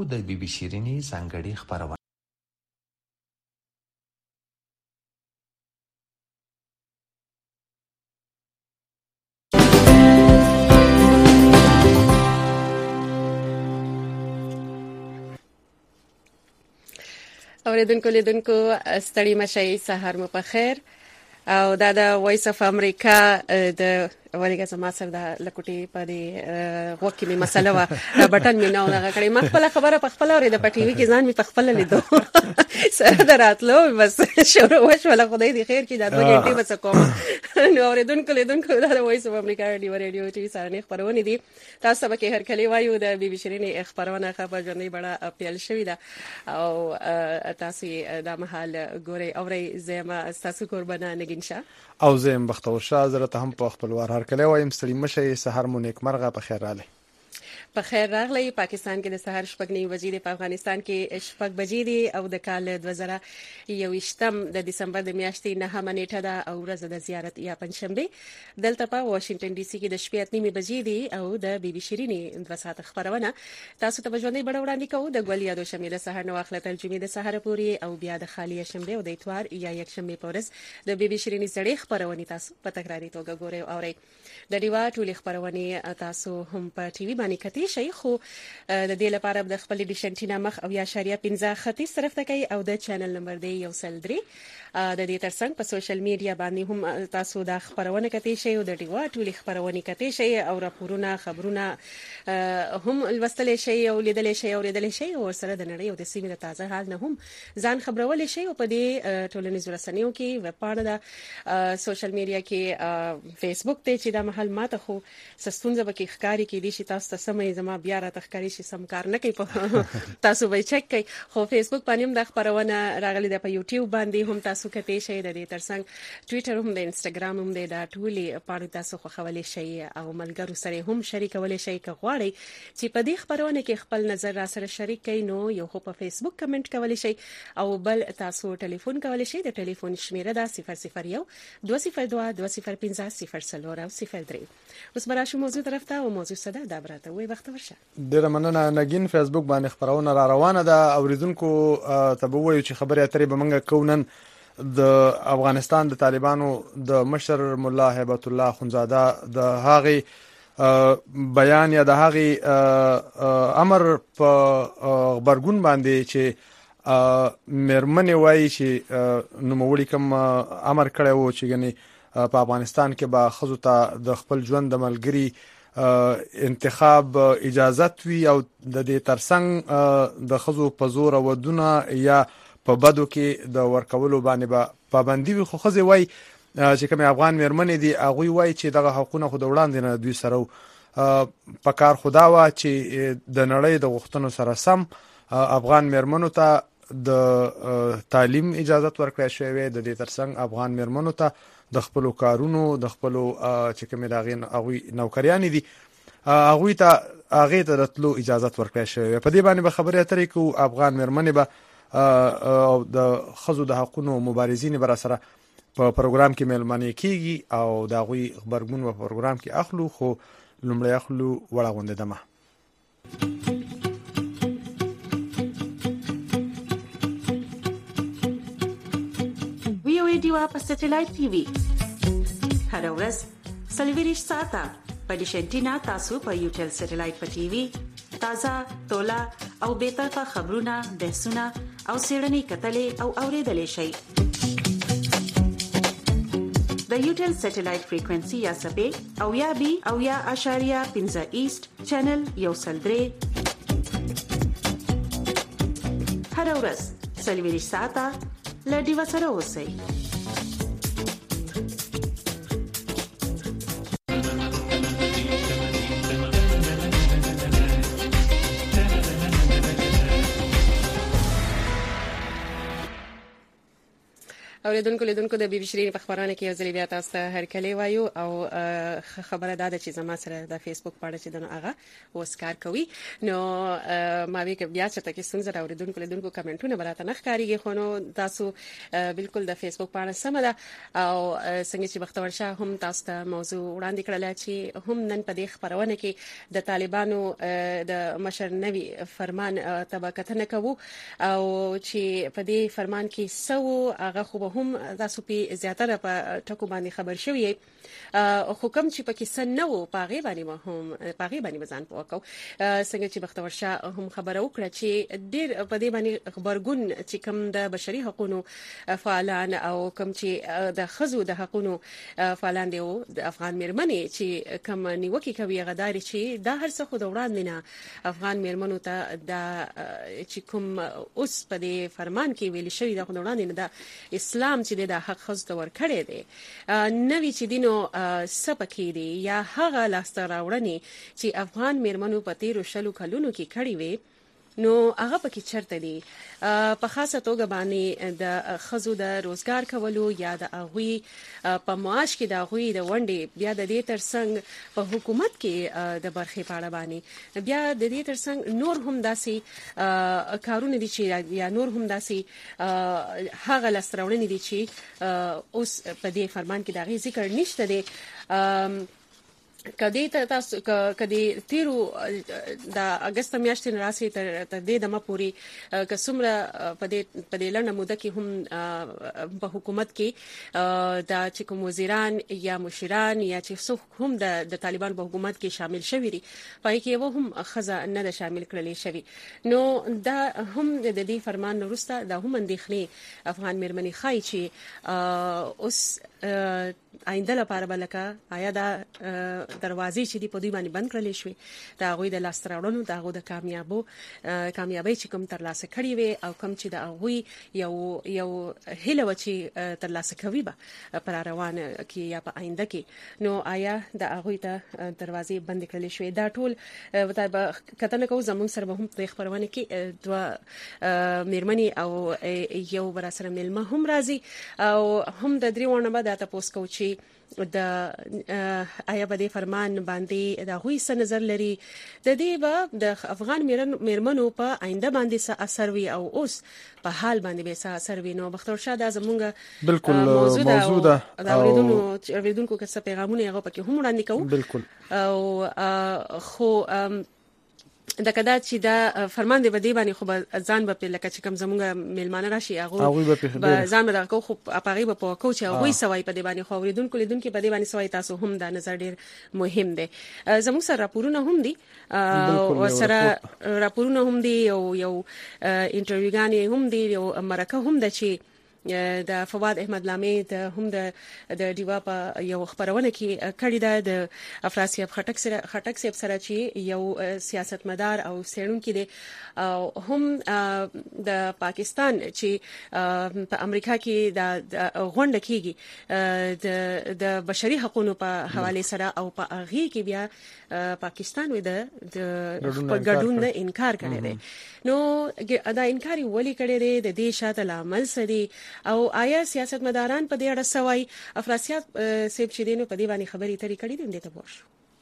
د بي بي شیرینې ځانګړې خپرونه. اوریدونکو لیدونکو ستړي مشئ، سهار مو په خیر. او دا د وایس اف امریکا د ولګه زما سره د لکوټي په دې وکه می مسله وا بټن می نو دغه کړي مخ په خبره په خپل اورید په ټي وي کې ځان می په خپل لیدو سره دراتلو بس شروع وشول. خدای دې خیر کړي دا دوه غنټې بس کوم. نو اوریدونکو لیدونکو دا د وایس اف امریکا رادیو ټي وي سره نه خبرونه دي. تاسو به کې هر کلی وایو د بي بي شیرینې خبرونه خبر ژوندۍ بڑا پیل شوې ده او تاسو د محل ګوري اوري زما تاسو قربانه نگین شه او زم بختور شاه زره ته هم په خپل وار هر کله وایم ستړي مشه سحر مو نیک مرغه په خیر رااله. په خیر راغلی. پاکستان کې د سحر شپږ نیمې بجې دي، په افغانستان کې شپږ بجې دي او د کال 2021 د دسمبر د میاشتې 9 نیټه ده او ورځ د زیارت یا پنځشنبه. دلته په واشنگټن ډي سي کې د شپې 8 نیمې بجې دي او د بي بي شیرینې 2 ساعت خبرونه تاسو ته ژوندۍ بڑا وړاندې کوو. د ګولیا د شمې د سحر نو اخله تر جمعې د سحر پورې او بیا د خالی شنبه او د اتوار یا یک شنبه په ورځ د بي بي شیرینې زړې خبرونه تاسو په تکراري توګه ګورئ او اورئ. د ډیوا ټولې خبرونه تاسو هم په ټي وي باندې کتئ شي، خو د دې لپاره د خپل ډیشنټینا مخ او یا شریعه 15 خطي طرف ته کوي او د چینل نمبر دی یو سل 3. د دې ترڅنګ په سوشل میډیا باندې هم تاسو د خبرونه کتئ شي او د ډیوا ټولې خبرونه کتئ شي او راپورونه خبرونه هم لوستل شي او لیدل شي او ریدل شي او سره د نړۍ او د سیمې د تازه حال نه هم ځان خبرول شي. او په دې ټولنیزو رسنیو کې ویب پاڼه د سوشل میډیا کې فیسبوک ته چې د محل ماته خو سستونزه بکې ښکاری کې دي چې تاسو ته سمې زما بیا را تخکاری شي سم کار نه کوي تاسو به چک کوي. خو فیسبوک باندې هم د خبرونه راغلي ده، په یوټیوب باندې هم تاسو کتئ شي، د دې ترڅنګ ټوئیټر هم د انستګرام هم د ټولي پاڼې تاسو خوښولې شي او ملګرو سره هم شریکولې شي. که غواړئ چې په دې خبرونه کې خپل نظر را سره شریک کړئ نو یو خو په فیسبوک کمنټ کولای شي او بل تاسو ټلیفون کولای شي. د ټلیفون شمیره ده 001 202 205 003. اوس براشو موضوع طرف ته او موضوع صدا دا براته وي وخت ورشه. ډیره مننه نگین. فیسبوک باندې خبرونه را روانه ده. اوریدونکو ته به وایو چې خبرې اترې به موږ کوونن د افغانستان د طالبانو د مشر مولا هیبت الله خونزاده د هغه بیان یا د هغه امر په خبرګون باندې چې مرمنې وایي چې نوموړي کوم امر کړی وو چې غني په افغانستان کې به خزو ته د خپل ژوند د ملګری انتخاب اجازت وي او د دې ترڅنګ د خزو په زور ودونه یا په بدو کې د ورکولو باندې به پابندي وي. خو خزه وای چې کوم افغان مرمنې دي هغه وای چې دغه حقوقونه خو د وړاندې نه دوی سره په کار خدا وا چې د نړۍ د غوښتنو سره سم افغان مرمنو ته د تعلیم اجازه ورکړی شوی. د دې ترڅنګ افغان مرمنو ته د خپل کارونو د خپل چې کوم داغین هغه نوکریان دي هغه ته راتلو اجازه ورکړی شوی. په دې باندې به خبرې اترې کو افغان مرمنې به او د خزو د حقوقو مبارزین بر سره په پروګرام کې ملمنې کیږي او دا غوي خبرګون په پروګرام کې اخلو. خو لومړی اخلو وړه غونډه دمه ویډیو په سټلایټ ټي وي هر ورځ سلویریش ساته په ډیشنټینا تاسو په یوټل سټلایټ په ټي وي تازه تولا او بیطرفه خبرونه بحثونه او سیړنی کتلې او اوریدلې شي. د یوټل سټلایټ فریکوئنسي یا سبې او یا بي او یا اشاریه 15 ایست چینل یو سل 3 هر ورځ سلویریش ساته لډي وسره اوسئ. اوریدونکو د بي بي شيرين په خبرونه کې یو ځل بیا تاسو ته هرکلی وایو او خبره ده چې زما سره د فیسبوک پاڼه چې دنو هغه اوس کار کوي نو ما وی کې بیا چې تاسو څنګه اوریدونکو کمنټونه براته نه ښکاریږي خو نو تاسو بالکل د فیسبوک پاڼه سم ده او څنګه چې بختور شاه هم تاسو ته موضوع وړاندې کړل چې هم نن په دې خبرونه کې د طالبانو د مشر نوی فرمان تبع کتنه کوو او چې په دې فرمان کې سو هغه خو هم تاسو په زیاتره په ټکو باندې خبر شوی حکم چې پکې سن نو پاغي باندې ځان پوکاو څنګه چې بختور شاه هم خبر وکړه چې ډېر په دې باندې خبرګون چې کوم د بشري حقوقو فعالان او کوم چې د خزو د حقوقو فعالان دي او د افغان میرمنې چې کوم نیوکه کوي غداري چې دا هر څه خو د وړاندې نه افغان میرمنو ته د چې کوم اوس په دې فرمان کې ویل شوی د وړاندې نه د اسلام چې د حق خزو ته ورکړی دی نوې چې دینو سپکې دي یا هغه لاسته راوړنې چې افغان میرمنو په تیرو شلو کلونو کې کړې وي نو هغه پکې چرته دي په خاصه توګه باندې د خزو د روزګار کولو یا د اغوی په معاش کې د اغوی د ونډې بیا د دې ترڅنګ په حکومت کې د برخې پاړه باندې بیا د دې ترڅنګ نور هم داسي کارونه دي چې یا نور هم داسي هغه لسترونه دي چې اوس په دې فرمان کې د ذکر نشته دي کدی تاسو کدی تیرو د اگست میاشتې راسي تر دې دمه پوری کسمره په دې لړنه موده کې هم په حکومت کې د چې کوم وزیران یا مشران یا چې څوک هم د طالبان په حکومت کې شامل شوي دي پای کې و هم خزه نه شامل کړل شوی نو دا هم د دې فرمان وروسته د هم اندېخنې افغان میرمنې خای چې اوس آینده لپاره بلکه آیا دا دروازې چې دی په دوی باندې بند کړل شوې دا غوي د لاستراوړنو دا غو د کامیابی چې کوم ترلاسه کړی وي او کوم چې دا غوي یو هله و چې ترلاسه کوي به پر روانه کې یا په آینده کې نو آیا دا غوي ته دروازې بند کړل شوې دا ټول وتای کتنه کو زمون سره به هم په خبرونه کې دوا میرمنې او یو بر سره ملما هم راځي او هم د دریوونه به د تاسو کو چې د آیا په دې فرمان باندې د غوي څه نظر لري د دې به د افغان میرمنو په آینده باندې څه اثر وي او اوس په حال باندې به څه اثر وي نو بختور شاه د زمونږ بالکل موضوع ده اوریدونکو که څه پیغامونه هغه پکې هم وړاندې کوو بالکل او خو دا کدا چې دا فرمان دی بدی باندې خو ځان به لکه چې کوم زمونږ میلمانه راشي هغه به ځان به خو اپاغي به پوکو چې هغه سوای په دی باندې خو اوریدونکو لیدونکو په دی باندې سوای تاسو هم دا نظر ډیر مهم دی زموږ سره راپورونه هم دي او سره راپورونه هم دي او یو انټرویوګانی هم دي یو مرکه هم ده چې د فواد احمد لامي د هم د دیوا په یو خبرونه کې کړی ده د افراسیاب خټک سره چې یو سیاستمدار او سیړونکو دي هم د پاکستان چې په امریکا کې د غونډه کېږي د بشري حقوقو په حواله سره او په اغي کې بیا پاکستان وې د ګډون نه انکار کړی دی نو دا انکار ولې کړی دی د دې شاته لامل سړي او آیا سیاستمداران په دې اړه سوای افراسیاب سیب چې دینو په دې باندې خبرې ترې کړې دي ته پوښ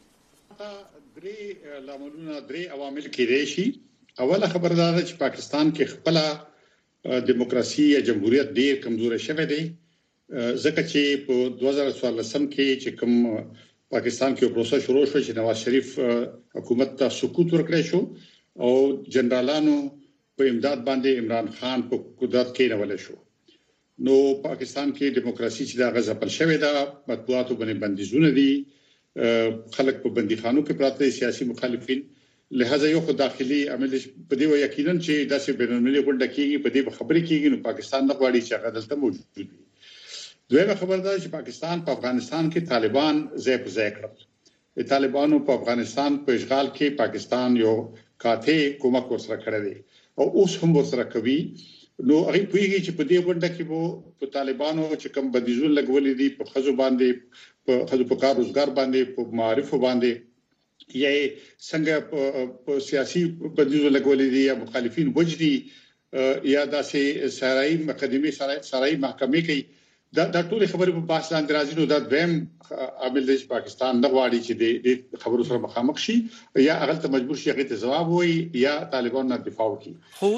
درې لاملونه درې عوامل کې شي اوله خبردار چې پاکستان کې خپل دیموکراسي یا جمهوریت ډیر کمزور شوه دی ځکه چې په 2014 کې چې کوم پاکستان کې پروسه شروع شو چې نواز شریف حکومت ته سقوط ورکړی شو او جنرالانو په امداد باندې عمران خان په قدرت کې راول شو نو پاکستان کې دیموکراسي چې دا غزپل شوې ده مطبوعاتو باندې بندیزونه دي خلک په بندیخانو کې پراته سیاسي مخالفین لہذا یو خو داخلي عمل په دې یقینا چې داسې بینالمللي غونډه کېږي په دې خبرې کېږي نو پاکستان نه غواړي چې هغه دلته موجود وي دویمه خبر ده چې پاکستان په افغانستان کې طالبان ځای په ځای کړل د طالبانو په افغانستان په اشغال کې پاکستان یو کاته کومک ورسره کړی دی او اوس هم ورسره کوي نو هغه پوهیږي چې په دې غونډه کې په طالبانو چې کوم بدیزون لګولې دي په خزو باندې په خزو په کار روزګار باندې په معارف باندې یا څنګه په سیاسي بدیزون لګولې دي یا مخالفین وجدي یا داسې سرای مقدمه سرای محکمې کې دا ټول خبرې په بحث لاندې راځي. نو دا دویم عامل دی چې پاکستان نه غواړي چې د خبرو سره مخامخ شي یا هغه ته مجبور شي هغه ته جواب وایي یا طالبان نه دفاع وکړي.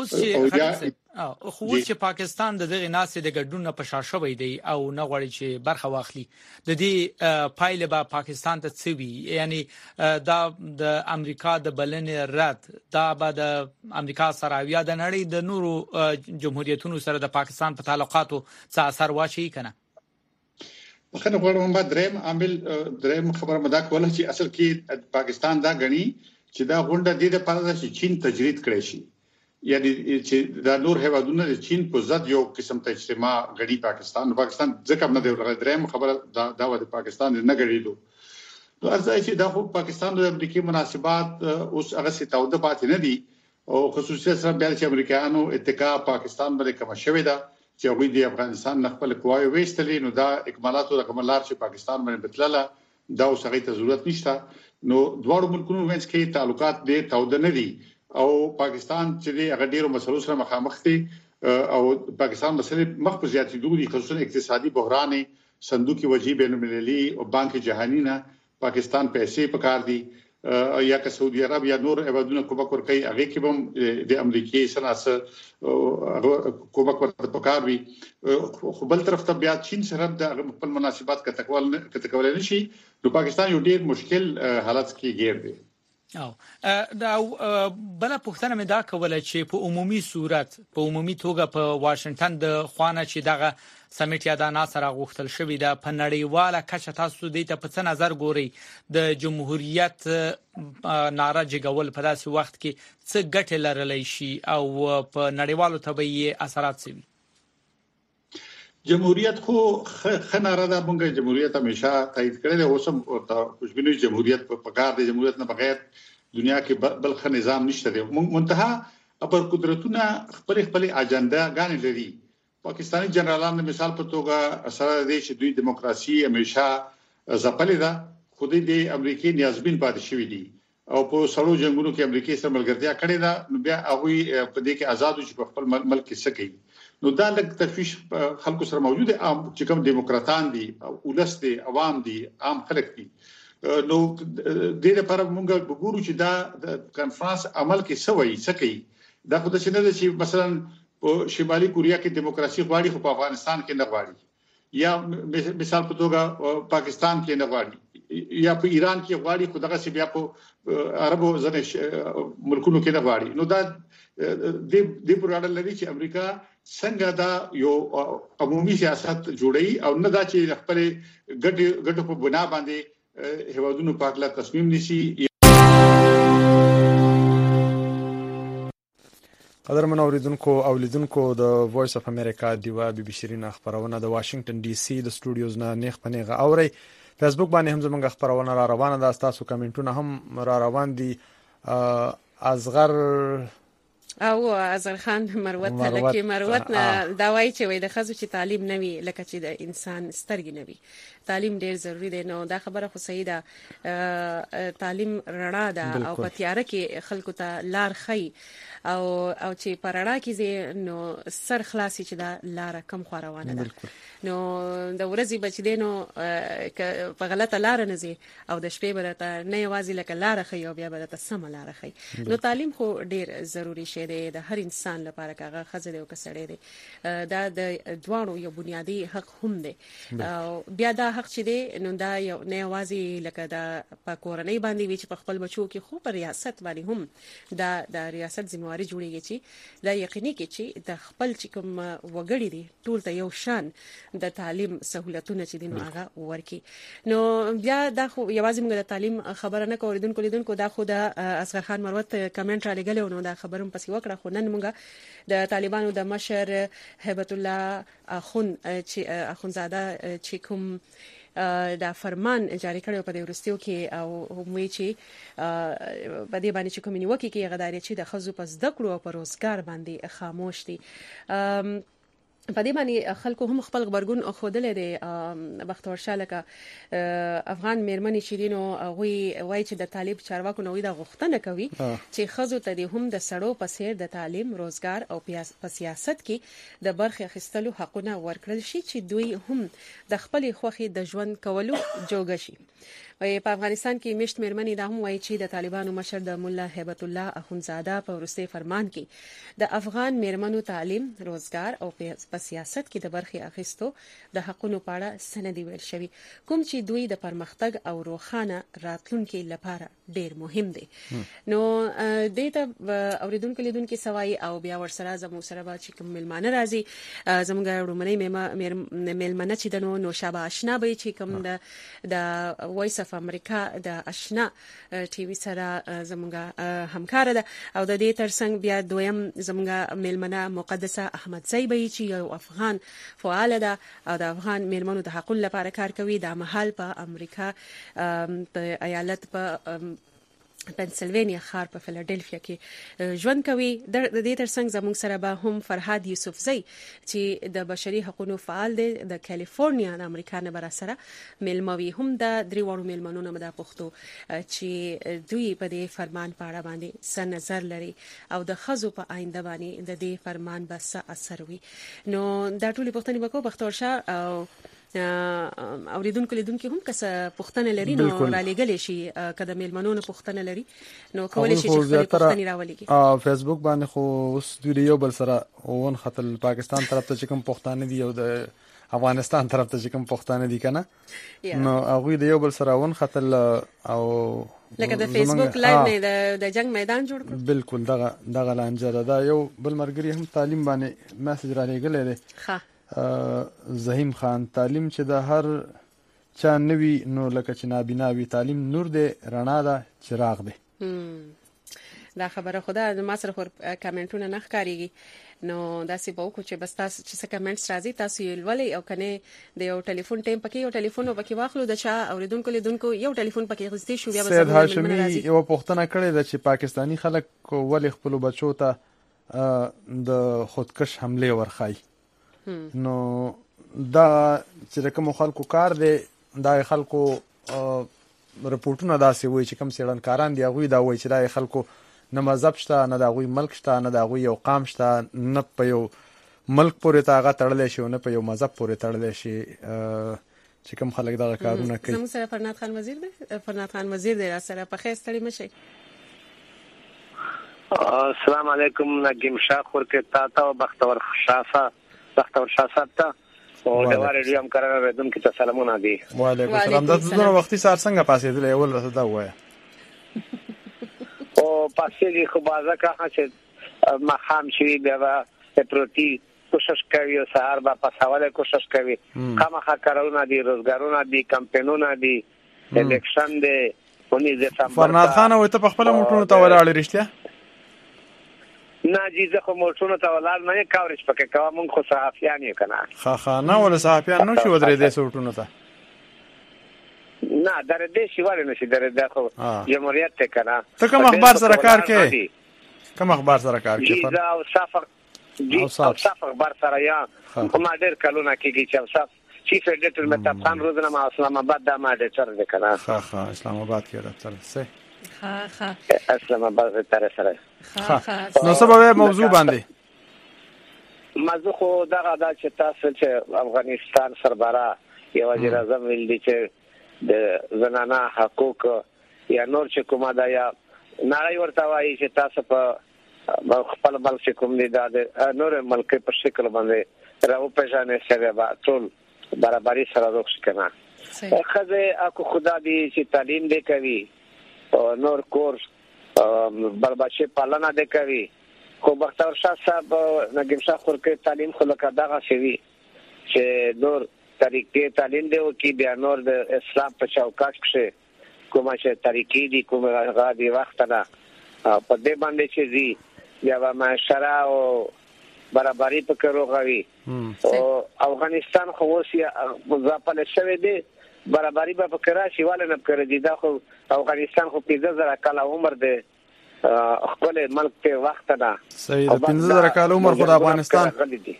خو چې پاکستان د دغه ناسې د ګډون په شاشوي دی او نه غواړي چې برخه واخلي د دې پایله به پاکستان ته څوي، یعنی دا د امریکا د بلنې رد دا به د امریکا سره یا د نړۍ د نورو جمهوریتونو سره د پاکستان په تعلقاتو څه اثر واچي کنه. خنه غواړم بعد دریم خبره مدا کوله چې اصل کې پاکستان دا غني چې دا غونډه د دې لپاره چې چین تجرید کړي شي، یعنی چې دا نور هیوادونه د چین په ضد یو قسم ته اجتماع غړي پاکستان ځکه نه دی. دریم خبره دا د پاکستان نه غړيدو نو ارزای چې دا خو پاکستان د امریکای مناسبات اوس هغه ستاوده پاتې نه دي او خصوصي سره بیا چې امریکایانو اتکا پاکستان باندې کوم شوی دا چې هغه د افغانستان نه خپل قواوی وېستلې، نو دا اکمالات او رقملار چې پاکستان باندې بدلله دا اوس هغه ته ضرورت نشته. نو دواړو ملکونو وینځ کې تعلقات دې تاوده نه دي او پاکستان چې هغه ډیرو مسلو سره مخامخ دي او پاکستان مسلې مخ په زیاتېدو دي، خصوصا اقتصادي بحران، صندوق وجیب بین‌المللي او بانک جهانی نه پاکستان پیسې پکار دي یا که سعودي عرب یا نور هیوادونه کومک ورکوي هغه کې هم د امریکای سره کومک ورته پکار وي. خو بل طرف ته بیا چین سره د خپل مناسبات کتکول نشي، نو پاکستان یو ډیر مشکل حالت کې ګیر دی. دا بل پوښتنه مې دا کوله چې په عمومي صورت په عمومي توګه په واشنگټن د خوانه چې دغه سمیټ یا د ناصر غوښتل شوی دا په نړیواله کچه تاسو دې ته په څه نظر ګوري د جمهوریت ناره جګول په داسې وخت کې څه ګټه لرلی شي او په نړیوالو طبيعي اثرات څه وي؟ جمهوریت خو خناره ده، موږ جمهوریت همیشه تایید کړی دی، اوس هم خوشبینی جمهوریت په پکار دی. جمهوریت نه بغیر دنیا کې بل ښه نظام نشته دی. منتها پر قدرتونه خپل اجنډا غانې لري. پاکستانی جنرالان مثال په توګه سره دی چې دوی دیموکراسي همیشه ځپلې ده، خو د امریکای نیازبین پاتې شوی دي او په سړو جنگونو کې امریکای سره ملګرتیا کړې ده. نو بیا هغه په دې کې آزاد شي په خپل ملک کې سکی. نو دا لږ تشویش خلکو سره موجود دي، چې کوم دیموکراتان دي او ولس دي عوام دي عام خلک دي. نو د دې لپاره موږ وګورو چې دا د کانفرنس عمل کې سوي سکی. دا خو د څه نه چې مثلا په شمالي کوریا کې دیموکراسي غواړي خو په افغانستان کې نه غواړي، یا مثال په توګه پاکستان کې نه غواړي، یا په ایران کې غواړي خو دغه څه بیا په عربو ځنه ملکونو کې نه غواړي. نو دا د پروګرام لري چې امریکا څنګه دا یو عمومي سیاست جوړي او نه دا چې خپل ګټو په بنا باندې هیوادونو په اړه تصمیم نیسي. قدرمن اوریدونکو او لیدونکو د وایس اف امریکا دیوا بي بي شيرین خبرونه د واشنگټن ډي سي د سټوډیوز نه نیغ پنیغه اوري. فیسبوک باندې هم زموږ خبرونه را روانه ده، تاسو کمنټونه هم را روان دي. اصغر او اصغر خان مروت لکه مروت نه دا وایي چې وای د خزو چې تعلیم نوي لکه چې د انسان سترګې نوي، تعلیم ډیر ضروری دی. نو دا خبره خو صحیح ده، تعلیم رڼا ده او په تیاره کې خلکو ته لار خي او چې پرړه کې نو سر خلاصي چې دا لار کم خو روانه ده. نو د ورځې بچی نو په غلطه لار نه زی او د شپې برته نه یوازې لکه لار خي او بیا برته سم لار خي. نو تعلیم خو ډیر ضروری شی دی د هر انسان لپاره، کاغه خزه دی او کسړی دی. دا د دوانو یو بنیادی حق هم دی. بیا دا حق چې دی نو دا یو نه یوازې لکه دا په کورنۍ باندې وی چې په خپل بچو کې خو پر ریاست باندې هم دا د ریاست ذمہواری جوړیږي چې دا یقیني کې چې د خپل چې کوم وګړي دي ټول ته یو شان د تعلیم سہولتونه چې دین هغه ورکی. نو بیا دا خو یوازې موږ د تعلیم خبره نه کوو، لیدونکو دا خو د اصغر خان مروت کمنټ را لګلو نو دا خبرم پسې وکړه. خو نن موږ د طالبانو د مشر هیبت الله اخونزاده چې کوم دا فرمان جاری کړو په دې ورستیو کې او هموي چې په دې باندې چې کوم نیوکه کې غداري چې د خزو پس د کړو او پر روزګار باندې خاموش دي. په دې باندې خلکو هم خپل خبرګون خوده لري بختور شالکه افغان میرمنې چې دینو هغه وایي چې د طالب چارواکو نوې د غوښتنه کوي چې خزو ته هم د سړو په سیر د تعلیم روزګار او په سیاست کې د برخه اخیستلو حقونه ورکړل شي چې دوی هم د خپل خوخي د ژوند کولو جوګ شي. په افغانستان کې مشت میرمنې دا هم وایي چې د طالبانو مشر د مولا هیبت الله اخونزاده په ورسته فرمان کې د افغان میرمنو تعلیم روزګار او په سیاست کې د برخه اخیستو د حقونو په اړه سندې ویل شوی کوم چې دوی د پرمختګ او روخانه راتلونکو لپاره ډیر مهم دي. نو دته اوریدونکو لیدونکو سوای او بیا ورسره زمو سره با چې کوم ملمانه راځي زموږ رومنۍ ملمنه چې د نو شابه آشنا به چې کوم د وایس اف امریکا د آشنا ټي وي سره زموږ همکار ده او د دې ترڅنګ بیا دویم زموږ ملمنه مقدسه احمد زیبی چې یو افغان فعال ده او د افغان میرمنو د حقوقو لپاره کار کوي د محل په امریکا په ایالت په پنسلوانیا ښار په فیلادلفیا کې ژوند کوي. د دې ترڅنګ زموږ سره به هم فرهاد یوسفزی چې د بشري حقوقو فعال دی د کالیفورنیا د امریکا نه بر سره ملموي هم د دریوړو ملمنو نه د پښتو چې دوی په دې فرمان په اړه باندې څه نظر لري او د خزو په آینده باندې د دې فرمان به څه اثر وي. نو دا ټولې پوښتنې وکړو بختور شاه او اوریدونکو لیدونکو هم کس پوښتنه لري نو را لګلې شي کله ملمنونو پوښتنه لري نو کولای شي چې خپل پوښتنه راولېږي. فیسبوک باندې خو اوس دوی یو بل سره ون خپل پاکستان طرف ته چې کوم پوښتنه دي او د افغانستان طرف ته چې کوم پوښتنه دي کنه نو هغه د یو بل سره ون خپل او لکه د فیسبوک لایو نه د جنگ میدان جوړ کړ. بالکل دغه لانجه دا یو بل مرګري هم تعلیم باندې میسج را لګلې ده. ها زهیم خان تعلیم چې د هر چا نوی نو لکه چې نابیناوي تعلیم نور دی رڼا ده چراغ دی. دا خبره خدا ما سره خور کمنټونه نه ښکاریږي نو داسې به وکړو چې بس تاسو چې څه کمنټس راځي تاسو یې ولولئ او کنه د یو ټلیفون ټیم پکې یو ټلیفون وبکې واخلو د چا اوریدونکو لیدونکو یو ټلیفون پکې غوښتي شو بیا به سید هاشمي یو پوښتنه کړې ده چې پاکستانی خلک ولې خپل بچو ته د خودکش حمله ورخای نو دا چې کوم خلکو کار دی دا خلکو رپورټونه داسې وایي چې کوم سیړنکاران دی هغه دا وایي چې دا خلکو نه مذهب شته نه دا غوي ملک شته نه دا غوي یو قام شته نه په یو ملک پورې تاغه تړلې شي نه په یو مذهب پورې تړلې شي چې کوم خلک دا کارونه کوي. زموږ سره فرناد خان وزیر دی فرناد خان وزیر دی سره په خیر ستړي مشي. السلام علیکم نګیم شاه خورکه تاته بختور شاه صاحب ته او د واره هم قرار ردون کې سلامونه دي. وعلیکم السلام. د دغه وختي سار څنګه پاسې دی اول راته دا وایي او پاسې خو بازه کا چې ما خام شي بیا پروتي کوشش کوي او سهار با پاسواله کوشش کوي خامخا کارونه دي روزګارونه دي کمپینونه دي الیکشن دي ونی دسمبر. فرناد خان او ته په خپل موټونو ته ولاړ رښتیا نه جیزه خو موټونو ته ولاړ نه کاورش پکې کوم مونږ خو صحافیان یې کنه ها نه ول صحافیان نو شو درې دې سوټونو ته نه درې دې شي ولې نشي درې دا خو جمهوریت ته کنه. ته کوم اخبار سره کار کوي کوم اخبار سره کار کوي جیزه او صفق اخبار سره یا کوم ډېر کلونه کېږي چې صف چیف ایډیټر مې تفخان روزنامه اسلام آباد د ما ایډیټر دی کنه. ها اسلام آباد کې راځل سه ها اسلام آباد تر سره نو سبب موضوع باندې موضوع خو دا چې تاسو چې افغانستان سربرا یو وزیر اعظم ویل دي چې د زنانه حقوق یا نور چې کومه دا یا نړۍ ورته وایي چې تاسو په خپل ملک کوم دي دا نور ملک په شکل باندې راو پېژنې سره با ټول برابرۍ سره روښ کنه. خزه اكو خدا دې چې تعلیم دې کوي نور کورس برباشه پالنه د کوي خو بختور شاه صاحب نګیم شاه خورکه تعلیم خلک دغه شوی چې نور طریقې تعلیم دی او کې بیا نور د اسلام په چوکاټ کې کومه چې طریقې دي کومه غادي وخت نه په دې باندې چې زی یا معاشره او برابرۍ په کړو غوي او افغانستان خو اوسې مزاپل شوی دی برابرۍ به فکر شي ولې نه کړی دی دا خو افغانستان خو 15000 کال عمر دی خپل ملک ته وخت نه صحیح 15000 کال عمر خو د افغانستان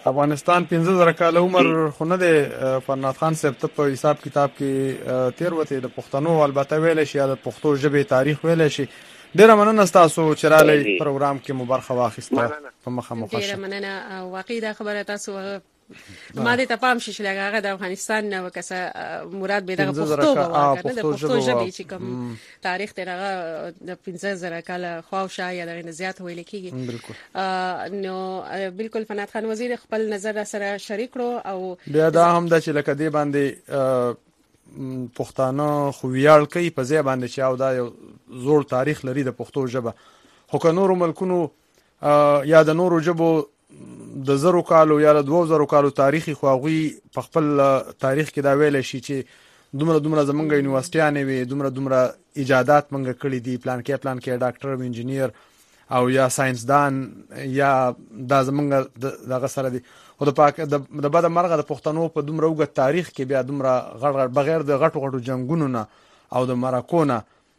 افغانستان 15000 کال عمر خو نه دی فرناد خان صاحب ته په حساب کتاب کې تیر وته د پښتنو البته ویل شي د پښتو ژبې تاریخ ویل شي. ډیره مننه تاسو چې رالی پروګرام کې مو برخه واخیسته په مخه مو ډیره مننه. واقعي دا خبره تاسو ما دې ته پام شي چې هغه د افغانستان نو کسه مراد به د پښتو وکړه د پښتو ژبې چې کوم تاریخ ته هغه د 15000 کال خواوشا یا د زیات ویل کیږي. بالکل نو بالکل فرناد خان وزیر خپل نظر سره شریک کړو او بیا دا هم د چې لکه دې باندې پښتانه خو ویاړ کوي په ځای باندې چې او دا یو زوړ تاریخ لري د پښتو ژبه. خو که نورو ملکونو یا د نورو ژبو د 1000 کالو یا د 2000 کالو تاریخي خو هغوی په خپل تاریخ کې دا ویل شي چې دومره زمونږ یونیورسيټیانې وي دومره ایجادات مونږ کړي دي پلان کې ډاکټر او انجینیر او یا ساينسدان یا د زمونږ دغه سره دي. او د بعد مرغه د پښتنو په دومره وګت تاریخ کې بیا دومره غړ بغیر د غټو جنگونو نه او د مراکونه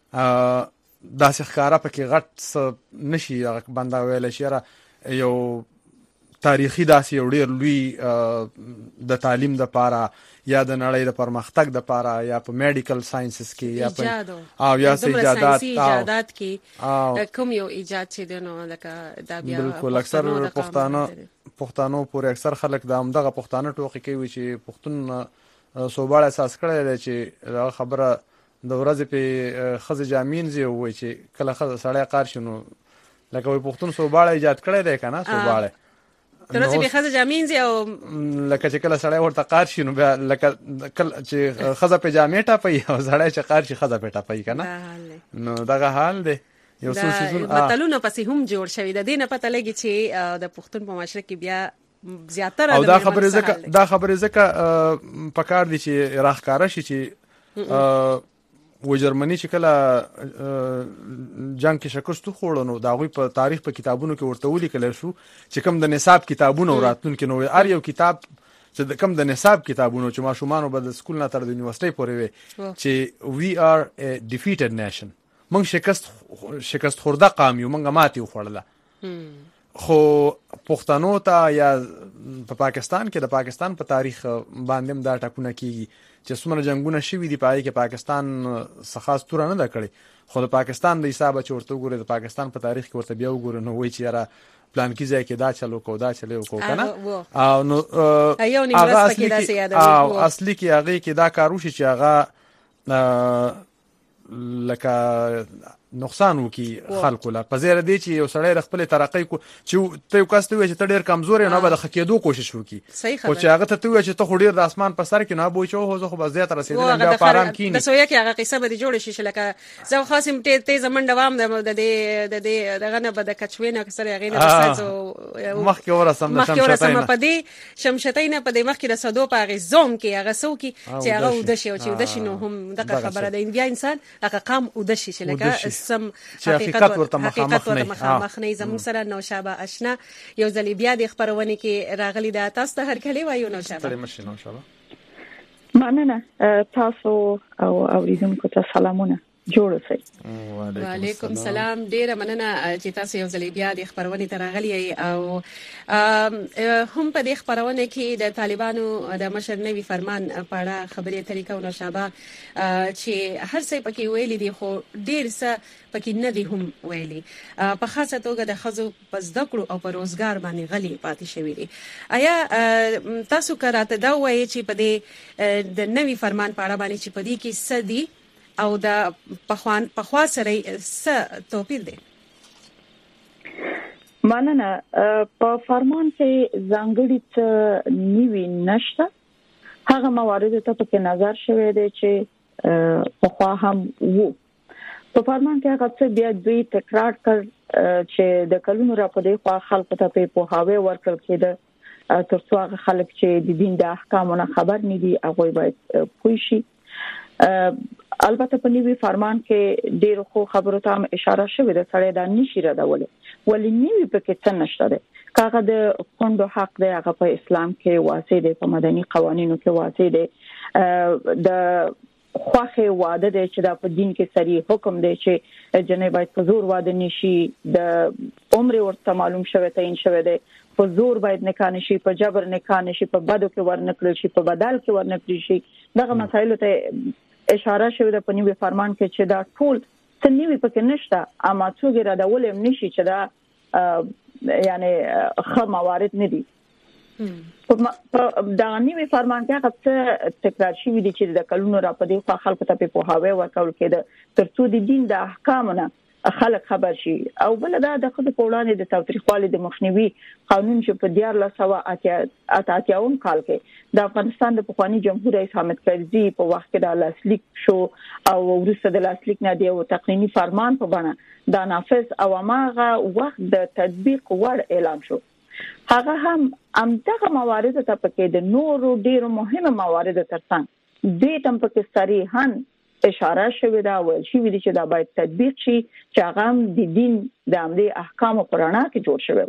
داسې ښکارا پکې غټ نشي بندا ویل شي یو تاریخي داسې یو ډیر لوی د تعلیم د پاره یا د نړۍ د پرمختګ د پاره یا په میډیکل ساينسز کې یا په او یا ایجادات کې کوم یو ایجاد چې دنو لکه دا بیا بالکل اکثر پښتنو پورې اکثر خلک د همدغه پښتانه ټوکی کوي چې پښتون صوباله اساس کړی دی چې خبره د ورځې په خزه جامین زی وای چې کله خزه سړی قار شنو لکه وي پښتون صوباله ایجاد کړی دی کنه صوباله ترڅو به خزه جامین زی او لکه چې کله سړی ورته قار شنو بیا لکه کله چې خزه په جامې ټاپي او سړی چې قار شي خزه په ټاپي کنه نو دغه حال دی. یو څه سيزون متلونه پسې هم جوړ شوی د دې نه پته لګي چې د پښتون په معاشره کې بیا زیاتره او دا خبره زکه پکار دي چې راخکاره شي چې و جرمني چې کله جنگ کې شکست خوړنو دا غوي په تاریخ په کتابونو کې ورته ولیکل شو چې کوم د نصاب کتابونو راتلونکو نو ار یو کتاب چې کوم د نصاب کتابونو چې ماشومان به د سکول نه تر د یونیورسيټي پورې وي چې we are a defeated nation موږ شکست خورده قوم یو موږ ماتې وخوړله. خو پښتنو ته یا په پاکستان کې د پاکستان په تاریخ باندې دا ټاکونه کیږي چې څومره جنگونه شوي دي پای کې پاکستان څخه ستوره نه کړي خو د پاکستان د حساب چې ورته وګوري د پاکستان په تاریخ کې ورته بیا وګوري نو وایي چې یاره پلان کې ځای کې دا چلو کو دا چلو کو کنه او نو هغه اصلي کې هغه کې دا کار وشي چې هغه لکه نقصان وکي خلکو لا په زیره دي چې یو سړی خپل ترقی کو چې ته یو کس ته وي چې ته ډیر کمزورې نه به د خکېدو کوشش وکي او چې هغه ته وي چې ته خو ډیر د اسمان په سر کې نه بوي چې هو خو بس زیات رسیدل بیا پارام کینی د سویا کې هغه قصه به جوړ شي لکه زو خاصم ته زمون دوام د دې دغه نه بد کچوینه کسر هغه نه بساتو مخکې ورسم د شمشتاینه په دې شمشتاینه په دې مخکې د صدو په هغه زوم کې هغه سو کې چې هغه ودشي او چې ودشي نو هم دغه خبره ده بیا انسان هغه قام ودشي چې لکه سم حقیقت ورته مخامخ نه زموږ سره نوشابه آشنا یو ځل بیا د خبرونه کې راغلي دا تاسو ته هر کله وایو نوشابه مننه تاسو او اوریدونکو ته سلامونه جوړ اوسئ. وعلیکم سلام. ډیره مننه چې تاسو یو ځل بیا د خبرونه ته راغلي او هم په دې خبرونه کې د طالبانو د مشر نوی فرمان په اړه خبرې طریقه او نوشابه چې هر څه پکې ویلي دي خو ډیر څه پکې نه دي هم ویلي په خاصه توګه د خزو په زده کړو او په روزګار باندې غلي پاتې شوی دي. آیا تاسو کراته دا وایي چې په دې د نوی فرمان په اړه باندې چې په دې کې څه دي او د پخوا سره څه توپیر دی؟ مننه. په فرمان کې ځانګړي څه نیوي نشته. هغه موارد ته پکې نظر شوی دی چې پخوا هم وو. په فرمان کې هغه څه بیا دوی تکرار کړ چې د کلونو را په دې خوا خلکو ته په پوهاوی ورکړل کېده ترڅو هغه خلک چې د دین د احکامونو خبر نه دي هغه باید پوه شي. البته په نیوی فرمان کې ډېر خو خبرو ته هم اشاره شوې ده سړی دا نشي ردولې ولې نیوی په کې څه نشته ده کاغه د خوندو حق دی هغه په اسلام کې واسه دی په مدني قوانینو کې واسه دی د خوخه واده دی چې دا په دین کې صریح حکم دی چې جنې باید په زور واده نشي، د عمر ورته معلوم شوی تعین شوی دی، په زور باید نکاح نشي، په جبر نکاح نشي، په بدو کې ورنکړل شي، په بدل کې ورنکړل شي. دغه مسایلو ته اشاره شوی د پنیوي فرمان کې چې دا ټول تنوي پکې نشته، اما څوګه را ډول هم نشي چې دا یعنی خه موارد نه دي. په دا نیمه فرمان کې هغه څه تکرار شوی دي چې د کلونو را پدې خو خلکو ته په هاوی ورکول کېده ترڅو د دین د احکامونه خلک خبر شي. او بل دا د خود په وړاندې د تاوتریخوالي د مخنیوي قانون چې په 1988 کال کې د افغانستان د پخوانی جمهور رئیس حامد کرزي په وخت کې د لاسلیک شو او وروسته د لاسلیک نه دی او تقنینی فرمان په بڼه د نافذ او ماغه وخت د تطبیق وړ اعلان شو. هغه هم دغه موارد ته پکې د نورو ډیرو مهمه موارد ترڅنګ دې تم پکې صریحاً اشاره شوی دا ول شي ویل چې دا باید تطبیق شي چې هغه د دین د عملي احکام قرآنه کې جوړ شوی.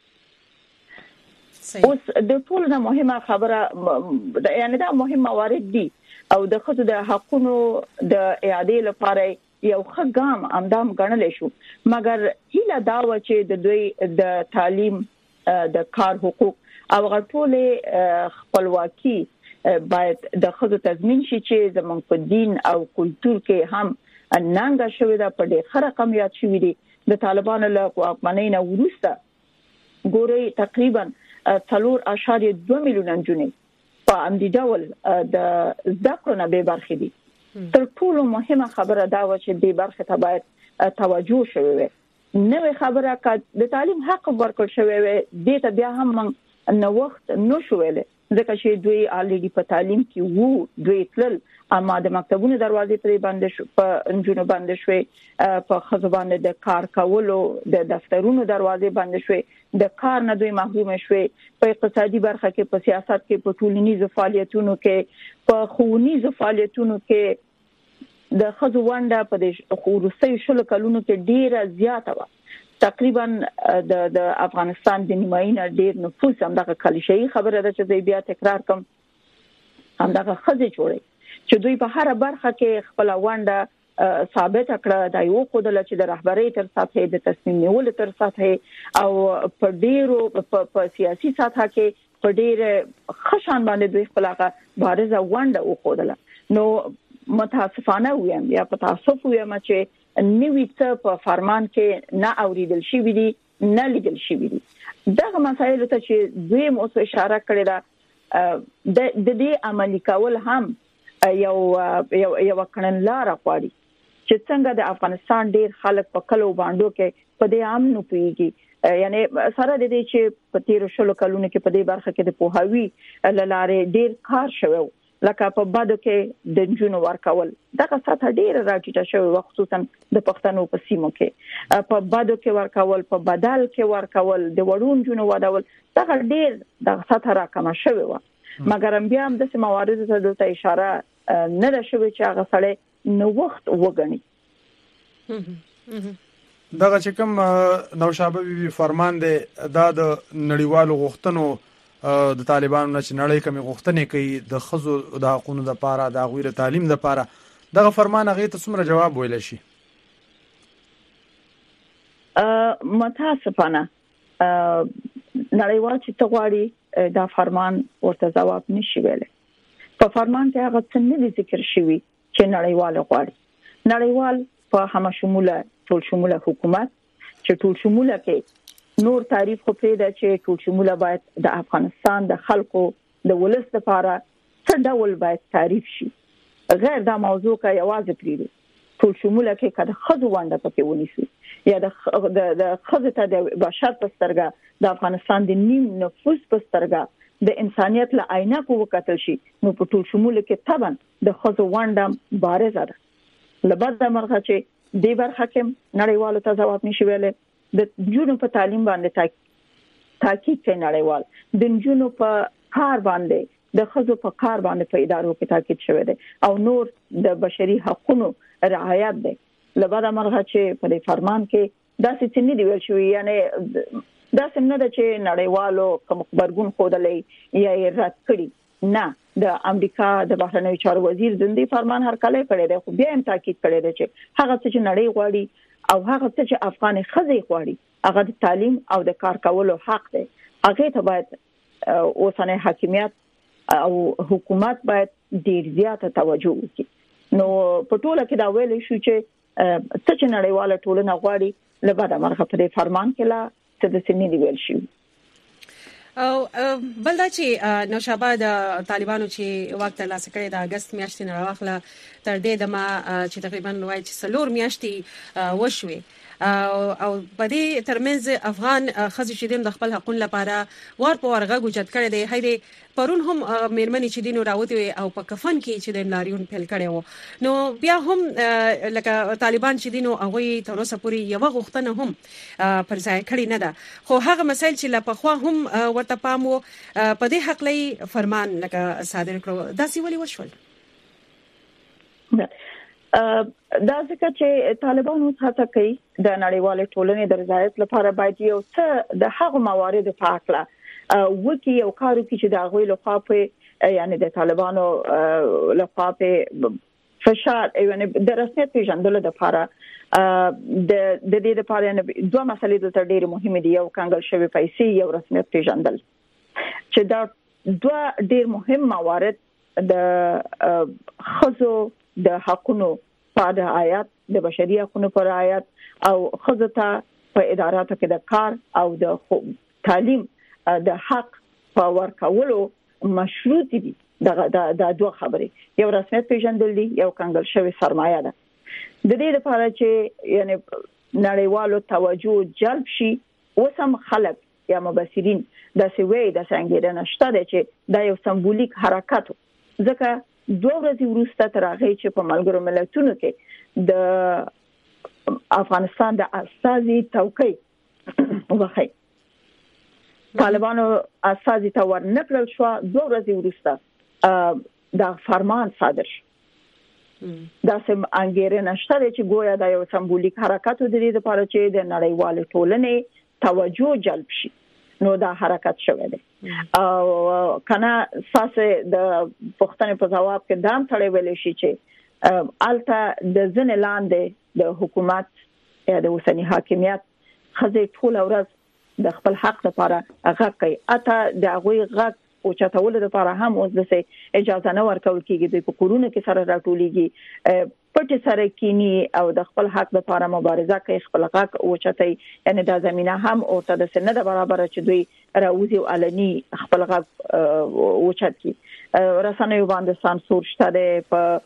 اوس د ټول نه مهمه خبره یعنی دا مهم موارد دي او د خصوص د حقونو د اعاده لپاره یو ښه ګام امدام ګڼل شو، مګر هیله دا و چې د دوی د تعلیم د کار حقوق او غټولې خپلواکي باید د خود تضمین شي چې زمونږ په دین او کلچر کې هم ننګه شوی دا په ډېر ښه رقم یاد شوی دي. د طالبانو له واکمنۍ نه وروسته ګوري تقریبا 4.2 میلیون نجونې په امدي ډول د زده کړو نه بې برخې دي. تر ټولو مهمه خبره دا و چې بې برخې ته باید توجه شوی وي. نوې خبره که د تعلیم حق ورکړل شوی وي دې ته بیا هم موږ نو وخت نو شویل ځکه چې دوی الریډي په تعلیم کې وو، دوی تل اما د مکتبونو دروازې پرې بند شو، په انجونو بند شوې، په خزبانه د کار کولو د دفترونو دروازې بند شوې، د کار نه دوی محروم شوې، په اقتصادي برخه کې، په سیاست کې، په ټولنیزو فعالیتونو کې، په ښوونیزو فعالیتونو کې د خزو ونده په د خورسي شلو کلونو کې ډیره زیاته و. تقریبا د افغانستان د نیمایي ډیر نفوس هم دغه کلیشه‌ای خبره ده چې بیا تکرار کوم هم دغه خزه جوړي چې دوی په هر برخه کې خپل ونده ثابت کړه د یو خدای چې د رهبرۍ تر سطح د تصمیم نیولو تر سطح او په ډیرو په سیاسي سطح کې په ډیر خشن باندې دوی خپل بارزه ونده وخدله. نو متاسفانه ویم یا په تاسف ویم چې نوې څه په فرمان کې نه اوریدل شي وي نه لیدل شي وي. دغه مسایل ته چې دوی مو اشاره کړې ده د دې عملي کول هم یو کړنلار غواړي چې څنګه د افغانستان ډیر خلک په کلو باندې کې په دې عام نه پیږي، یعنی سره د دې چې په 13 کلونو کې په دې برخه کې د پوهاوی لاره ډیر کار شوی لکه په بادو کې د جنونو ورکول دغه ساته ډیر راټیټه شوی، خصوصا د پښتنو په سیمو کې په بادو کې ورکول، په بدل کې ورکول، د وړون جنونو ودول دغه ډیر دغه ساته راکمه شوی و. مګر بیا هم د موارد ته د اشاره نه ده شوی چې هغه سړی نو وخت وګڼي. دغه چې کوم نوشابه بي فرمان دی دا د نړیوالو غوښتنو د طالبانو نه چې نړۍ کومې غوښتنې کوي د خزو د حقوقو لپاره، د غویر تعلیم لپاره، دغه فرمان هغه ته څومره جواب ویل شي؟ متاسفانه نړیوال چې تغواړي دا فرمان ورته جواب نشي ویلای. په فرمان کې هغه څه نه ذکر شوی چې نړیوال غواړي. نړیوال په هم شموله ټول شموله حکومت چې ټول شموله کې نور تعریف خو پرې ده چې ټول شموله باید د افغانستان د خلکو د ولس لپاره څه ډول باید تعریف شي، غیر دا موضوع کا یوازې پرې ټول شموله کې کله خزو ونده پکې ونیسي یا د خزو ته د بشر په سترګه د افغانستان د نیم نفوس په سترګه د انسانيت له عینه کو وکتل شي، نو په ټول شموله کې طبعا د خزو ونده بارزه ده. لبد مرغه چې دې برخه کې نړیوالو ته جواب نشي ویلې. د جنونو په تعلیم باندې تاکید کوي نړیوال، د جنونو په کار باندې، د خزو په کار باندې په ادارو کې تاکید شوی دی او نور د بشري حقوقو رعایت دی. لبدا مرغه چې په فرمان کې داسې څه نه دی ویل شوی، یعنی داسې نه ده چې نړیوالو کوم خبرګون خودلې یا رد کړي، نه د امریکا د بهرنیو چارو وزیر دندې فرمان هرکلی کړی دی، خو بیا هم تاکید کړی دی چې هغه څه چې نړۍ غواړي او هغه څه چې افغان ښځې غواړي هغه د تعلیم او د کار کولو حق دی. هغه ته باید اوسنۍ حاکمیت او حکومت باید ډیر زیاته توجه وکړي. نو په ټوله کې دا ویل شو چې څه چې نړیواله ټولنه غواړي لباده مرغه په دې فرمان کې لا څه د سنې دی ویل شي. او بلدا چې نوشابه د طالبانو چې وخت ترلاسه کړی د اگست میاشتې نه راغله تر دې دمه چې تقریبا وایي چې 4 میاشتې وشوي او په دې ترمنځ افغان خزي چې د خپل حقوقو لپاره ور په ورغه گوجت کړي دی. هیدي پرون هم مېرمنې چې دینو راوتی او په کفن کې چې د لاریون پیل کړي وو، نو بیا هم لکه طالبان چې دینو هغه تر اوسه پورې یو غوښتنه هم پر ځای کړی نه ده، خو هغه مسایل چې لپاره هم ورته پام وو په دې حق لې فرمان لکه صادر کړو، دا سی ولې وشول؟ دا ځکه چې طالبانو هڅه کوي د نړیوالې ټولنې د رضایت لپاره باید یو څه د هغو مواردو په اړه وکي یو کارو کې چې د هغوی لخوا په یعنی د طالبانو لخوا په فشار یعنی د رسمیت پیژندلو لپاره د دې لپاره یعنی دوه مسلې د ډېر مهمه دي، یو کانګل شوی پیسې، یو رسمیت پیژندل، چې دا دوه ډېر مهم موارد د خزو د حقونو په آیات د بشري حقونو پر آیات او خزته په اداراتو کې د کار او د تعلیم د حق په ورکولو مشروط دي. د دوه خبرې، یو رسمیت پیژندل دي، یو کانګل شوی سرمایه ده. د دې لپاره چې یعنی نړیوالو توجه جلب شي اوسم خلک یا مبصرین د سوي د څنګه نشته دي چې دا یو سمبولیک حرکت، ځکه 2 ورځې وروسته تر هغه چې په ملګرو ملتونو کې د افغانستان د اساسي توقيع وخی طالبانو اساسي ته ورنکړل شو، 2 ورځې وروسته دا فرمان صادر شو. دا سم انګیرنه نشته چې گویا دا یو سمبولیک حرکت د دې لپاره چې د نړیوالې ټولنې توجه جلب شي، نو دا حرکت شوه دی. او کنه ساسه د پښتنې په جواب کې دام تړې ویل شي چې الته د ځن لاندې د حکومت یا د اوسنی حاکمیت خزه ټول ورځ د خپل حق لپاره غږ کوي، اته د هغه غږ او چتاول لپاره هم اوس د اجازه نه ورکول کیږي، په کورونه کې سره راټولېږي، پټ سره کینی او د خپل حق لپاره مبارزه کوي، خپل حق او چتای، یعنی دا زمينه هم او ته د سن د برابر چې دوی راوځي او علني خپل حق او چتکی رسنیو باندې سانسور شته،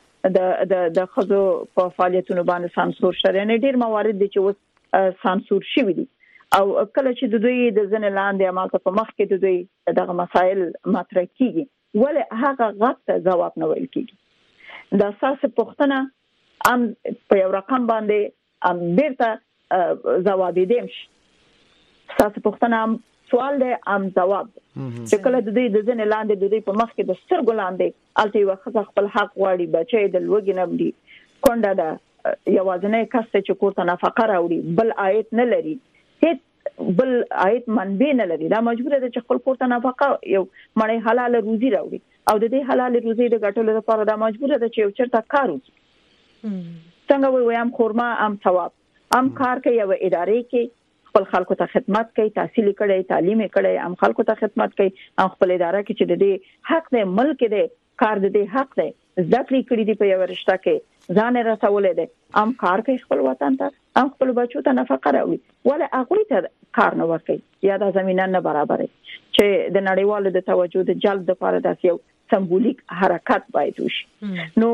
په د خزو په فعالیتونو باندې سانسور شته، یعنی ډیر موارد دي چې اوس سانسور شوي دي. او کله چې د دوی د ځن لاندې عمل په مخ کې د دوی دغه مسائل مطرح کیږي، ولې هغه غږ ته ځواب نه ویل کیږي؟ دا اساس پښتنه ام په یو رقم باندې ام بیرته ځواب دیم شي، اساس پښتنه ام سوال دی ام جواب، چې کله د دوی د ځن لاندې د دوی په مخ کې د سترګو لاندې الته وخت خپل حق غواړي، بچي د لوګي نه دی کونډه ده یوازنه کس چې کوته نفقه راوړي، بل آیت نه لري، هیڅ بل آیت منبع نه لري، دا مجبور ده چې خپل کوته نفقه یو مړی حلال روزي راوړي، او د دې حلال روزي د ګټلو لپاره دا مجبور ده چې یو چرته کار وکړي. څنګه وایم خورما ام ثواب ام کار کوي او ادارې کې خپل خلکو ته خدمت کوي، تحصیل کړي، تعلیم کړي، ام خلکو ته خدمت کوي، ام خپل اداره کې چې د دې حق دی، ملک دی، کار د دې حق دی، ذکر کړي دی په یو رشتہ کې ځان رسولې دی، ام کار کوي خپل وطن ته، ام خپل بچو ته نفقه راوړي، ولا هغه ته کار نه ورکوي، یا د زمينه نه برابرې چې د نړیوالو د توجه د جلب لپاره داسې یو سمبولیک حرکت باید وشي. نو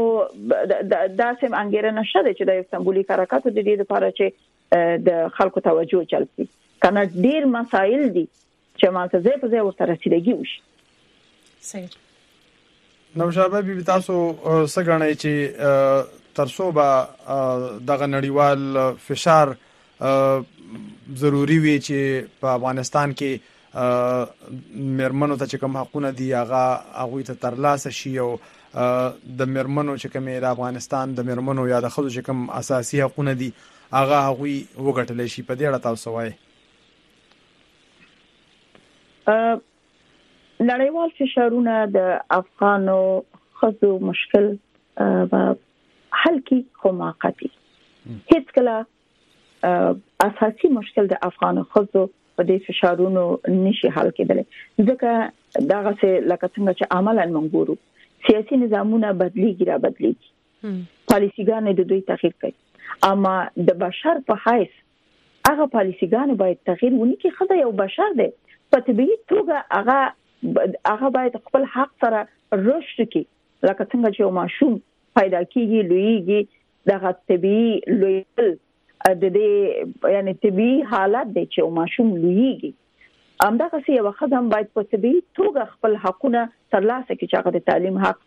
دا سم انګیرنه نشته چې د سمبولیک حرکت د دې لپاره چې د خلکو توجه جلب کړي، کنه ډیر مسایل دي چې ماته زه په ځای ورته رسیدګي وشي. صحیح. نوشابه بي تاسو سګړنې چې ترڅو به دغه نړیوال فشار ضروری وي چې په افغانستان کې مرمنو ته چې کوم حقونه دي هغه ته ترلاسه شي، او د مرمنو چې کوم د افغانستان د مرمنو یا د خلکو چې کوم اساسي حقونه دي هغه وګټل شي، په دې اړه تاسو وایي؟ نړیوال فشارونه د افغانو خزو مشکل حل کی خو موقتی هیڅ کله اساسي مشکل د افغانو خزو په دې فشارونو نشي حل کېدلی ځکه دغه څه لکه څنګه چې عملاً منګورو سیاسي نظامونه بدليږي پالیسيګان د دوی تغییر کوي اما د بشر په حیث هغه پالیسيګان باید تغییر ونی کې خدای یو بشر دی په طبيعي توګه هغه باید خپل حق سره رشد کوي لکه څنګه چې ماشوم پیدا کیږي لویږي دغه طبيعي لویل د دې یعنی طبيعي حالت دی چې ماشوم لویږي همدغه څه یو خدام باید په طبيعي توګه خپل حقونه ترلاسه کړي چې هغه د تعلیم حق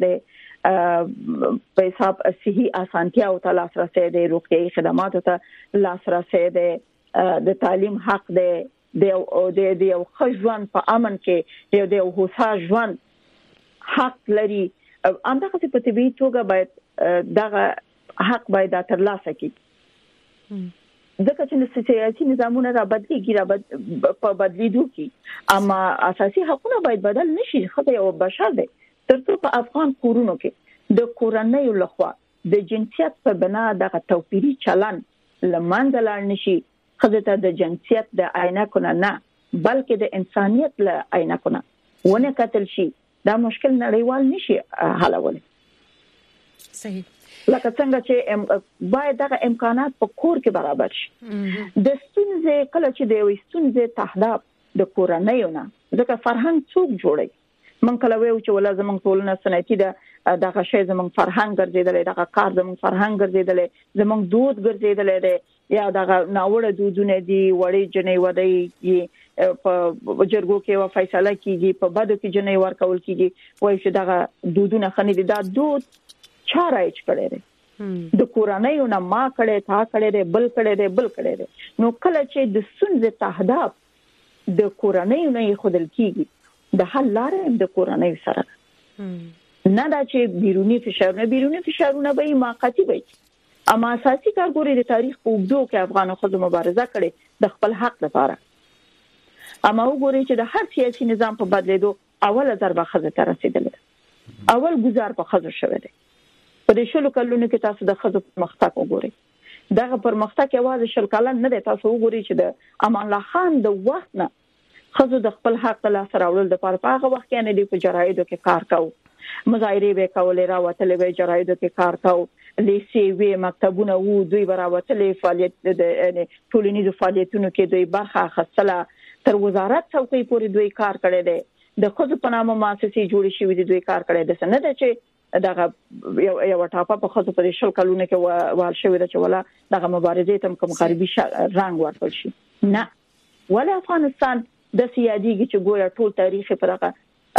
دی په حساب صحي اسانتیا او لاسرسي دی روغتيایي خدماتو ته لاسرسي دی د تعلیم حق دی د یو خجوان په امن کې د یو هوسا ژوند حق لري همدغه په طبيعي توګه باید دغه حق باید ترلاسه کړي ځکه چې سیاسي نظامونه را بدليږي په بدلیدو کې اما اساسي حقوقونه باید بدل نشي خدای یو بشر دی ترڅو په افغان کورونو کې د کورنۍ لخوا د جنسیت په بنا دغه توپیری چلن لمنځه لاړ نشي خدای د جنسیت د عینکونه نه بلکې د انسانيت له عینکونه ونه کتل شي دا مشکل نړیوال نشي حلول صحیح لکه څنګه چې باید دغه امکانات په کور کې برابر شي د ستونزې کله چې د ستونزې تهداب د کورنیونه ځکه فرهنګ څوک جوړي من کله ویو چې ولا زمونږ ټولنه سنتي ده دغه شی زمونږ فرهنګ ګرځیدل دغه کار زمونږ فرهنګ ګرځیدل زمونږ دود ګرځیدل دی یا دغه ناوړه دودونه دي وړي جنې ودی په جرګو کې و فیصله کیږي په بدو کې جنې ورکول کیږي وایي چې دغه دودونه خني دي دا دود چارایچ کړي دي د کورنۍ نه ما کړي تا کړي دي بل کړي دي نو کله چې د سنځ تهداب د کورنۍ نه خودل کیږي د حل لارې د کورنۍ سره نه دا چې بیرونی فشارونه به موقتی وي اما اساسي کارګوري د تاریخ په اوږدو کې افغانو خلکو مبارزه کړې د خپل حق لپاره اما وګورئ چې د هر سیاسي نظام په بدلیدو اوله ضربه خزه ته رسیدلې اول گزار په خزه شوه دی په دې شلو کلونو کې تاسو د خزه پرمختګ وګورئ دغه پرمختګ یوازې شل کلن نه دی تاسو وګورئ چې د امان الله خان د وخت نه خزه د خپل حق له سره ورول د پاره په هغه وخت کې نه دی په جرايدو کې کار کاوه مظاهره به کولې راوتلې به جرايدو کې کار کاوه لیسي وی مکتبونه وو دوی براوتلې فعالیت د ټولنیزو فعالیتونو کې دوی برخه اخیستله تر وزارت څوکۍ پورې دوی کار کړی دی د خود په نامه مؤسسې جوړې شوې دي دوی کار کړی دی څنګه ده چې دغه یو ټاپه په خود په شل کلونو کې وال شوې ده چې ولا دغه مبارزې تم کوم غربي رنګ ورکړل شي نه ولا افغانستان د سیادیږي چې ګویا ټول تاریخ په دغه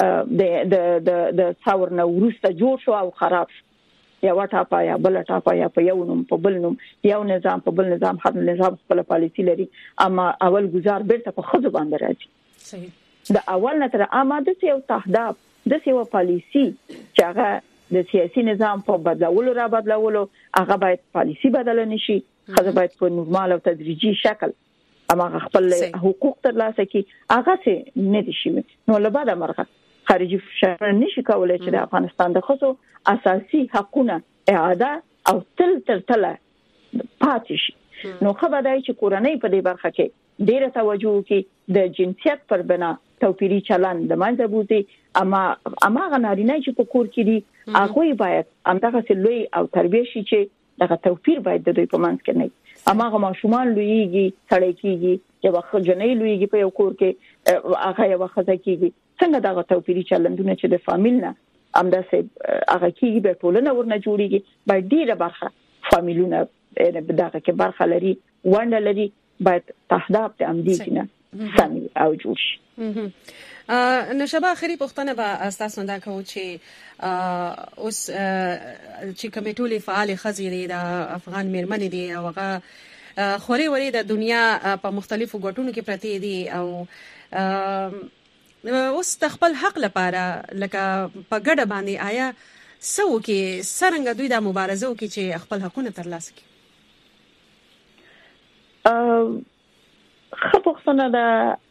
د ثور نو ورسته جوړ شو او خراب یا وټاپا یا بل ټاپا یا په یو نوم په بل نوم یو نظام په بل نظام هر نظام خپل پالیسی لري اما اول گزار بیرته په خود باندې راځي صحیح د اول نه تر اماده یو تهداب د یو پالیسی چې هغه د سیاسي نظام په بدلولو هغه باید پالیسی بدل نشي هغه باید په نورمال او تدریجي شکل اما خپل حقوق ترلاسه کی هغه څه نه دي شي نو لباده مرغه خارجي فشار نشي کولای چې د افغانستان د خصو اساسي حقوقونه اعاده او تل پاتې شي نو خبردای چې کورنۍ په دې برخه کې ډیره توجه کوي د جنسیت پر بنا توپیری چلن د منځه بوزي اما غنارینه چې په کور کې دي هغه باید همدغه لوی او تربیه شي چې دغه توپیر باید د دوی په منځ کې نه اما هغه ماشومان لویږي سړی کیږي چې واخه جنې لویږي په یو کور کې هغه یو خزه کیږي څنګه دغه توپیری چلندونه چې د فامیل نه همداسې هغه کیږي به ټولنه ورنه جوړیږي باید ډیره برخه فامیلونه دغه کې برخه لري ونده لري باید تهداب ته امدی نه سمي او جوړ شي نشبه اخري پښتنه به تاسو دا کوم چې اوس چې کمیټولې فعال خزيري د افغان میرمنې دي او هغه خوري وری د دنیا په مختلفو ګټونو کې پرتی دي او اوس خپل حق لپاره لکه په ګډه باندې آیا سو کې سرنګ دوی د مبارزه وکړي چې خپل حقونه ترلاسه کړي خپوښتنه ده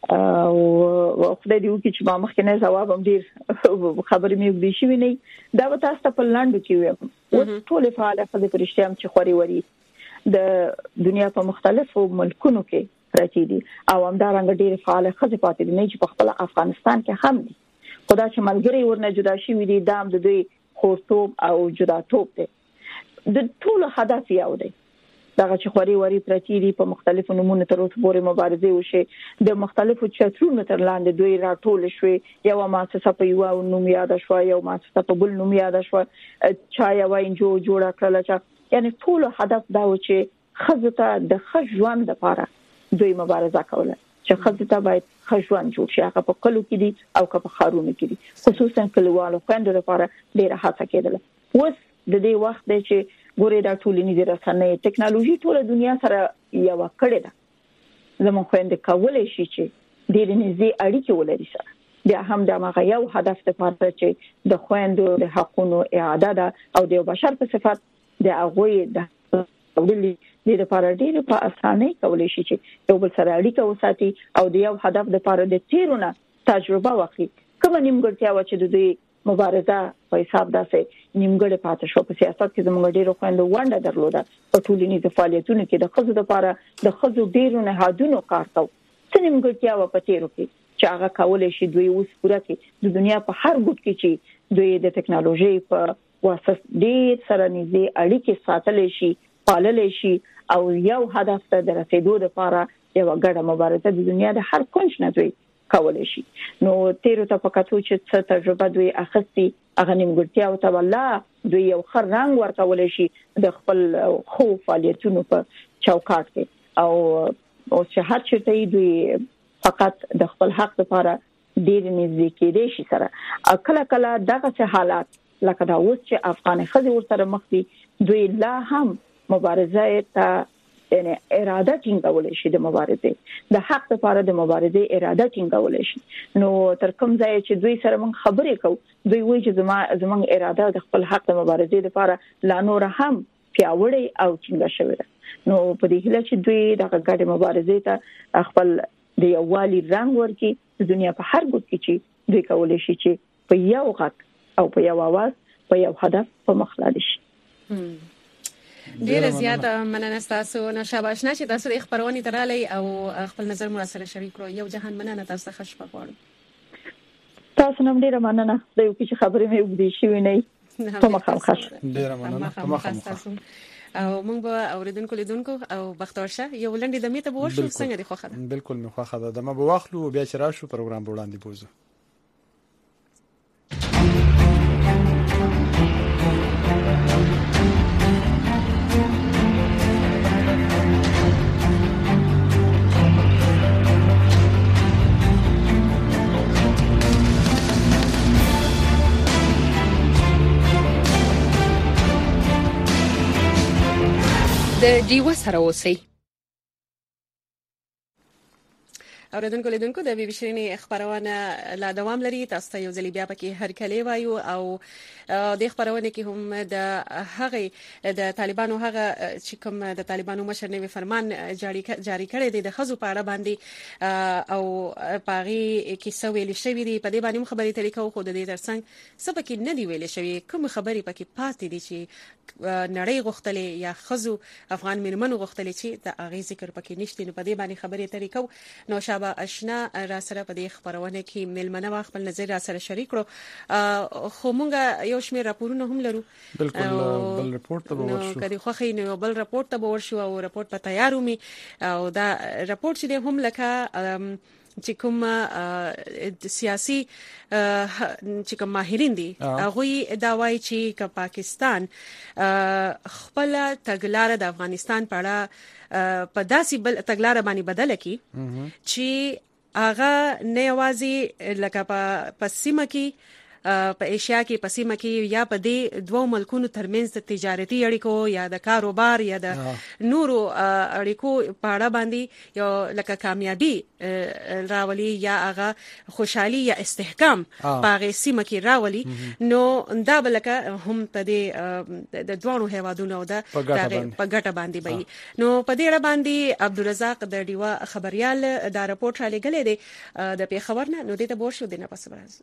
او خدای دې وکړي چې ما مخکې جواب هم ډیر خبرې مې وګړي شي نه دا به تاسو په لاندو کې ویم او ټول فعالیت د پرشتيام چې خوري وري د دنیا په مختلفو ملکونو کې راځي دي او همدارنګ ډیر فعال خځې پاتې دي نه چې په خپل افغانستان کې هم دي خدای چې ملګری ورنه جدا شي وي دي دام د دوی خورتوب او جدا توپ دي د ټول هدف یو دی دغه چې خوري وري پرتی دي په مختلفو نمونه تر اوسه پورې مبارزه وشي د مختلفو چترونو تر لاندې دوی راټول شوي یو مؤسسه په یو نوم یاد شو یو مؤسسه په بل نوم یاد شو چا یو انجو جوړه کړل چې یعنی ټول هدف دا و چې خزته د خژوند لپاره دوی مبارزه کوله چې خزته باید خژوند جوړ شي هغه په کلو کې دي او په خارونو کې دي خصوصا کلیوالو خويندو لپاره ډیره هڅه کېدله اوس د دې وخت دی چې ګورې دا ټولنیز رسنۍ ټکنالوژي ټول دنیا سره یو کړه ده زموږ خويندې کولای شي چې ډېر نږدې اړیکې ولري سره بیا هم دا مغه یو هدف ته پاتې چې د خويندو د حقوقو اعاده ده او د بشر په صفات د هغه د ولې د لپاره ډېر په اسانۍ کولای شي چې یو بل سره اړیکه وساتي او د یو هدف لپاره د تیرونه تجربه واخلي کوم نیمګړتیا و چې د دوی مبارزه په حساب داسې نیمګړې پاتې شو په سیاست کې زموږ ډېر خويندو ونده درلوده په ټولنیز فعالیتونو کې د خزو لپاره د خزو ډېرو نهادونو کار کوي څه نیمګړتیا و په تیرو کې چې هغه کولای شي دوی اوس پوره کې د دنیا په هر ګوټ کې چې دوی د ټکنالوژي په واسطه ډېر سره نږدې اړیکې ساتل شي پالل شي او یو هدف ته د رسیدو لپاره یو ګډه مبارزه د دنیا د هر کونج نه دوی کولای شي نو تیرو ته پکاتو چې څه تجربه دوی اخستي هغه نیمګړتیا او تولا دوی یو خر رنگ ورکولای شي د خپل خو فعالیتونو په چوکاټ کې او چې هر چیرته دوی فقط د خپل حق لپاره ډیر نږدې کېدې شي سره کله کله دغه حالات لکه دا اوس چې افغان خځې ورسره مخ دي دوی لا هم مبارزه ته یعنی اراده ټینګول شي د مبارزې د حق لپاره د مبارزې اراده ټینګول شي نو تر کوم ځای چې دوی سره موږ خبرې کوو دوی وایي چې زموږ اراده د خپل حق د مبارزې لپاره لا نور هم پیاوړی او ټینګه شوې ده نو په دې هیله چې دوی د ګډې مبارزې ته خپل د یووالي رنګ ورکړي د دنیا په هر ګوټ کې چې دوی کولای شي چې په یو غږ او په یو आवाज په یو هدف په مخ لاړ شي ډیر زیات مننه تاسو نو شاباشنا چې تاسو د خبرونې ترالی او خپل نظر مو سره شریک کړو یو جهان مننه تاسو ښه شپه غواړم تاسو نوم ډیر مننه د یو کې خبرې مې وګړي شي نه ته مخه ډیر مننه او موږ به اوریدونکو لیدونکو او بختورشه یو لنډه د میته بور شو څنګه دی خوخه ده بالکل مې خوخه ده د ما بواخلو بیا چې راشو پروګرام وړاندې بوزو د ډیو سره اوسئ اوریدونکو لیدونکو د بي بي شيرینې خبرونه لا دوام لري تاسو ته یو ځل بیا پکې هر کله وایو او د خبرونه کې هم د هغه د طالبانو هغه چې کوم د طالبانو مشر نوی فرمان جاری کړی دی د خزو په اړه باندې او پاغي کې سویل شوی دی په دې باندې خبرې طریقو خو د دې ترڅنګ سبا کې نه دی ویل شوی کوم خبرې پکې پاتې دي چې نړۍ غوښتلې یا خزو افغان مېرمنو غوښتلې چې د اغه ذکر پکې نشته نو په دې باندې خبرې طریقو نو شابه آشنا را سره په دې خبرونه کې ملمنه خپل نظر را سره شریک کړو خو مونږ یو شمېر راپورونه هم لرو بالکل بل رپورت ته ورشو کدي خو خې نو بل رپورت ته ورشو او رپورت په تیارو می او دا رپورت چې هم لکه چې کوم سیاسي چې کوم ماهرین دي هغه دا وایي چې پاکستان خپل تګلارې د افغانستان په اړه په داسې بل تګلارې باندې بدل کړي چې هغه نه یوازې لکه په سیمه کې په ایشیا کې پسیمه کې یا په دې دوه ملکونو ترمنځ د تجارتي اړیکو یا د کاروبار یا د نورو اړیکو په اړه باندې یو لکه کامیابی راولي یا هغه خوشحالي یا استحکام په سیمه کې راولي نو دا بلکه هم په دې د دوه هیوادونو د په ګټه باندې وي نو په دې اړه باندې عبدالرزاق د ډیوا خبريال دا راپورټ را لګلې دی د پیښور نه نو دې ته بورشو دینه پس راز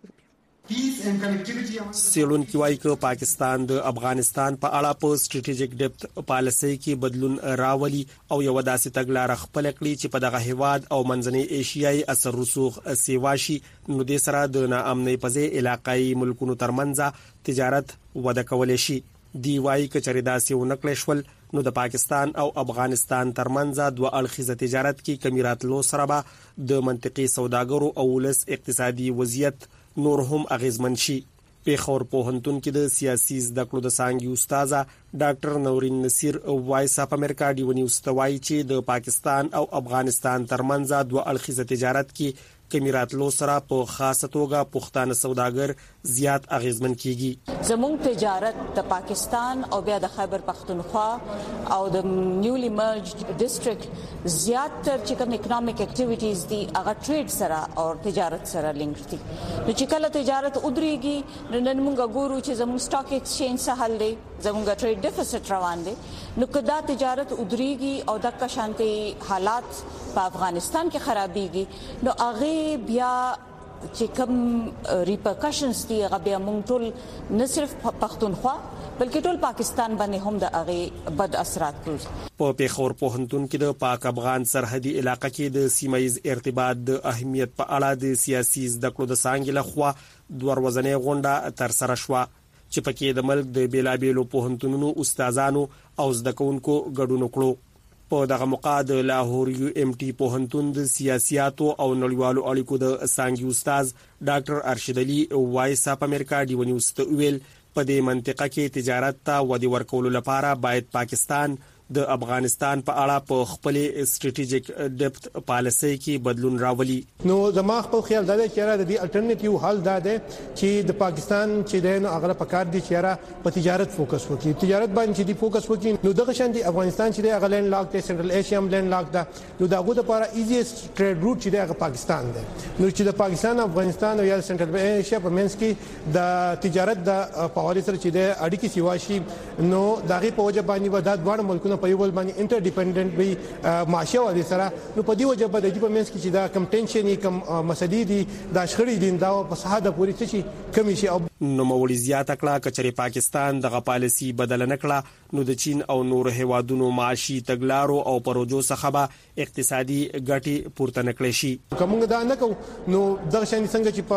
سیلون کی وایي چې پاکستان د افغانستان په اړه په سټریټیجیک ډیپت پالیسي کې بدلون راولي او یو داسې تګلارې خپل کړی چې په دغه هیواد او منځنۍ ایشیايي اثر رسوخ سیواشي نو د سره د ناامنۍ په ځای علاقايي ملکونو ترمنځ تجارت وده کولای شي دی وایي چې چریدا سیو نکړې شول نو د پاکستان او افغانستان ترمنځ دوه اړخیزه تجارت کې کمی راتلو سره به د منطقي سوداګرو او ولس اقتصادي وضعیت نور هم اغیزمن شي پیښور پوهنتون کې د سیاسي زده کړو د څانګې استاد ډاکټر نورین نصیر وایس اپ امریکا ډیو نیوز توای چې د پاکستان او افغانستان ترمنځ دوه اړخیزه تجارت کې کمی راتلو سره په خاصه توګه پښتانه سوداګر زیات اغیزمن کیږي زموږ تجارت د پاکستان او بیا د خیبر پختونخوا او د نیولی مرجډ ډیسټریکټ زیات تر چې کوم اکونومیک اکټیویټیز دي هغه ټریډ سره او تجارت سره لینک دي نو چې کله تجارت ودرېږي نن موږ ګورو چې زموږ سٹاک ایکسچینج سهل دی زموږ ټریډ ډیفیسټ روان دی نو کدا تجارت ودرېږي او د کشانتي حالات په افغانستان کې خرابېږي نو هغه بیا چې کوم ریپرکشنز دي هغه بیا مونږ ټول نه صرف پښتونخوا بلکې ټول پاکستان باندې هم د هغه بد اثرات کوي په پیښور پوهنتون کې د پاک افغان سرحدي علاقې کې د سیمایي ارتباط د اهمیت په اړه د سیاسي زده کړو د څانګې لخوا دوه ورځنۍ غونډه تر سره شوه چې پکې د ملک د بیلابېلو پوهنتونونو استادانو او زده کوونکو ګډون وکړو په دغه موقع د لاهور یو ام ټي پوهنتون د سیاسياتو او نړیوالو اړیکو د څانګې استاد ډاکټر ارشد علي وایس اپ امریکا ډیو نیوز ته ویل په دې منطقه کې تجارت ته ودی ورکول لپاره باید پاکستان د افغانستان په اړه په خپل سټریټیجیک ډیپت پالیسي کې بدلون راولي نو زما خپل خیال دا دی چې را د دې الټرنیټیو حل دا دی چې د پاکستان چې د نو هغه په کار دي چې را په تجارت فوکس وکړي تجارت باندې چې دی فوکس وکړي نو دغه شان دی افغانستان چې د هغه لین لاک ته سنټرل ایشیا هم لین لاک دا نو دغه لپاره ایزیست ټریډ روټ چې د هغه پاکستان دی نو چې د پاکستان افغانستان او یا سنټرل ایشیا په منځ کې د تجارت د پاوړې سره چې د اړیکې سیواشي نو دغه په وجه باندې ودا دوه ملکونو په یو بل باندې انټر ډیپندنت وي معاشي والي سره نو په دې وجه په دې په منځ کې چې دا کم ټینشن کم مسلې دي دا شخړې دي دا په صحه پوری څه کمی شي او نو مولي زیات کړه کچري پاکستان دغه پالیسي بدل نه کړه نو د چین او نور هیوادونو معاشي تګلارو او پروژو څخه به اقتصادي ګټي پورته نکړي شي کومه دا نه کو نو دغه شان څنګه چې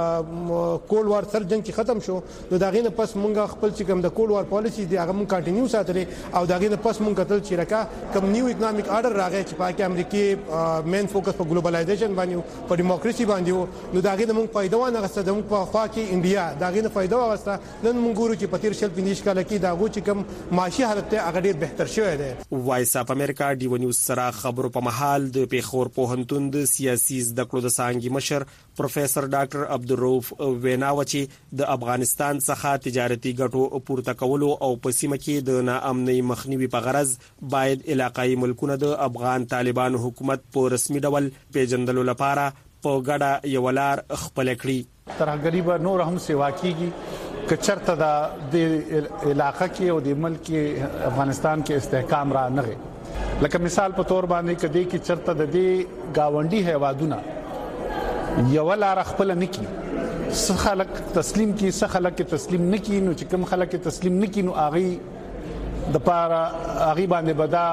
په کول وار سر جنگ چې ختم شو نو دا غینه پس مونږ خپل چې کوم د کول وار پالیسي دی هغه مونږ کنټینیو ساتلې او دا غینه پس مونږ کتل چې راکا کوم نیو اکونومیک آرډر راغی چې پاکي امریکای مین فوکس په ګلوبلایزیشن باندې په ډیموکراسي باندې نو دا غینه مونږ فائدہ ونه غسته د مونږ په خوا کې انډیا دا غینه فائدہ واغسته نن مونږ ګورو چې په تیر شل پنځه کال کې دا غو چې کوم معاشي حالت ته هغه ډیر بهتر شوی دی وایس اپ امریکا ډیو نیوز سره خبرو په محل د پیښور پوهنتون د سیاسي زده کړو د څانګې مشر پروفیسور ډاکټر عبدالرؤف ویناوچی د افغانستان څخه تجارتي ګټو پورته کولو او په سیمه کې د ناامنۍ مخنیوي په غرض باید علاقايي ملکونه د افغان طالبانو حکومت په رسمي ډول پیژندلو لپاره په ګډه یو لار خپل کړي ترهګری به نور هم سیوا کیږي کچرته د علاقې کې او د ملک افغانستان کې استحکام را نغی لکه مثال په تور باندې کدی کې چرته د دې گاونډي هیوادونه یو لار خپل نکي څه خلک تسلیم کی څه خلک تسلیم نکي نو چې کوم خلک تسلیم نکي نو اغي د پاره اغي باندې بدا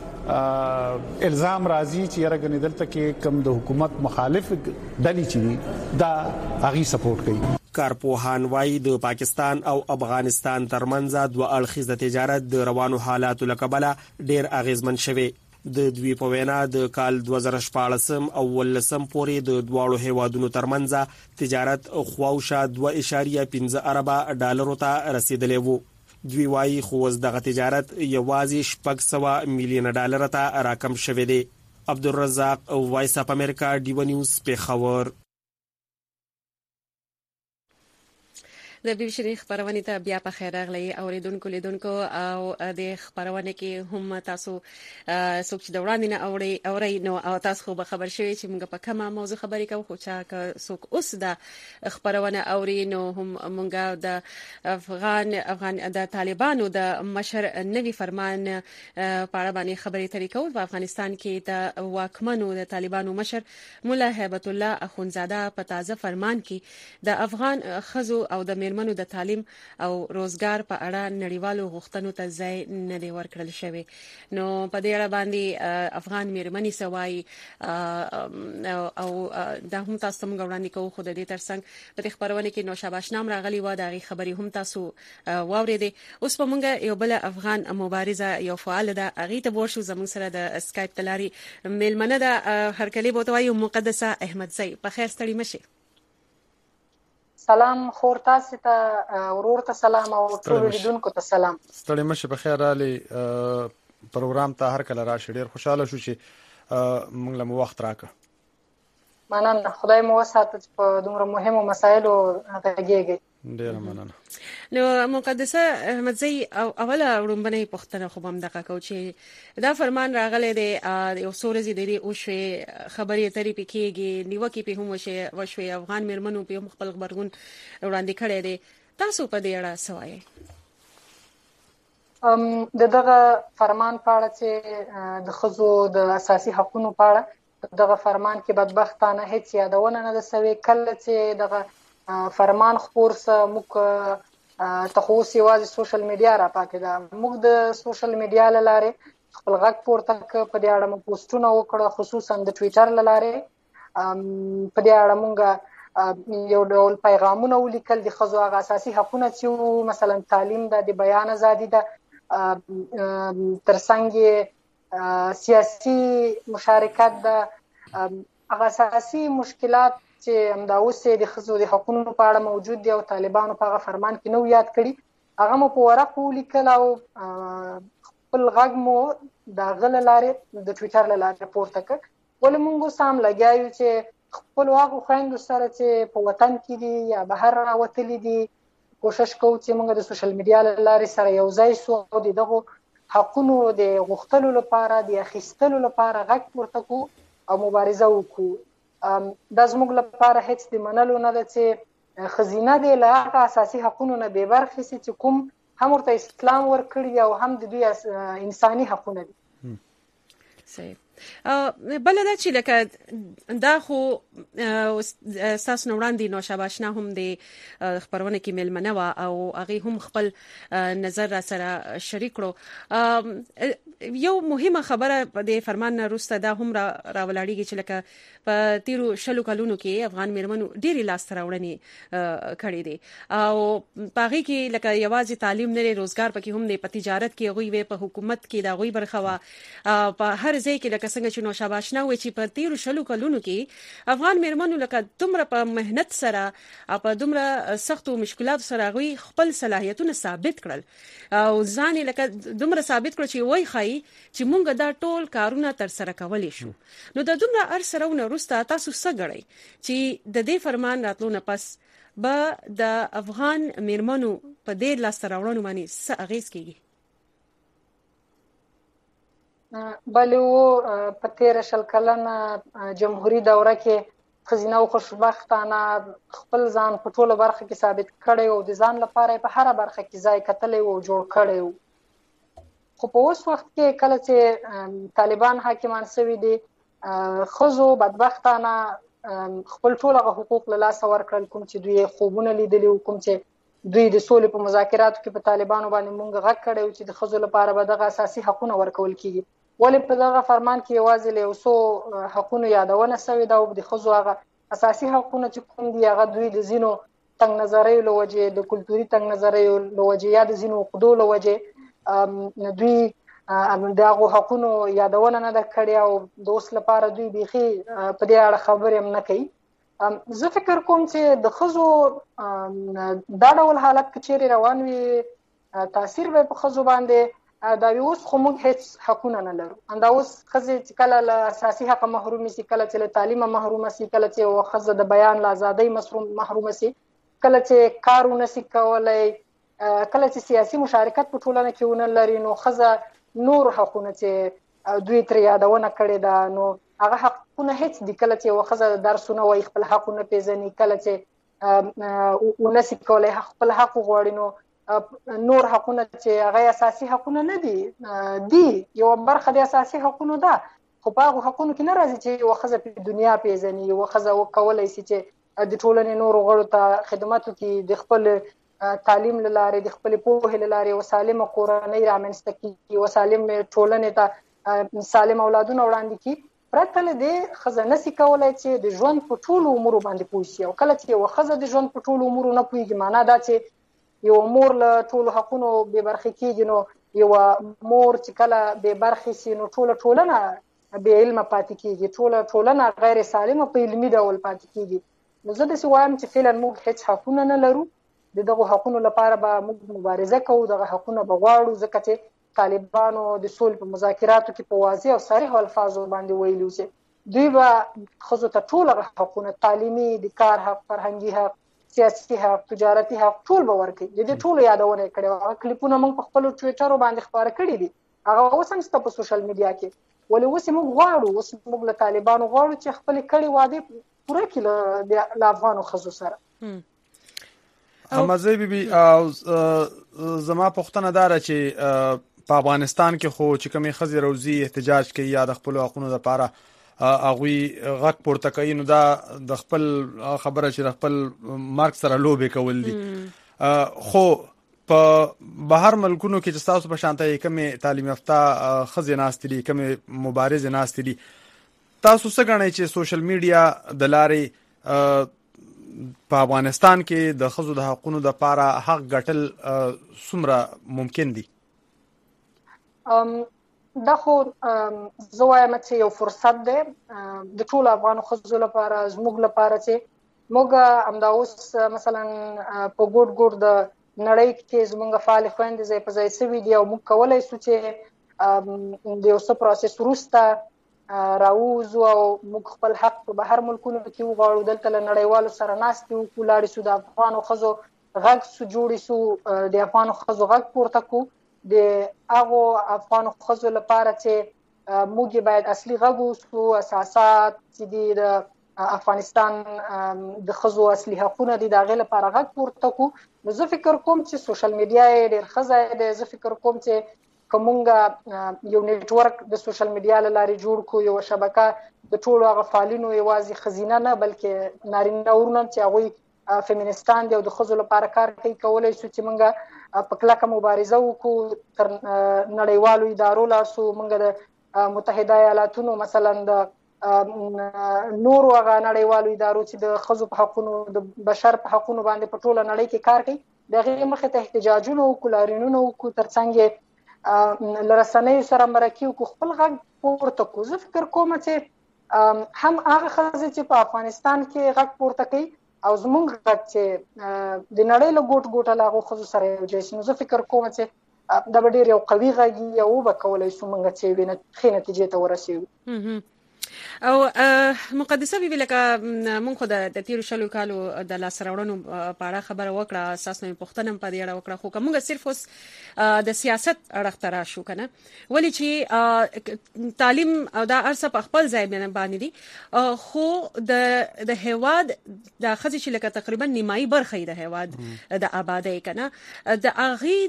الزام راځي چې رګنې دلته کې کم د حکومت مخالف دلی چي دا اغي سپورټ کوي کارپوهان وايي د پاکستان او افغانستان ترمنځ دوه اړخیزه تجارت د روانو حالاتو لکبله ډیر اغیزمن شوه د دوی په وینا د کال 2014 او 2019 پورې د دواړو هیوادونو ترمنځ تجارت خواوشه 2.15 ارب ډالرو ته رسیدلی وو دوی وايي خو دغه تجارت یوازې 600 میلیون ډالر ته راکم شوه دی عبدالرزاق وایس اپ امریکا ډیو نیوز پیښور د بي بي سي خبرونه ته بیا په خیر راغلی اوریدونکو لیدونکو او د خبرونه کې هم تاسو څوک چې د وړاندې نه اوري نو او تاسو خو به خبر شوي چې موږ په کومه موضوع خبرې کوو خو چې څوک اوس د خبرونه اوري نو هم موږ د افغان د طالبانو د مشر نوي فرمان په اړه باندې خبرې ترې کوو. په افغانستان کې د واکمنو د طالبانو مشر مولا هیبت الله اخونزاده په تازه فرمان کې د افغان خزو او د میرمنو د تعلیم او روزګار په اړه نړیوالو غوښتنو ته ځای نه دی ورکړل شوی. نو په دې اړه باندې افغان میرمنې سوای او د هم تاسو موږ وړاندې کوو خو د دې ترڅنګ په خبرونه کې نو شاباش نام راغلی و د خبري هم تاسو واورېدې. اوس په موږ یو بل افغان مبارزه یو فعال ده اغه ته ورشو زموږ سره د اسکایپ تلاري میلمنه ده هرکلی بوتوي مقدسه احمدزی. په خیر ستړي مشي. سلام خور تاسو ته ورور ته سلام او ټول لیدونکو ته سلام. ستړي مشه په خیر علي پروګرام ته هر کله راشي ډیر خوشاله شو چې موږ له وخت راکړه. مننه خدای مو وساتي په دومره مهمو مسایلو غږیږي. ډیر مننه. نو مقدسه احمدزی اوله ورومبنې پښتنه خو هم دغه کو چې دا فرمان راغلی دی یو سورزي دی او شی خبرې ترې پکېږي نیوکه په هم وشوي افغان میرمنو په خپل خبرګون وړاندې کړی دی. تاسو په دې اړه سوای دغه فرمان په اړه چې د خزو د اساسي حقوقو په اړه دغه فرمان کې بدبختانه هیڅ یادونه نه ده سوي. کله چې دغه فرمان خپور سه موږ تخصصي واځي سوشل میډیا را پاتې ده. موږ د سوشل میډیا لاره خپل غږ پورته په دې اړه موږ پوسټونه وکړو خصوصا د ټوئیټر لاره په دې اړه موږ یو ډول پیغامونه ولیکل د خزو هغه اساسي حقوقونه چې مثلا تعلیم د بیان ازادي ده ترڅنګ سیاسي مشارکت ده هغه اساسي مشکلات چې همداوسه د خزو د حقوقو په اړه موجود دي او طالبانو په هغه فرمان کې نو یاد کړي هغه مو په ورقو لیکل او خپل غږ مو د غل لارې د ټوئیټر لاره پورته کړ. ولې موږ سم لګیایو چې خپل واغو خويندو سره چې په وطن کې دي یا بهر راوتلي دي کوشش کوو چې موږ د سوشل میډیا لارې سره یو ځای سو او دغه حقوقو د غوښتلو لپاره د اخیستلو لپاره غږ پورته کوو او مبارزه وکړو. دا زموږ لپاره هیڅ د منلو نه ده چې خزینه دی له هغه اساسي حقوقو نه به برخې سي چې کوم هم ورته اسلام ورکړي او هم د دوی انساني حقوقونه دي. صحیح. بل دا چې لکه دا خو اساس وړاندې نو شاباشنا هم د خبرونه کې ملمنه وا او هغه هم خپل نظر را سره شریک کړو. یو مهمه خبره د فرمان وروسته دا هم راولاړیږي چې لکه په تیرو شلو کلونو کې افغان میرمنو ډېری لاس راوړنې کړې دي او پاغي کې لکه یوازې تعلیم نه روزګار پکې هم د تجارت کې غوي په حکومت کې دا غوي برخه وا په هر ځای کې لکه څنګه چې نو شاباشنا وي چې په تیرو شلو کلونو کې افغان میرمنو لکه دومره په مهنت سره او په دومره سختو مشکلاتو سره غوي خپل صلاحیتونه ثابت کړل او ځان لکه دومره ثابت کړ چې وای خای چې مونږ دا ټول کارونه تر سره کولای شو. نو دا دومره ارسرونه وروسته تاسو څه غړئ چې د دې فرمان راتلو نه پس به د افغان میرمنو په دې لاس راوړنو باندې څه اغیز کیږي؟ بلو په تیر شل کلنه جمهوریت دوره کې خزینه او خوشبختانه خپل ځان په ټوله برخه کې ثابت کړی او د ځان لپاره په هر برخه کې ځای کتلی او جوړ کړی. خو په اوس وخت کې کله چې طالبان حاکمان شوي دي خزو بدبختانه خپل ټول حقوق له لاس ورکړل کوم چې دوی خوبونه لیدلي او کوم چې دوی د سولې په مذاکراتو کې په طالبانو باندې مونږ غږ کړو چې د خزو لپاره به دغه اساسي حقوقونه ورکول کیږي. ولې په دغه فرمان کې یوازې له اوسو حقوقو یادونه شوې ده او د خزو هغه اساسي حقوقونه چې کوم دي هغه دوی د زینو تنگ نظرۍ له وجې د کلتوري تنگ نظرۍ له وجې یا د زینو قدو له وجې دوی دغه حقوقو یادونه نه کړې او د اوس لپاره دوی بيخي په دې اړه خبرې هم نه کوي. زه فکر کوم چې د خزو دا ډول حالت کې چیرې روان وي تاثیر به په خزو باندې دا اوس خو موږ هیڅ حقونه نه لرو. دا اوس خزه چې کله له اساسي حق محروم سي، کله چې له تعلیم محروم سي، کله چې خزه د بیان له ازادۍ محروم سي، کله چې کارونه سي کولای، کله چې سیاسي مشارکت په ټولنه کې ونه لري، نو ښځه نور حقونه چې دوی تر یادونه کړې ده، نو هغه حقونه هیڅ دي. کله چې یو ښځه درسونه وایي خپل حقونه پیژني، کله چې ونسي کولای خپل حق وغواړي، نو نور حقونه چې هغه اساسي حقونه نه دي یو برخه د اساسي حقونو ده، خو په هغه حقونو کې نه راځي چې یو ښځه په دنیا پیژني، یو ښځه وکولای شي چې د ټولنې نورو غړو ته خدمات وکړي، د خپل تعلیم لاره، د خپل پوهې لاره، او سالمه کورنۍ رامنځته کړي، او سالم ټولنې ته سالم اولادونه وړاندې کړي. پرته له دې ښځه نشي کولای چې د ژوند په ټولو امورو باندې پوه شي. او کله چې یو ښځه د ژوند په ټولو امورو نه پوهیږي، معنا دا چې یو مور له ټولو حقونو بې برخې کېږي، نو یو مور چې کله بې برخې شي، نو ټوله ټولنه بې علمه پاتې کېږي، ټوله ټولنه غیر سالمه په علمي ډول پاتې کېږي. نو زه داسې وایم چې فعلا موږ هیڅ حقونه نه لرو. د دغو حقونو لپاره به موږ مبارزه کوو، دغه حقونه به غواړو، ځکه چې طالبانو د سولې په مذاکراتو کې په واضح او صریح الفاظو باندې ویلي چې دوی به ښځو ته ټول حقونه، تعلیمي، د کار حق، فرهنګي حق، سیاسي حق، تجارتي حق، ټول به ورکړي. د دې ټولو یادونه یې کړې وه. هغه کلیپونه موږ په خپلو ټویټرو باندې خپاره کړي دي، هغه اوس هم شته په سوشل میډیا کې. ولې اوس موږ غواړو، اوس موږ له طالبانو غواړو چې خپلې کړې وعدې پوره کړي له افغانو ښځو سره. مزه بیبي، زما پوښتنه داره چې په افغانستان کې خو چې کومې ښځې روزي احتجاج کوي یا د خپلو حقونو لپاره هغوی غږ پورته کوي، نو دا د خپل خبره چې د خپل مرګ سره لوبې کول دي. خو په بهر ملکونو کې چې تاسو په شانته کومې تعلیم یافته ښځې ناستې دي، کومې مبارزې ناستې دي، تاسو څه ګڼئ چې سوشل میډیا د لارې په افغانستان کې د ښځو د حقونو لپاره حق ګټل څومره ممکن دي؟ دا خو زه وایم چې یو فرصت دی د ټولو افغان ښځو لپاره، زموږ لپاره چې موږ همدا اوس مثلا په ګوټ ګوټ د نړۍ کې زموږ فعال خويندې ځای په ځای سوي دي، او موږ کولی شو چې د یو څه پروسس وروسته راووځو او موږ خپل حق په بهر ملکونو کې وغواړو. دلته له نړیوالو سره ناستې وکړو، لاړې شو د افغانو ښځو غږ شو جوړې شو، د افغانو ښځو غږ پورته کړو، د هغو افغانو ښځو لپاره چې موږ باید اصلي غږ اوسو، اساسات چې دي د افغانستان د ښځو اصلي حقونه دي، د هغې لپاره غږ پورته کړو. نو زه فکر کوم چې سوشل میډیا یې ډېر ښه ځای دی. زه فکر کوم چې که موږ یو نیټورک د سوشل میډیا له لارې جوړ کړو، یو شبکه د ټولو هغه فعالینو، یوازې ښځینه نه بلکې نارینه ورونه چې هغوی فیمینستان دي او د ښځو لپاره کار کوي، کولی شو چې موږ په کلکه مبارزه وکړو، تر نړیوالو ادارو لاړ شو. موږ د متحده ایالاتونو مثلا د نورو هغه نړیوالو ادارو چې د ښځو په حقونو، د بشر په حقونو باندې په ټوله نړۍ کې کار کوي، د هغې مخې ته احتجاجونه وکړو، لاریونونه وکړو، ترڅنګ یې له رسنیو سره مرکې وکړو، خپل غږ پورته کړو. زه فکر کوم چې هم هغه ښځې چې په افغانستان کې غږ پورته کوي او زموږ غږ چې د نړۍ له ګوټ ګوټه له هغو ښځو سره یو ځای شي، نو زه فکر کوم چې دا به ډېر یو قوي غږ وي او به کولی شو موږ چې ښې نتیجې ته ورسېږو. او مقدسه بیبي لکه مونږ خو د تیرو شلو کالو د لاسته راوړنو په اړه خبره وکړه، اساسا مې پوښتنه په دې اړه وکړه، خو کومه صرف اوس د سیاست اړه تر شو کنه، ولی چې تعلیم او دا ارسه په خپل ځای باندې دي، خو د هیواد د خځې چې لکه تقریبا نیمایي برخه د هیواد د آبادی کنه، د اغي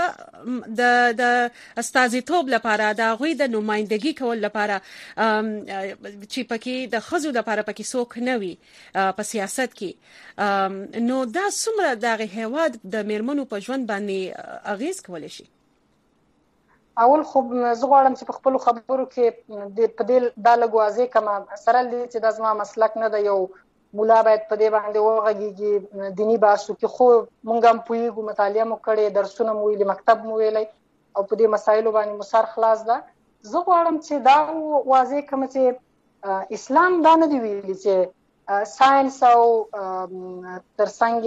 د استازیتوب لپاره، د اغي د نمائندګي کول لپاره چې پکې د ښځو لپاره پکې څوک نه وي په سیاست کې، نو دا څومره د هیواد د میرمنو په ژوند باندې اغیز کولی شي؟ اول خو زه غواړم چې په خپلو خبرو کې په دې دا لږ واضح کړم، سره له دې چې دا زما مسلک نه دی، یو مولا باید په دې باندې وغږېږي، دیني بحثو کې خو موږ هم پوهېږو، مطالعه مو کړې، درسونه مو ویلي، مکتب مو ویلی او په دې مسایلو باندې مو سر خلاص ده. زه غواړم چې دا واضح کړم چې اسلام دا نه دی ویلي چې ساينس او ترڅنګ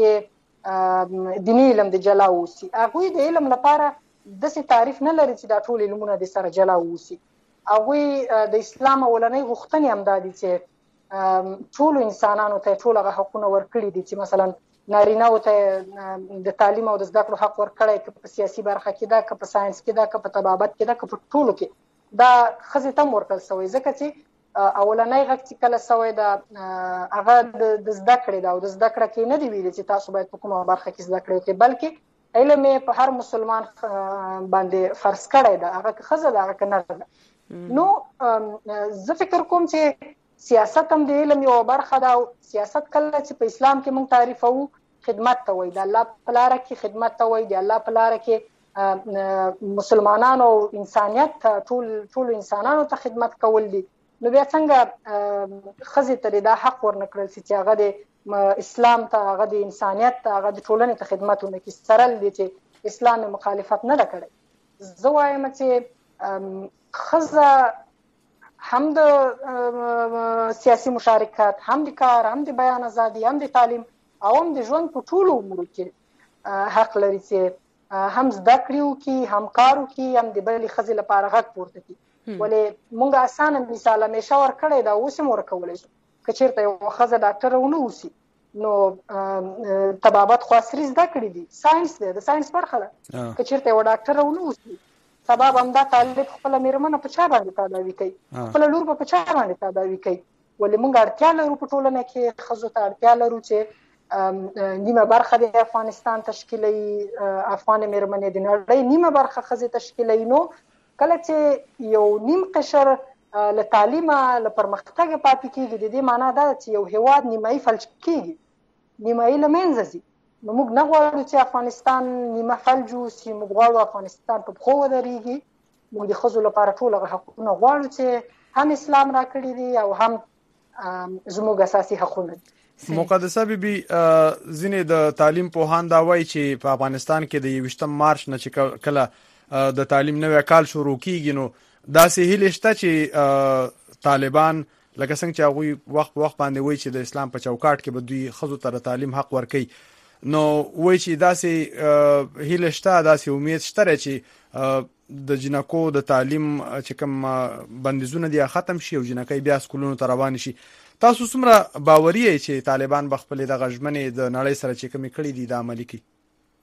دیني علم د جلا اوسي. هغوی د علم لپاره داسې تعریف نه لري چې دا ټول علمونه د سره جلا اوسي. هغوی د اسلام اولنۍ غوښتنې هم دا دي چې ټول انسانانو ته ټول هغه حقوقونه ورکړي دي چې مثلا نارینه او ته د تعلیم او د زده کړو حق ورکړی که په سیاسي برخه کې ده که په ساينس کې ده که په طبابت کې ده که په ټولو کې دا ښځې ته ورکړل شوی ځکه چې اولنۍ غږ چې کله شوی دا هغه د زده کړې ده او د زده کړه کې نه دی ویلي چې تاسو باید په کومه برخه کې زده کړې وکړئ بلکې علم یې په هر مسلمان باندې فرض کړی ده هغه که ښځه ده هغه که نر ده نو زه فکر کوم چې سیاست هم د علم یو برخه ده او سیاست کله چې په اسلام کې موږ تعریفوو خدمت ته وایي د الله په لاره کې خدمت ته وایي د الله په لاره کې مسلمانانو او انسانیت ټول انسانانو ته خدمت کول دي نو بیا څنګه ښځې ته دا حق ورنکړل چې هغه د اسلام ته هغه د انسانیت ته هغه د ټولنې ته خدمت ونه کړي سره دي چې اسلام مخالفت نه ده کړی زه وایم چې ښځه هم د سیاسي مشارکت هم د کار هم د بیان ازادي هم د تعلیم او هم د ژوند په ټولو امورو کې حق لري چې هم زده کړي وکړي هم کار وکړي هم د بلې ښځې لپاره غږ پورته کړي ولې موږ اسانه مثال همیشه ورکړی دا اوس هم ورکولی شو که چېرته یوه ښځه ډاکټره ونه اوسي نو طبابت خو عصري زده کړي دي ساینس دی د ساینس برخه ده که چېرته یوه ډاکټره ونه اوسي سبا به همدا طالب خپله مېرمنه په چا باندې تداوي کوي خپله لور به په چا باندې تداوي کوي ولې موږ اړتیا لرو په ټولنه کې ښځو ته اړتیا لرو چې نیمه برخه د افغانستان تشکیلوي افغان مېرمنې د نړۍ نیمه برخه ښځې تشکیلوي نو کله چې یو نیم قشر له تعلیمه له پرمختګه پاتې کېږي د دې معنا دا چې یو هېواد نیمایي فلج کېږي نیمایي له منځه ځي نو موږ نه غواړو چې افغانستان نیمه فلج اوسي موږ غواړو افغانستان په پښو ودرېږي موږ د ښځو لپاره ټول هغه حقونه غواړو چې هم اسلام راکړي دي او هم زموږ اساسي حقونه دي مقدسه بیبي ځینې د تعلیم پوهان دا وایي چې په افغانستان کې د 21 مارچ نه چې کله د تعلیم نوې کال شروع کیږي نو داسې هیله شته چې طالبان لکه څنګه چې هغه وخت باندې وایي چې د اسلام په چوکاټ کې به دوی ښځو ته تعلیم حق ورکړي نو وایي چې داسې هیله شته داسې امید شته چې د جنکو د تعلیم چې کوم بندیزونه دي ختم شي او جنکۍ بیا سکولونو ته روان شي تاسو څومره باوري یې چې طالبان به خپل د غژمنې د نړۍ سره چې کومې کړې دي د عملي کړي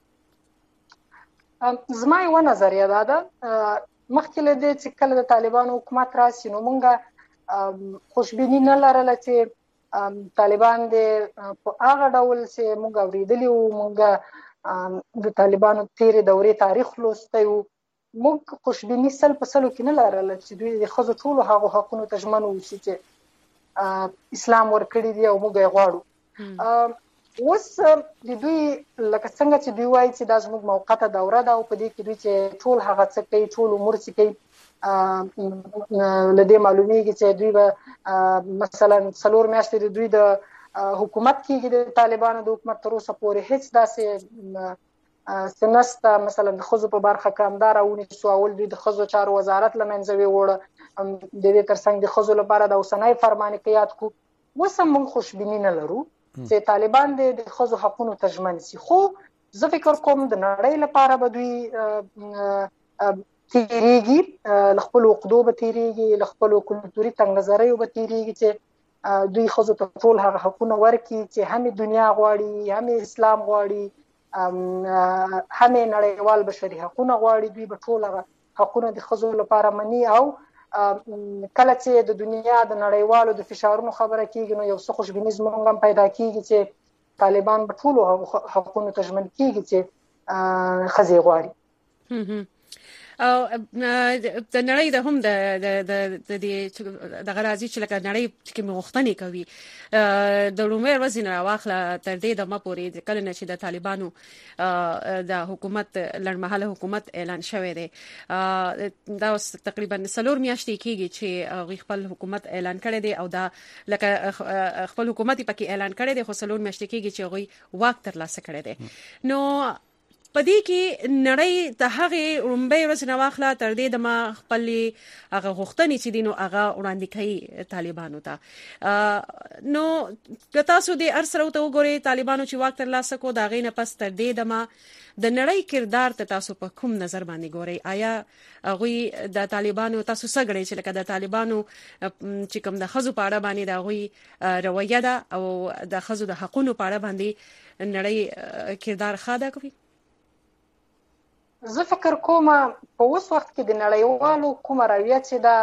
زما یو نظریه دا ده مخکې له دې چې کله د طالبانو حکومت راشي نو موږ خوشبیني نه لرله چې طالبان د په هغه ډول چې موږ اورېدلي وو موږ د طالبانو تېرې دورې تاریخ لوستی وو موږ خوشبیني سل په سلو کې نه لرله چې دوی د ښځو ټولو هغو حقونو ته ژمن واوسي چې اسلام ورکړي دي او موږ یې غواړو اوس د دوی لکه څنګه چې دوی وایي چې دا زموږ موقته دوره ده او په دې کې دوی چې ټول هغه څه کوي ټول امور چې کوي له دې معلومیږي چې دوی به مثلا 4 میاشتې د دوی د حکومت کېږي د طالبانو د حکومت تر اوسه پورې هیڅ داسې سنسته مثلا د ښځو په برخه کې همدا راونیسو اول دوی د ښځو چارو وزارت له منځه ویوړه د دې ترڅنګ د ښځو لپاره د اوسنۍ فرمانې کې یاد کړو اوس هم موږ خوشبیني نه لرو چې طالبان د ښځو حقونو ته ژمن شي خو زه فکر کوم د نړۍ لپاره به دوی تیریږي له خپلو عقدو به تیریږي له خپلو کلتوري تنګ نظریو به تیریږي چې دوی ښځو ته ټول هغه حقونه ورکړي چې هم دنیا غواړي هم اسلام غواړي هم نړیوال بشري حقونه غواړي دوی به ټول هغه حقونه د ښځو لپاره مني او کله چې د دنیا د نړیوالو د فشارونو خبره کیږي نو یو څه خوشبیني زموږ هم پیدا کیږي چې طالبان به ټولو حقونو ته ژمن کیږي چې ښځې غواړي او د نړۍ د هم د غرازي چې لکه نړۍ چې مغختنی کوي د لومړي ورځې نه واخله تر دې د مپورې کله نه چې د طالبانو د حکومت لړمحاله حکومت اعلان شوی دی دا تقریبا 4 میاشتې کېږي چې خپل حکومت اعلان کړی دی او دا لکه خپل حکومت پکې اعلان کړی دی خو 4 میاشتې کېږي چې غوي واک ترلاسه کړی دی نو پدې کې نړۍ ته هغه رومبه ورځ نه واخلا تر دې د ما خپل هغه غوښتنې چې دینو هغه وړاندې کوي طالبانو ته نو تاسو دې ارسره ته وګورئ طالبانو چې واک ترلاسه کو دا غینه پس تر دې د ما د نړۍ کردار ته تاسو په کوم نظر باندې ګورئ آیا هغه د طالبانو تاسو سګړې چې لکه د طالبانو چې کوم د خزو په اړه باندې د هغه رویه ده او د خزو د حقونو په اړه باندې نړۍ کردار خاده کوي زه فکر کوم په اوس وخت کې د نړیوالو کومه رویه چې دا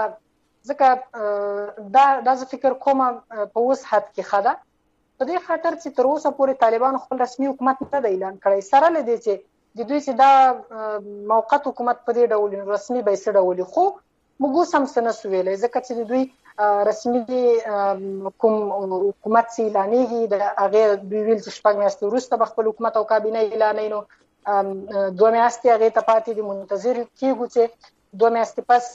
ځکه دا زه فکر کوم په اوس حد کې خاده په دې خاطر چې تر اوسه پورې طالبان خپل رسمي حکومت نه دی اعلان کړی سره لدی چې د دوی چې دا موقت حکومت په دې ډول رسمي به څه ډول خو موږ سم څه نه سویلې ځکه چې دوی رسمي کوم حکومت چې اعلانېږي د هغه دوی ویل چې شپږ میاشتې وروسته به خپل حکومت او کابینه اعلانوي نو 2 میاشتې هغه ته پاتې دي منتظر کیږو چې 2 میاشتې پس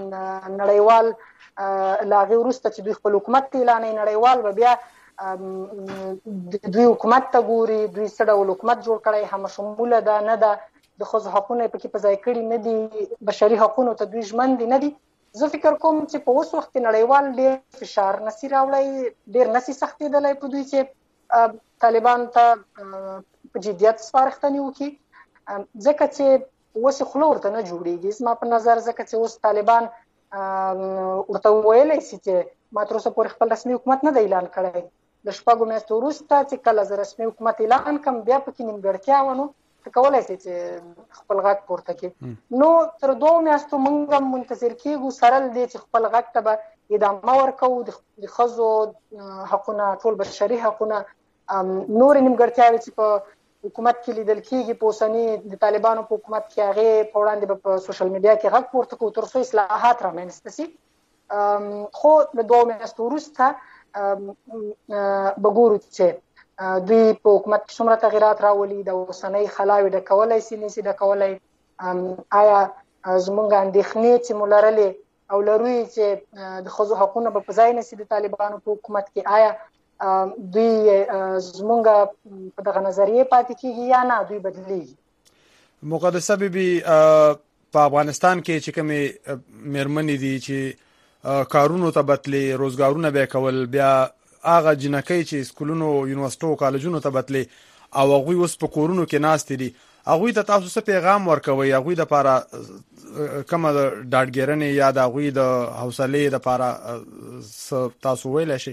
نړیوال لاغي وروسته چې دوی خپل حکومت اعلانوي نړیوال به بیا دوی حکومت ته ګوري دوی څه ډول حکومت جوړ کړی هم شموله ده نه ده د ښځو حقونه پکې په ځای کړي نه دي بشري حقوقو ته دوی ژمن دي نه دي زه فکر کوم چې په اوس وخت نړیوال ډېر فشار نسی راوړی ډېر نسی سختېدلی په دوی چې طالبان ته په جدیت سپارښتنې وکړي ځکه چې اوس خوله ورته نه جوړېږي زما په نظر ځکه چې اوس طالبان ورته وویلی شي چې ما تر اوسه پورې خپل رسمي حکومت نه دی اعلان کړی د شپږو میاشتو وروسته چې کله زه رسمي حکومت اعلان کړم بیا پکې نیمګړتیا ونو ته کولی شي چې خپل غږ پورته کړي نو تر 2 میاشتو موږ هم منتظر کېږو سره له دې چې خپل غږ ته به ادامه ورکوو د ښځو حقونه ټول بشري حقونه نورې نیمګړتیاوې چې په حکومت کې لیدل کېږي په اوسني د طالبانو په حکومت کې هغې په وړاندې به په سوشل میډیا کې غږ پورته کړو تر څو اصلاحات رامنځته شي خو د 2 میاشتو وروسته بګورو چې دوی په حکومت کې څومره تغیرات راولي د اوسنۍ خلاوې ډکولی شي نشي ډکولی آیا زموږ اندېښنې چې مو لرلې او لرو چې د ښځو حقونه به په ځای نشي د طالبانو په حکومت کې آیا دوی زموږ په دغه نظریې پاتې کېږي یا نه دوی بدلیږي مقدسه بیبي په افغانستان کې چې کومې مېرمنې دي چې کارونو ته بتلې روزګارونه به کول بیا هغه جنکۍ چې سکولونو یونیورسيټو کالجونو ته بتلې او هغوی اوس په کورونو کې ناست دي هغوی ته تاسو څه پیغام ورکوي هغوی د لپاره کومه ډاډګیرنې یا د هغوی د حوصلې لپاره تاسو ویلی شئ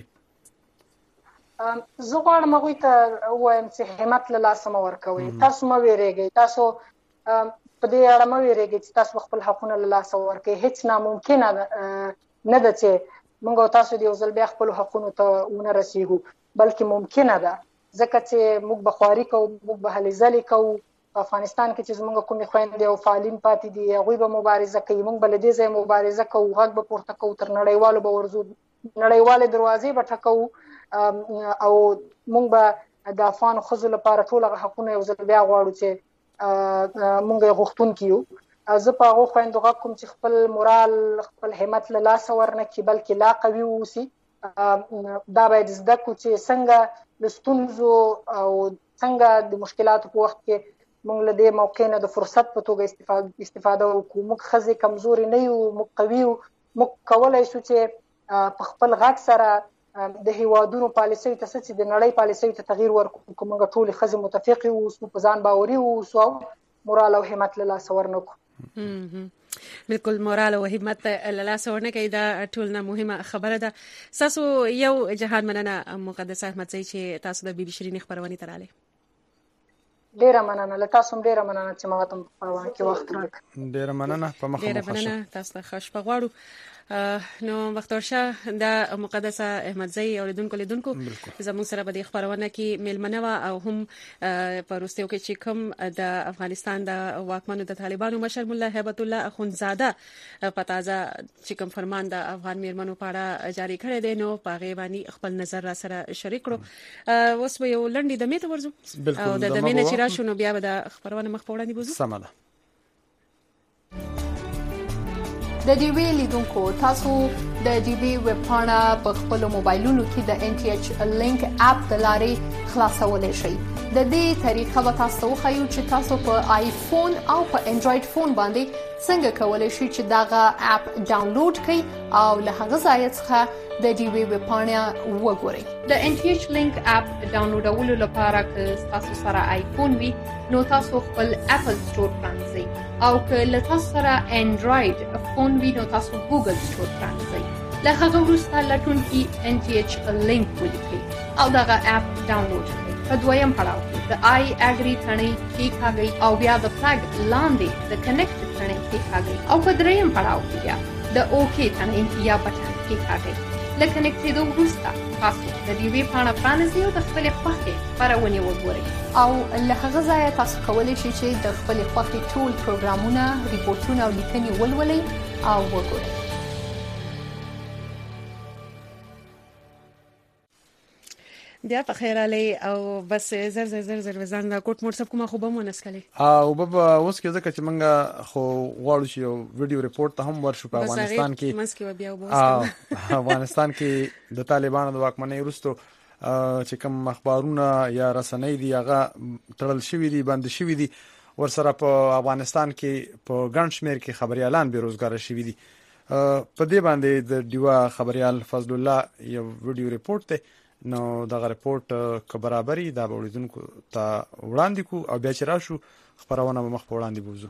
زه غواړم هغوی ته ووایم چې همت له لاسه مه ورکوئ تاسو مه ویرېږئ تاسو په دې اړه مه ویرېږئ چې تاسو خپل حقونه له لاسه ورکوئ هیڅ ناممکنه نه ده چې موږ او تاسو د یو ځل بیا خپل حقونو ته ونه رسیږو بلکې ممکنه ده ځکه چې موږ به خواري کوو موږ به هلې ځلې کوو په افغانستان کې چې زموږ کومې خویندې او فعالین پاتې دي هغوی به مبارزه کوي موږ به له دې ځایه مبارزه کوو غږ به پورته کوو تر نړیوالو به ورځو نړیوالې دروازې به ټکوو او موږ به د افغان ښځو لپاره ټول هغه حقونه یو ځل بیا غواړو چې موږ یې غوښتونکي یو زه په هغو خویندو غږ کوم چې خپل مورال خپل همت له لاسه ورنه کړي بلکې لا قوي واوسي دا باید زده کړو چې څنګه د ستونزو او څنګه د مشکلاتو په وخت کې موږ له دې موقع نه د فرصت په توګه استفاده وکړو موږ ښځې کمزوري نه یو موږ قوي یو موږ کولی شو چې په خپل غږ سره د هیوادونو پالیسیو ته څه چې د نړۍ پالیسیو ته تغییر ورکړو که موږ ټولې ښځې متفقې واوسو په ځان باوري واوسو او مورال او همت له لاسه ورنه کړو بالکل مورال او همت له لاسه ورنه کوي دا ټول نه مهمه خبره ده تاسو یو جهان مننه مقدسه احمدزی چې تاسو د بي بي شيرين خبرونه تراله ډیره مننه له تاسو ډیره مننه چې ما ته په خبرونه کې وخت راکړ ډیره مننه په مخه ډیره مننه تاسو ته خوش پغواړو نو وخت ورشه د مقدسه احمدزی اوریدونکو لیدونکو زموږ سره به د خبرونه کې میلمنه او هم په روسیو کې چې کوم د افغانستان د واکمنو د طالبانو مشر مولا هیبت الله اخونزاده په تازه چې کوم فرمان د افغان میرمنو په اړه جاری کړی دی نو په هغه باندې خپل نظر را سره شریک کړو اوس به یو لنډی د میته ورزو او د دمنه چې راشو نو بیا به د خبرونه مخ په وړاندې بوزو سمه ده د دې ویلي دونکو تاسو د ډي بي ویب پاڼه په خپل موبایلونو کې د ان ټي ایچ لینک اپ د لارې خلاصولای شئ. د دې طریقه به تاسو وښیو چې تاسو په آیفون او په انډراید فون باندې څنګه کولای شئ چې داغه اپ ډاونلوډ کړئ او له هغه ځای څخه د ډي بي ویب پاڼه وګورئ. د ان ټي ایچ لینک اپ ډاونلوډولو لپاره که تاسو سره آیفون وي نو تاسو خپل اپل سٹور پرانځئ او که له تاسو سره انډراید فون وي نو تاسو ګوګل سٹور پرانځئ. له هغه وروسته لټون کې ان ټي ایچ لینک ولیکئ او دغه اپ ډاونلوډ کړئ. په دویم پړاو کې د آی اګری تڼۍ کېکاږئ او بیا د فلګ لاندې د کنیکټ تڼۍ کېکاږئ او په دریم پړاو کې بیا د اوکې تڼۍ یا بټن کېکاږئ. له کنیکټېدو وروسته تاسو د دې ویب پاڼه پرانیزئ او د خپلې خوښې خپرونې وګورئ او له هغه ځایه تاسو کولی شئ چې د خپلې خوښې ټول پروګرامونه، ریپورټونه او لیکنې ولولئ او وګورئ. بیا په خیر علي او بس زر وزن دا کوټ مور سب کومه خو به مونږ نسکلي او بابا اوس کې ځکه چې منګه خو غواړو چې یو ویډیو ریپورت ته هم ورشو په افغانستان کې افغانستان کې د طالبانو د واکمنۍ وروسته چې کوم اخبارونه یا رسنۍ دی هغه تړل شوی دي، بند شوی دي، ورسره په افغانستان کې په ګڼ شمېر کې خبريالان بیروزګار شوی دي. په دې باندې د دیوا خبريال فضل الله یو ویډیو ریپورت ته نو دغه ریپورت که برابرۍ دا به وړاندې ته وړاندې کو او بیا چې راشو خبرونه به مخ په وړاندې بوزو.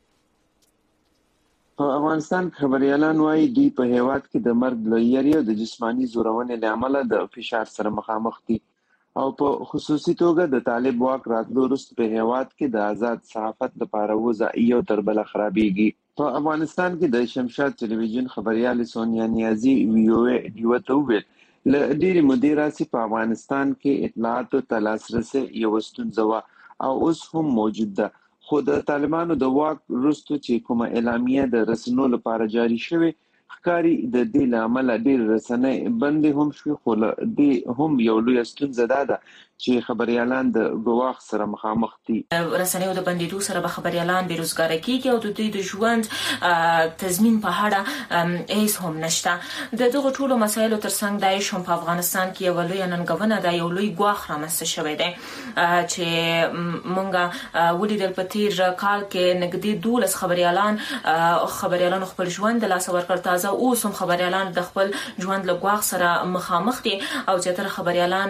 په افغانستان خبريالان وايي دوی په هیواد کې د مرګ له یاري او د جسمانی زورونې له امله د فشار سره مخامخ دي او په خصوصي توګه د طالب واک راتلو وروسته په هیواد کې د آزاد صحافت لپاره وضعیت یو تر بل خرابېږي. په افغانستان کې د شمشاد ټلویزیون خبريال سونیا نیازي ویو ته ویل له ډېرې مودې راځي په افغانستان کې اطلاعاتو ته لاسرسی یو ستونزه وه او اوس هم موجود ده، خو د طالبانو د واک وروسته چې کومه اعلامیه د رسنیو لپاره جاری شوې ښکاري د دې له امله ډېر رسنۍ بندې هم شوې، خو له دې هم یو لوی ستونزه ده چې خبريالان د ګواښ سره مخامخ دي. رسنیو د بندیدو سره به خبريالان بیروزګار کیږي او د دوی د ژوند تضمین په اړه هیڅ هم نشته. د دغه ټولو مسایلو ترڅنګ داعش هم په افغانستان کې یو لوی ننګونه ده، یو لوی ګواښ رامنځته شوی دی چې مونږه ولیدل په تیر کال کې نږدې 12 خبريالانو خپل ژوند د لاس ورکړ. تازه اوس هم خبريالان د خپل ژوند له ګواښ سره مخامخ دي او زیاتره خبريالان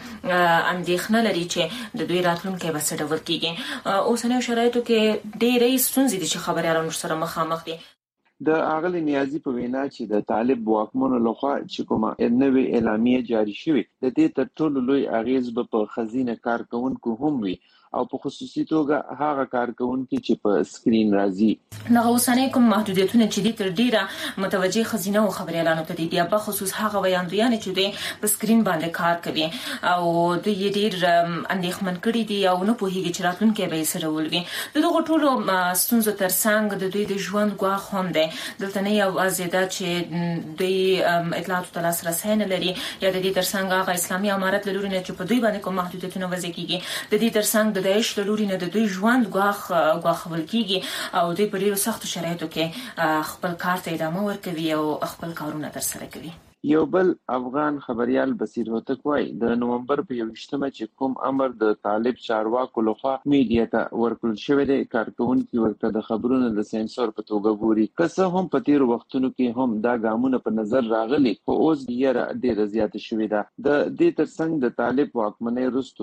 اندېښنه لري چې د دوی راتلونکي به څه ډول کیږي. اوسنیو شرایطو کې ډېرې ستونزې دي چې خبريالان سره مخامخ دي. د اغلی نیازي په وینا چې د طالب واکمنو لخوا چې کومه نوې اعلامیه جاری شوې د دې تر ټولو لوی اغیز به په خزینه کارکونکو هم وي او په خصوصي توګه هغه کارکونکو چې په سکرین راځي. نو اوسنۍ کوم محدودیتونه چې دي تر ډیره متوجه خزینه او خبريالانو ته دي، په خصوص هغه ویاندویان چې دوی په سکرین باندې کار کوي او دوی ډیر اندېښمن کړي دي او نه پوهیږي چې راتلونکي به یې سره ولوي. دغه ټولو ستونزو ترڅنګ د دوی د ژوند ګواښ هم دی. دلته نه یو ازیدا چې دوی اطلاعاتو ته لاسرسی نه لري یا د دې ترڅنګ هغه اسلامي امارت له لوري نه چې په دوی باندې کوم محدودیتونه وضع کیږي، د دې ترڅنګ د داعش له لوري نه د دوی ژوند ګواښول کیږي او دوی په ډیرو سختو شرایطو کې خپل کار ته ادامه ورکوي او خپل کارونه ترسره کوي. یو بل افغان خبريال بصیر هوتک وايي د نومبر په 21مه چې کوم امر د طالب چارواکو لخوا میډیا ته ورکړل شوی دی کارکونکو ورته د خبرونو د سنسور په توګه ګوري. که څه هم په تیر وختونو کې هم دا ګامونه په نظر راغلي خو اوس یې ډېره زیاته شوې ده. د دې ترڅنګ د طالب واکمنۍ وروسته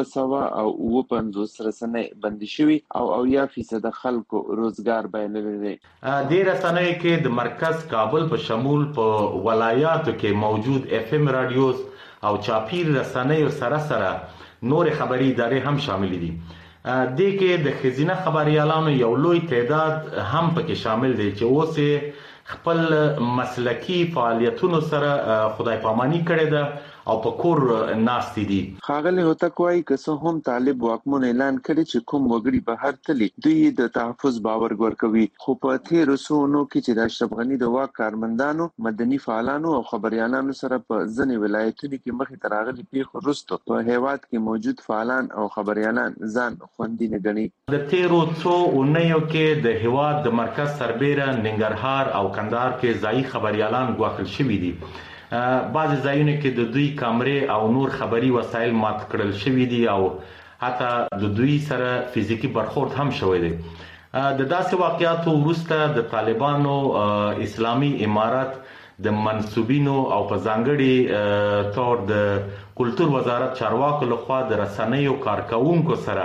250 رسنۍ بندي شوي او 80% خلکو روزګار بایللی دی. دې رسنۍ کې د مرکز کابل په شمول په ولایاتو کې موجود FM رادیوز او چاپیر رسنۍ سره نور خبري ادارې هم شامل دي. دې کې د خزینه خبريالانو یو لوی تعداد هم پکې شامل دي چې اوس خپل مسلکی فعالیتونو سره خدای پامانی کړی ده او په کور ناست دي. خاغلی هوتک وايي که څه هم طالب واکمن اعلان کړي چې کوم وګړي بهر تلي دوی د تحفظ باور ورکوي، خو په تیرو سونو کې چې د اشرف غني د واک کارمندانو، مدني فعالانو او خبريالانو سره په ځینې ولایتونو کې مخې ته راغلي پیښو وروسته په هیواد کې موجود فعالان او خبريالان ځان خوندي نه ګڼي. د تیرو څو اونیو کې د هیواد د مرکز سربېره ننګرهار او کندهار کې ځایي خبريالان ګواښل شوي دي. بعض ځایونو کې د دوی کامرې او نور خبري وسایل مات کړل شوي دي او حتی د دوی سره فزیکی برخورد هم شوی دی. د داسې واقعاتو وروسته د طالبانو اسلامي امارت د منسوبینو او په ځانګړي تور د کلتور وزارت چارواکو لخوا د رسنیو کارکونکو سره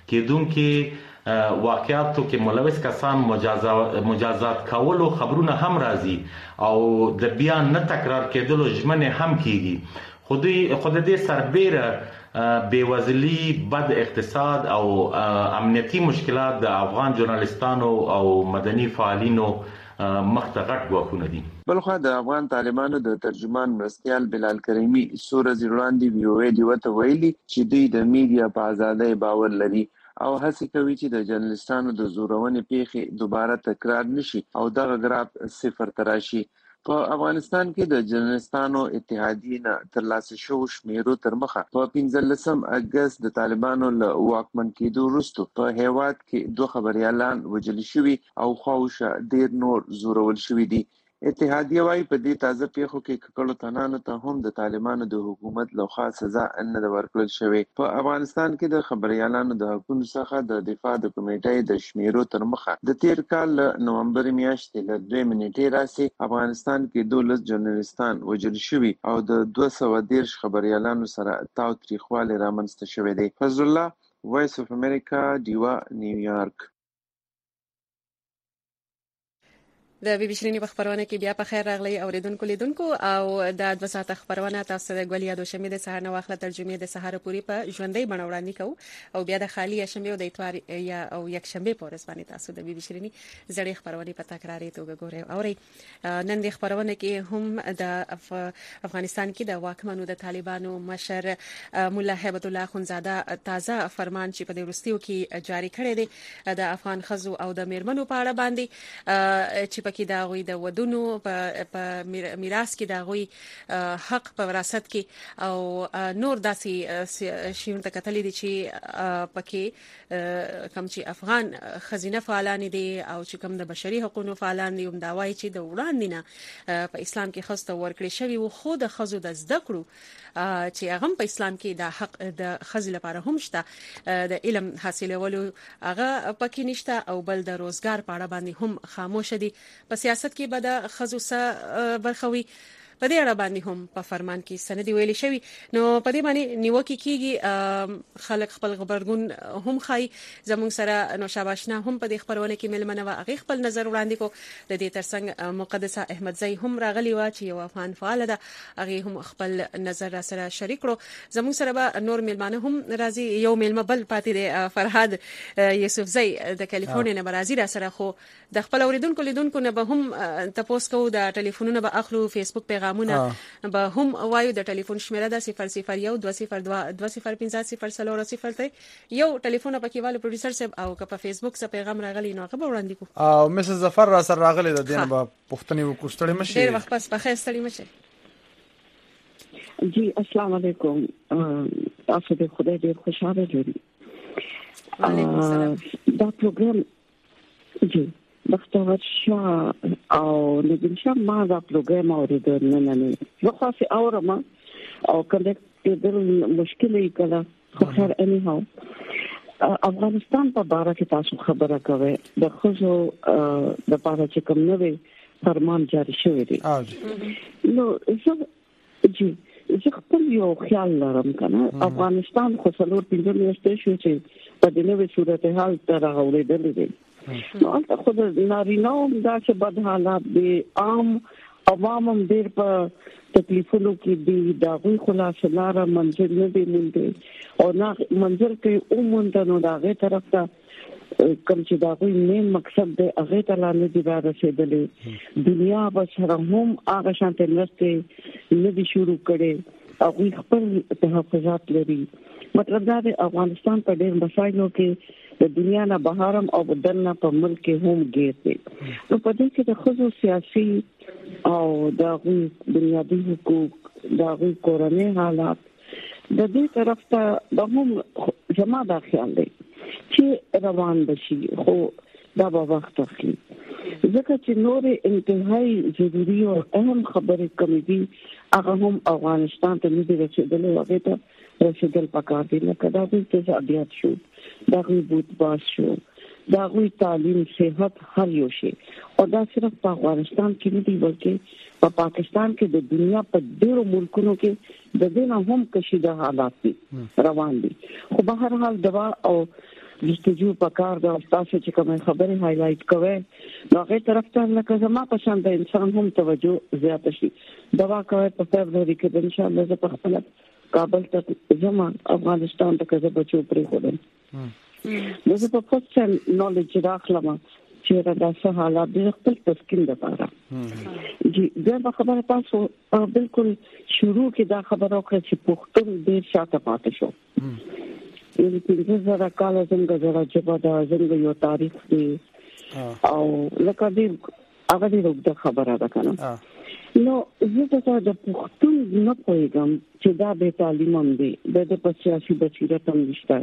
کېدونکي واقعاتو کې ملوث کسان مجازات کولو خبرونه هم راځي او د بیان نه تکرار کېدلو ژمنې هم کیږي. خو د دې سربېره بېوزلي، بد اقتصاد او امنیتي مشکلات د افغان ژورنالستانو او مدني فعالینو مخته غټ ګواښونه دي. بلخو د افغان طالبانو د ترجمان مرستیال بلال کریمي سور وړاندې ویوې دی وته ویلي چې دوی د میډیا په ازادۍ باور لري او هڅه کوي چې د جرنالستانو د زورونې پیښې دوباره تکرار نشي او دغه ګراف صفر تراشي. په افغانستان کې د جرنالستانو اتحادیې نه ترلاسه شوو شمیرو تر مخه په 15 اگست د طالبانو له واکمن کېدو وروسته په هیواد کې 2 خبريالان وژل شوي او خواوشه ډیر نور زورول شوي دي. اتحادیه وايي په دې تازه پیښو کې ککړو تنانو ته هم د طالبانو د حکومت لخوا سزا نه ورکړل شوې. په افغانستان کې د خبريالانو د حقوقو څخه د دفاع د کمیټې د شمیرو تر مخه د تیر کال نومبر میاشتې له 2 منټې راسي افغانستان کې 12 جرنالستان وژل شوي او د 213 خبريالانو سره تاو تاریخواله رامنځته شوې دي. فضل الله، وایس اف امریکا، دیوا، نیویارک. د بي بي شيريني په خبرونه کې بیا په خیر راغلی اوریدونکو لیدونکو او د 2 ساعته خبرونه تاسو د ګولیا دوشنبه د سهار نه واخله ترجمه د سهار پوری په ژوندۍ بڼه وړاندې کوو او بیا د خالی شنبه او د اتوار یا او یک شنبه په ورځ باندې تاسو د بي بي شيريني زړې خبرونه په تکراري توګه ګورئ. او نن د خبرونه کې هم د افغانستان کې د واکمنو د طالبانو مشر مولا هیبت الله خونزاده تازه فرمان چې په دې وروستیو کې جاری کړی دی د افغان خزو او د میرمنو په اړه باندې چې کې دا غوي د ودونو په میراث کې دا غوي حق په وراثت کې او نور داسي شیون ته کتلې دي چې پکې کم چې افغان خزینه فعالان دي او چې کوم د بشري حقوقو فعالان دي هم دا وایي چې د وړاندې نه په اسلام کې خسته ورکړي شوی او خو د خزو د زده کړو چې هغه په اسلام کې د حق د خزل لپاره هم شته د علم حاصلولو هغه پکې نشته او بل د روزګار په اړه باندې هم خاموش دي. په سیاست کې به د خزو سره برخوي په دې اړه باندې هم په فرمان کې سندې ویلي شوی. نو په دې باندې نیوکه کیږي خلک خپل خبرګون هم خای زموږ سره نو شاباشنا هم په دې خبرونه کې ملمنه واغې خپل نظر وړاندې کو. د دې ترڅنګ مقدسه احمدزی هم راغلی و چې یو افغان فعال ده هغه هم خپل نظر سره شریک کړو. زموږ سره به نور ملمانه هم راځي. یو ملمه بل پاتې دی فرهاد یوسفزی د کالیفورنیا نه راځي را سره خو د خپل اوریدونکو لیدونکو نه به هم تاسو کو د ټلیفونونو به اخلو فیسبوک پیغامونه به هم وایو د ټلیفون شمیره د 001 202 205 یو ټلیفون په کې والو پروډوسر صاحب او که په فیسبوک څخه پیغام راغلی نو هغه وړاندې کو او مسز ظفر را سره راغلی د دین په پښتني وکړستړی مشه ډیر وخت پس په خیر ستړي مشه. جی السلام علیکم. تاسو دې خدای دې خوشاله جوړي. وعلیکم السلام. دا پروګرام جی بختور شاه او نبیل شاه ما دا پروګرام اوریدل نه نو خاصه اورم او کله دې مشکلې کله خو خیر اني هاو افغانستان په اړه کې تاسو خبره کوي د خزو د پاره چې کوم نوې فرمان جاری شوی دی نو جی زه خپل یو خیال لرم کنه افغانستان خو څلور پنځه میاشتې شو چې په دې نوې صورتحال ته راغورېدل دي نو البته خو د نارینه‌و دا چې بد حالات دي عام عوام ډېر په تکلیفونو کې دي دا غوي خلاص لاره منځ نه دی مونږ او نه منځر کې اومونته نو دا غي طرف ته کوم چې دا غوي مین مقصد دی هغه ته لاندې دی راځېدلې دنیا به سره هم هغه شانته نشته نه دي شروع کړي او خپل تحفظات لري. مطلب دا دی افغانستان په ډېر مسایلو کې د دنیا نه بهرم او بدلنه په ملک کې هم ګیر دی. نو په دې کې د خصوص سیاسي او د بنیادي حقوق د کورنۍ حالات د دې طرف ته د هم جما دا خیال دی چې روان بشي، خو دا به وخت اخلي ځکه چې نور انتهایی ضروري او اهم خبرې کوي دي هغه هم افغانستان ته نه دي رسیدلې، هغه ته رسیدل پکار دي. لکه دا د اقتصادیات شو، دا بود باز شو، دا تعلیم، صحت، هر یو شی. او دا صرف په افغانستان کې نه دی بلکې په پاکستان کې د دنیا په ډیرو ملکونو کې د دې نه هم کشیده حالات دي روان دي. خو به هر حال دوا او جستجو پکار دا تاسو چې کوم خبره هایلایټ کوي نو هغه طرف ته لکه زما په شان د انسان هم توجه زیات شي. دوا کوي په فبروري کې ان شاء الله زه په خپل کابل ته زما افغانستان ته کزه بچو پرې خورم. زه په پوسټن نالج راخلم چې دا څه حالات د خپل تسکین لپاره. جی دا خبره تاسو بالکل شروع کې دا خبره وکړه چې پښتون ډیر شاته پاتې شو. یعنی چې زړه کال څنګه زړه چې دا څنګه یو تاریخ دی او لکه دې هغه دې وګړه خبره ده کنه. نو زه ته د پښتون نه پوهیږم چې دا به تعلیم هم دی، د په سیاسي بصیرت هم نشته،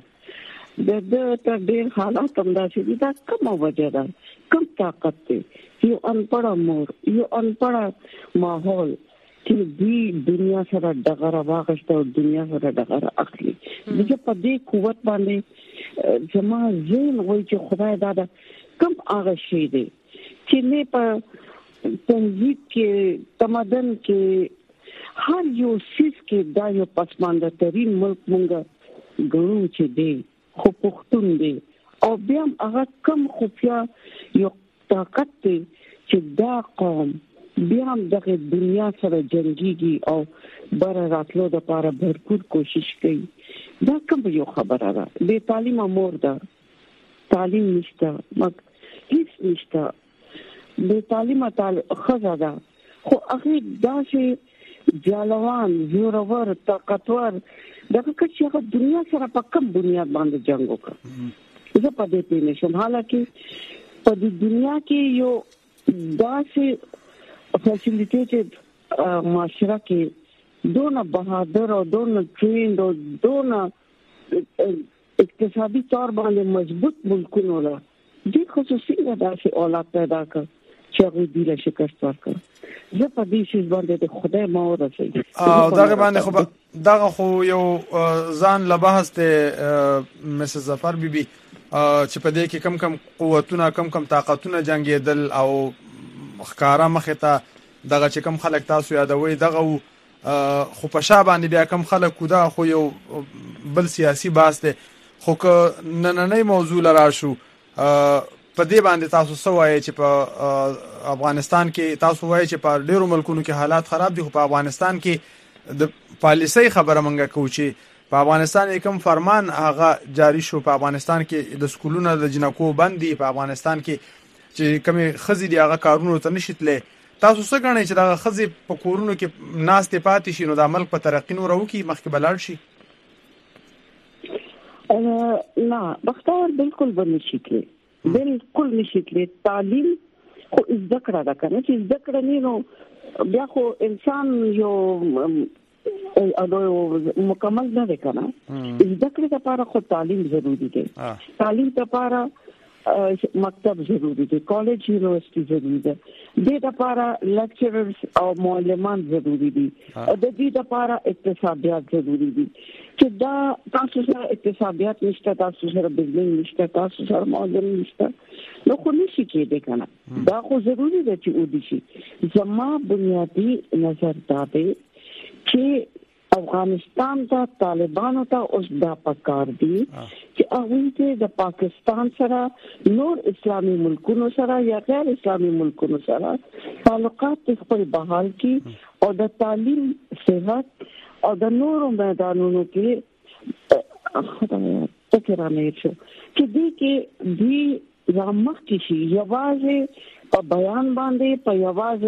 د ته ډېر حالات هم داسې دي. دا کومه وجه ده، کوم طاقت دی؟ یو انپړه مور، یو انپړه ماحول چې دی دنیا سره دغه واغشته او دنیا سره دغه اخلي. دغه په دې قوت باندې جما زین وای چې خدای دا کم هغه شی دی چې نه په تنظیم کې تمدن کې هر یو سیس کې دا یو پسمانده ترين ملک مونږ ګورو چې دی خو پښتون دی او بیا هغه کم خفیا یو طاقت دی چې دا قوم بیا هم دغه دنیا سره جنگيږي او بر راتلو د لپاره भरपूर کوشش کوي. دا کوم یو خبره ده. د تعلیم امور ده، تعلیم نشته، هیڅ نشته. د تعلیم خزه ده خو هغه داسې جالوان، زورور، طاقتور دغه چې دنیا سره په کوم بنیاد باندې جنگ وکړي. زه په دې پېښه نشم. حالکه په دې دنیا کې یو داسې فیسیلیټیټډ معاشره کې دونه بهادر او دونه ټرینډ او دونه اقتصادي طور باندې مضبوط ملکونه له دې خصوصي داسې اولاد پیدا کړ چې هغه دې له شکست ورکړ. زه په دې شی باندې د خدای مور رسي او دغه باندې خو دغه خو یو ځان له بحث ته مسز ظفر بیبي چې په دې کې کم قوتونه کم طاقتونه جنگیدل او خکارا مخه ته دغه چې کم خلک تاسو یادوي دغه خو په شا باندې بیا کم خلک کو دا خو یو بل سیاسي باس دی. خو که نننۍ موضوع لرا شو په دې باندې تاسو سوای چې په افغانستان کې تاسو وایي چې په ډیرو ملکونو کې حالات خراب دي، خو په افغانستان کې د پالیسۍ خبره منګه کوو چې په افغانستان کې کوم فرمان هغه جاری شو. په افغانستان کې د سکولونو د جنکو بندي، په افغانستان کې چې کومه خزي دی هغه کارونو ته نشیتله. تاسو څه غواړئ چې دا خزي په کورونو کې ناس ته پاتې شي نو د ملک په ترقی نور وکي مخکې بلل شي؟ نه بختور بالکل بنشي کې بالکل نشي کې. تعلیم خو ذکر دا کنه چې ذکر نه نو بیا خو انسان یو مکمل نه دی کنه. ذکر لپاره خو تعلیم ضروری دی. تعلیم لپاره مکتب ضروری دی، کالج یونیورسيټي ضروری ده، د لپاره لیکچررز او معلمان ضروری دي، او د دې لپاره اقتصادیات ضروری دي. چې دا تاسو سره اقتصادیات نشته، تاسو سره بزنس نشته، تاسو سره معلم نشته، نو خو نشي کېدای کنه. دا خو ضروری ده چې ودی شي. زما بنیادی نظر دا دی چې افغانستان ته طالبانو ته اوس دا پکار دي چې هغه د پاکستان سره نور اسلامي ملکونو سره یا غیر اسلامي ملکونو سره تعلقات خپل بحال کی او د تعلیم، صحت او د نورو میدانونو کې خدای تکرانه شو چې دې کې دې زموږ کې شي یوازې په بیان باندې په یوازې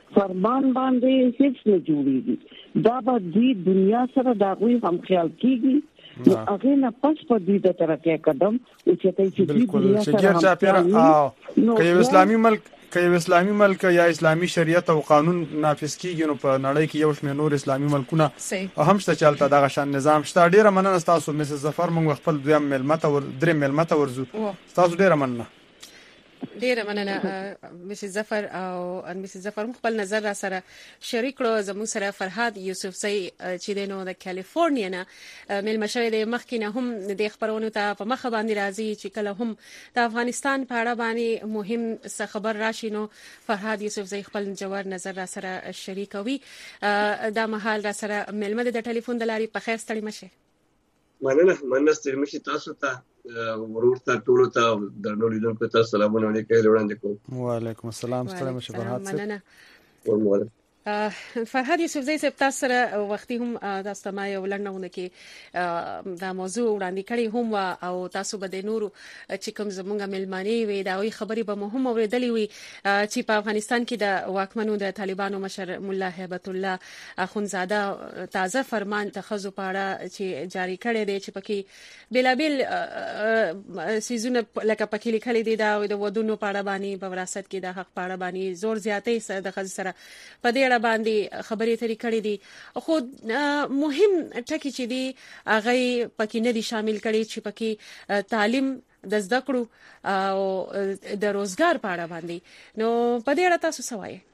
فرمان باندې هیڅ نه جوړیږي دا به د دنیا سره دا غوي هم خیال کیږي نو هغه نه پس په دې د ترقه قدم او چې دنیا سره نو که اسلامي ملک یا اسلامي شریعت او قانون نافذ کیږي نو په نړۍ کې یو شمېر نور اسلامي ملکونه هم شته چلته دغه شان نظام شته. ډیره مننه تاسو مسز ظفر، موږ خپل دویم ملمت او دریم ملمت ورزو تاسو ډیره مننه. ډیره مننه مسز ظفر او مسز ظفر خپل نظر را سره شریک کړو. زموږ سره فرهاد یوسفزی چې دینو د کالیفورنیا نه مل مشوي د مخکینه هم د خبرونو ته په مخ باندې راځي چې کله هم د افغانستان په اړه باندې مهم څه خبر راشي نو فرهاد یوسفزی خپل جوړ نظر را سره شریکوي. دا مهال را سره ملمد د ټلیفون د لارې په خیر ستړي مشه. مننه ستړي مشه تاسو ته ورور ته ټولو ته درنو لیدونکو ته سلامونه وړاندې کوم. وعلیکم السلام ستړي مشه فرهاد مننه. فرهاد یوسفزی صاحب تاسو سره وختي هم تاسو ته ما یو لړنونه کې دا موضوع وړاندې کړی هم او تاسو به د نورو چې کوم زمونږ ملمانې وي دا وی خبرې به مهم اوریدلې وي چې په افغانستان کې د واکمنو د طالبانو مشر مولا هیبت الله اخونزاده تازه فرمان تخذو پاړه چې جاری کړی دی چې پکې بلابل سيزونه لکه پکې لیکلي دي دا د ودونو پاړه باندې په وراثت کې د حق پاړه باندې زور زیاتې سره د خځ سره په دې اړه باندې خبرې ترې کړې دي. خو مهم ټکی چې دی هغه پکې نه دي شامل کړي چې پکې تعلیم د زده کړو او د روزګار په اړه باندې نو په دې اړه تاسو څه وایي؟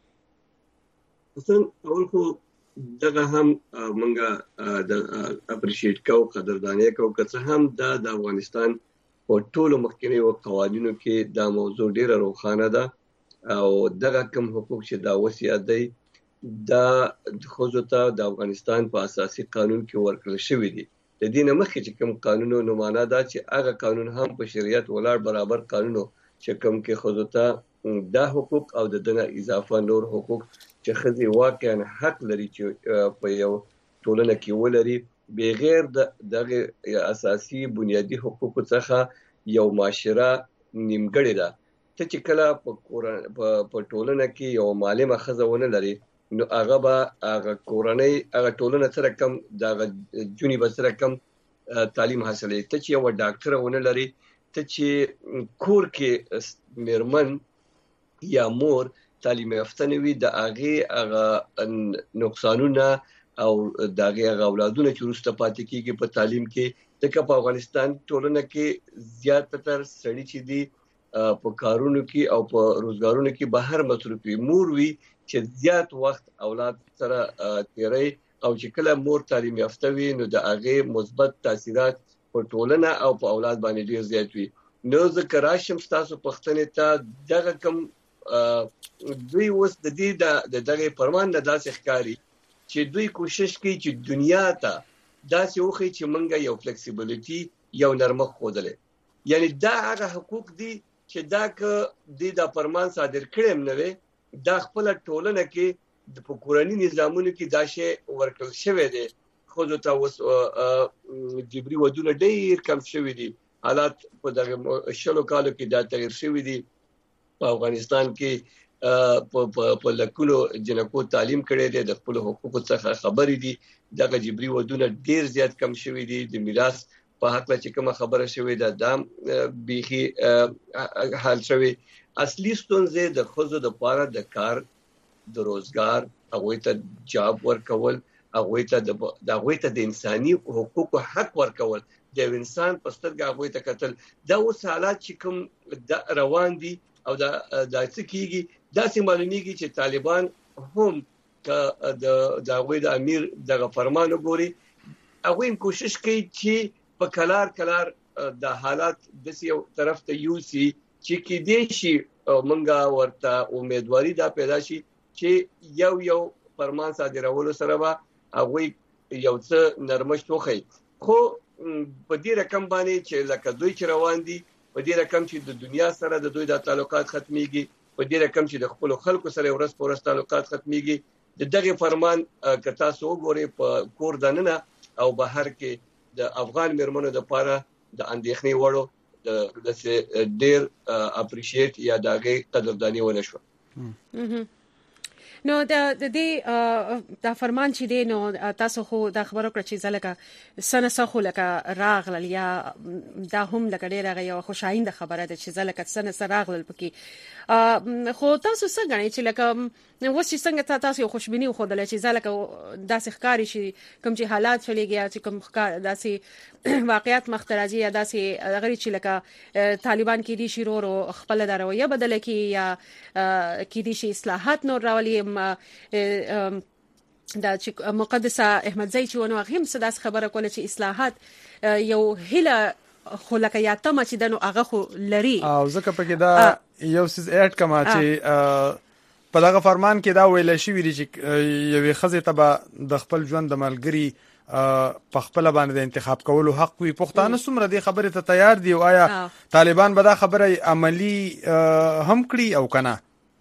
اصلا اول خو دغه هم مونږه د اپریشیټ کوو قدرداني کوو که هم د افغانستان په ټولو مخکنیو قوانینو کې دا موضوع ډیره روښانه ده او دغه کوم حقوق چې دا وصیت دی دا خو ته د افغانستان په اساسي قانون کې ورکړل شوی دی. د دې نه مخکې چې کوم قانونو معنا دا چې هغه قانون هم په شریعت ولاړ برابر قانونو چې کوم کې خو ته دا حقوق او د دنه اضافه نور حقوق چې خځې واقعا حق لري چې په یو ټولنه کې ولري بغیر دغه اساسي بنیادی حقوق څخه یو معاشره نیمګړې ده. ته چې کله په ټولنه کې یو معلمه خزونه لري نو هغه به هغه کورنۍ هغه ټولنه سره کم د جونی به سره کم تعلیم حاصلې. ته چې یو ډاکټر ونه لري ته چې کور کې میرمن یا مور تعلیم یافته نه وي د هغه نقصانونه او دغه اولادونه چې وروسته پاتې کیږي په تعلیم کې د په افغانستان ټولنه کې زیاتره سړي چې دي په کارونو کې او په روزګارونو کې بهر مصروفي مور وي چې زیات وخت اولاد سره تیری او چې کله مور تعلیم یافته وي نو د هغه مثبت تاثیرات په ټولنه او په اولاد باندې ډیر زیات وي. نو ذکر راشم تاسو پښتنې ته دغه کوم دوی اوس د دې دغه فرمان نه داسې ښکاری چې دوی کوشش کوي چې دنیا ته داسې وخی چې منګه یو فلیکسیبিলিټي یو نرمه خوده یعنی دا هغه حقوق دي چې دا که د فرمان صادر کړم نه وي دا خپل ټولنه کې د کورنۍ نظامونو کې دا شی ورکل شوی دی. خو ته اوس جبري ودونه ډیر کم شوی دي. حالات په دغه شلو کالو کې دا تغیر شوی دي. په افغانستان کې په لکونو جنکو تعلیم کړي دي د خپل حقوقو څخه خبرې دي. دغه جبري ودونه ډیر زیات کم شوی دي. د میراث په حق چې کومه خبره شوې ده دا بيخي حل شوی. اصلي ستونزې د خزو د پاره د کار د روزګار هغه ته جاب ورکول هغه ته د انساني حقوقو حق ورکول د انسان په سترګه هغه ته قتل دا اوس حالات چې کوم روان دي او دا څه کیږي دا سم معلومیږي چې طالبان هم د امیر دغه فرمان وګوري هغه کوشش کوي چې په کلار د حالات د یو طرف ته یوسي چې کې دې شي مونږه ورته امیدواري دا پیدا شي چې یو فرمان صادرولو سره به هغه یو څه نرمښت وخی. خو په دې رقم باندې چې لکه دوی چې روان دي په دې رقم چې د دنیا سره د دوی د تعلقات ختميږي په دې رقم چې د خپل خلکو سره ورس پورس تعلقات ختميږي دغه فرمان که تاسو وګورئ په کور دننه او بهر کې د افغان مرمنو د پاره د اندېښنې وړو د ډیر اپریشیټ یا دغه قدردانی ونه شو. نو د دې د فرمان چې دی نو تاسو خو د خبرو کړ چې زلکه سنه سخو لکه راغل یا دا هم لکه ډیره یو خوشاینده خبره ده چې زلکه سنه راغل پکې خو تاسو څنګه غواړئ چې لکه وس چې څنګه تاسو خوشبینی خو دلته چې زلکه داسې ښکاری شي کوم چې حالات چلیږي چې کوم داسې واقعیت مختراجي یا داسې غری چې لکه طالبان کې دي شیرورو خپل درویه بدل کی یا کې دي شي اصلاحات نور راولي دا چې مقدسه احمدزی چې ونه غیم صداس خبره کوله چې اصلاحات یو هله خو لکه یا تمه چې دنو هغه خو لري او ځکه پکې دا یو سیز اډ کما چې په دغه فرمان کې دا ویل شوی دی چې یوې خزې ته د خپل ژوند د ملګری په خپل باندې د انتخاب کولو حق وي. پښتانه څومره د خبرې ته تیار دي او آیا طالبان به دا خبره عملی هم کړي او کنه؟